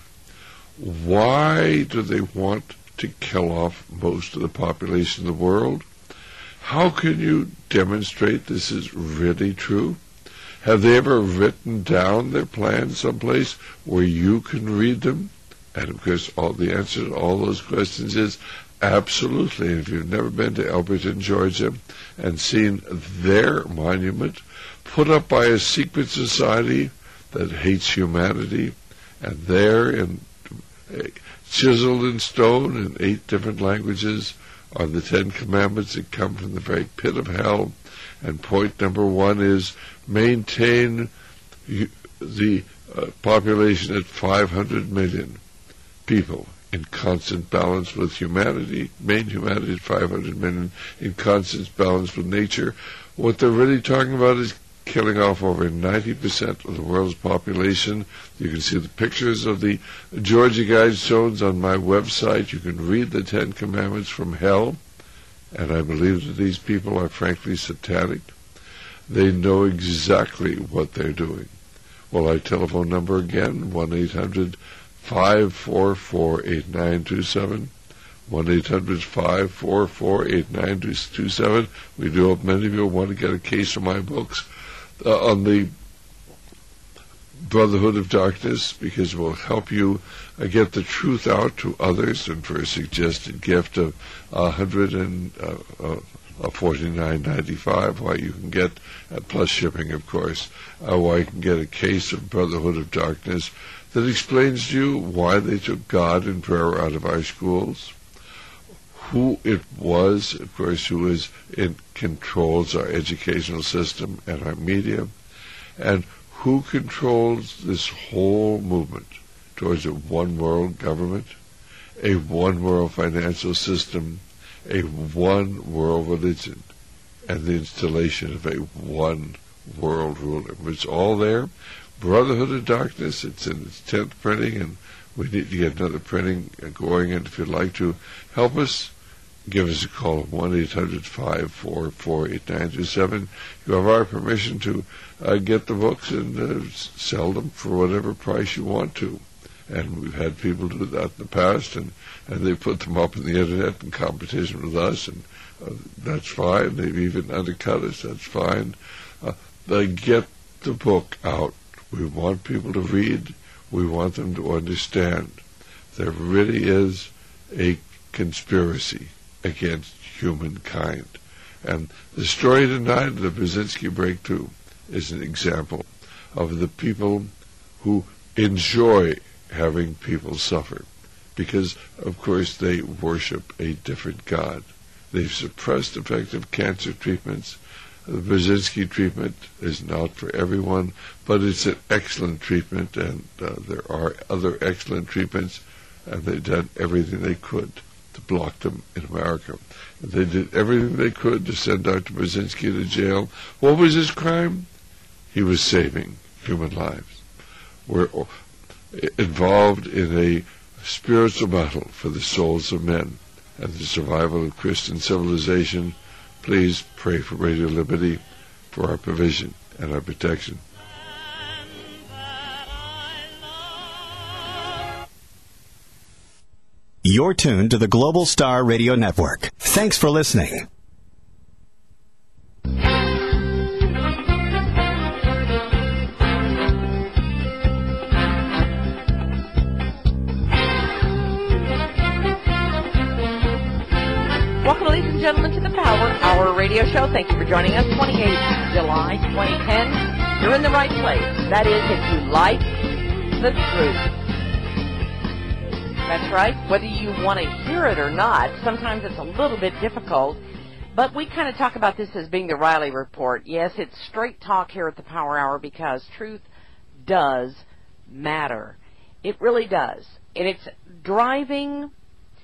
Why do they want to kill off most of the population of the world? How can you demonstrate this is really true? Have they ever written down their plans someplace where you can read them? And of course, all the answer to all those questions is absolutely. And if you've never been to Elberton, Georgia, and seen their monument put up by a secret society that hates humanity, and there in uh, chiseled in stone in eight different languages are the Ten Commandments that come from the very pit of hell. And point number one is maintain the uh, population at five hundred million people in constant balance with humanity. Main humanity at five hundred million in constant balance with nature. What they're really talking about is killing off over ninety percent of the world's population. You can see the pictures of the Georgia Guidestones on my website. You can read the Ten Commandments from hell. And I believe that these people are frankly satanic. They know exactly what they're doing. Well, our telephone number again, one eight hundred, five four four, eight nine two seven. one eight hundred, five four four, eight nine two seven. We do hope many of you want to get a case of my books uh, on the Brotherhood of Darkness, because it will help you uh, get the truth out to others. And for a suggested gift of one hundred forty-nine ninety-five, why you can get, uh, plus shipping of course, uh, why you can get a case of Brotherhood of Darkness that explains to you why they took God and prayer out of our schools, who it was, of course, who is in controls our educational system and our media, and who controls this whole movement towards a one-world government. a one-world financial system, a one-world religion, and the installation of a one-world ruler. It's all there. Brotherhood of Darkness, it's in its tenth printing, and we need to get another printing going. And if you'd like to help us, give us a call at one eight hundred, five four four, eight nine two seven. You have our permission to uh, get the books and uh, sell them for whatever price you want to. And we've had people do that in the past, and, and they put them up on the Internet in competition with us, and uh, that's fine. They've even undercut us. That's fine. Uh, they get the book out. We want people to read. We want them to understand. There really is a conspiracy against humankind. And the story tonight of the Brzezinski breakthrough is an example of the people who enjoy having people suffer, because, of course, they worship a different God. They've suppressed effective cancer treatments. The Brzezinski treatment is not for everyone, but it's an excellent treatment, and uh, there are other excellent treatments, and they've done everything they could to block them in America. They did everything they could to send Doctor Brzezinski to jail. What was his crime? He was saving human lives. We're involved in a spiritual battle for the souls of men and the survival of Christian civilization. Please pray for Radio Liberty, for our provision and our protection. You're tuned to the Global Star Radio Network. Thanks for listening. Welcome, ladies and gentlemen, to the Power Hour Radio Show. Thank you for joining us. twenty-eighth of July, twenty ten. You're in the right place. That is, if you like the truth. That's right. Whether you want to hear it or not, sometimes it's a little bit difficult. But we kind of talk about this as being the Riley Report. Yes, it's straight talk here at the Power Hour because truth does matter. It really does. And it's driving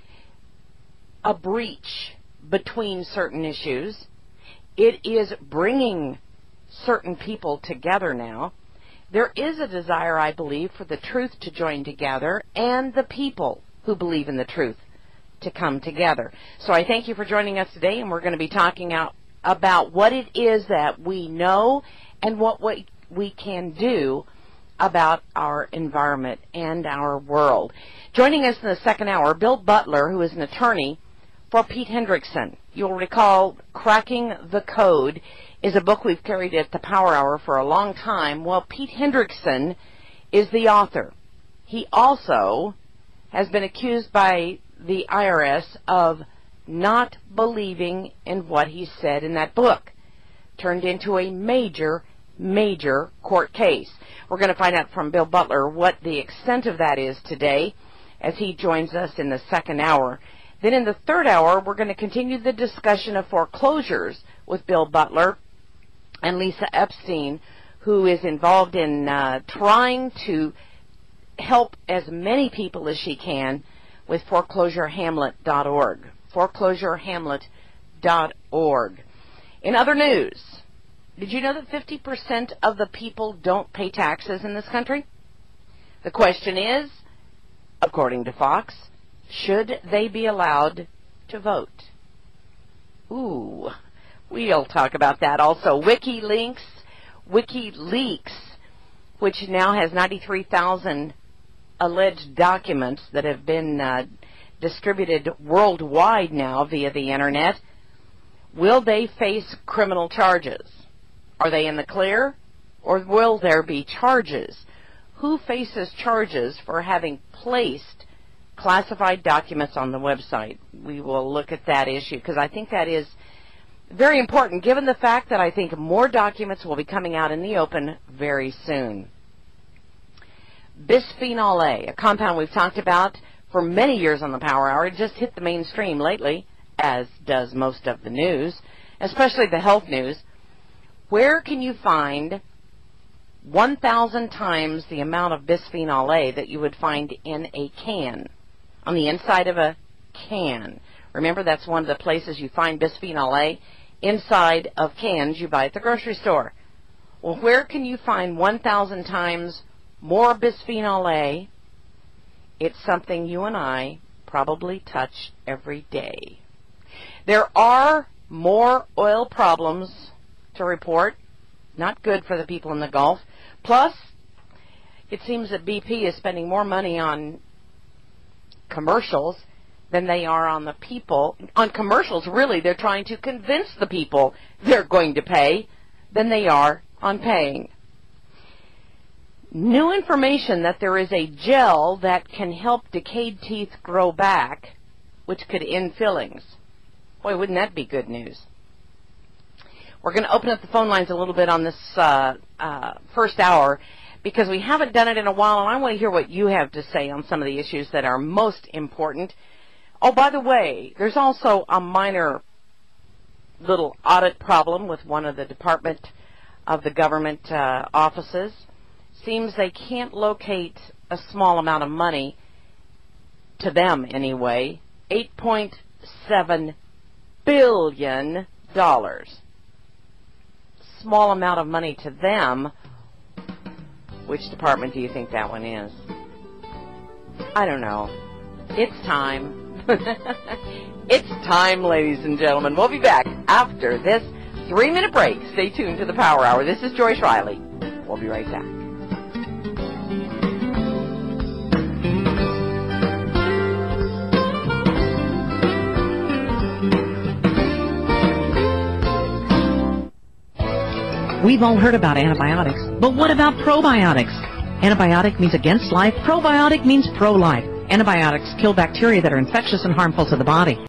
a breach between certain issues. It is bringing certain people together now. There is a desire, I believe, for the truth to join together and the people who believe in the truth to come together. So I thank you for joining us today, and we're going to be talking out about what it is that we know and what we, we can do about our environment and our world. Joining us in the second hour, Bill Butler, who is an attorney for Pete Hendrickson. You'll recall Cracking the Code is a book we've carried at the Power Hour for a long time. Well, Pete Hendrickson is the author. He also has been accused by the I R S of not believing in what he said in that book. Turned into a major, major court case. We're going to find out from Bill Butler what the extent of that is today as he joins us in the second hour. Then in the third hour, we're going to continue the discussion of foreclosures with Bill Butler and Lisa Epstein, who is involved in uh, trying to help as many people as she can with foreclosure hamlet dot org. foreclosure hamlet dot org. In other news, did you know that fifty percent of the people don't pay taxes in this country? The question is, according to Fox, should they be allowed to vote? Ooh, we'll talk about that. Also, WikiLeaks, WikiLeaks, which now has ninety-three thousand alleged documents that have been uh, distributed worldwide now via the Internet. Will they face criminal charges? Are they in the clear? Or will there be charges? Who faces charges for having placed classified documents on the website? We will look at that issue because I think that is very important given the fact that I think more documents will be coming out in the open very soon. Bisphenol A, a compound we've talked about for many years on the Power Hour. It just hit the mainstream lately, as does most of the news, especially the health news. Where can you find one thousand times the amount of bisphenol A that you would find in a can? on the inside of a can. Remember, that's one of the places you find bisphenol A, inside of cans you buy at the grocery store. Well, where can you find one thousand times more bisphenol A? It's something you and I probably touch every day. There are more oil problems to report. Not good for the people in the Gulf. Plus, it seems that B P is spending more money on commercials than they are on the people. On commercials, really, they're trying to convince the people they're going to pay than they are on paying. New information that there is a gel that can help decayed teeth grow back, which could end fillings. Boy, wouldn't that be good news? We're going to open up the phone lines a little bit on this uh, uh, first hour because we haven't done it in a while, and I want to hear what you have to say on some of the issues that are most important. Oh, by the way, there's also a minor little audit problem with one of the Department of the Government uh, offices. Seems they can't locate a small amount of money, to them anyway, eight point seven billion dollars. Small amount of money to them. Which department do you think that one is? I don't know. It's time. It's time, ladies and gentlemen. We'll be back after this three-minute break. Stay tuned to the Power Hour. This is Joyce Riley. We'll be right back. We've all heard about antibiotics, but what about probiotics? Antibiotic means against life. Probiotic means pro-life. Antibiotics kill bacteria that are infectious and harmful to the body.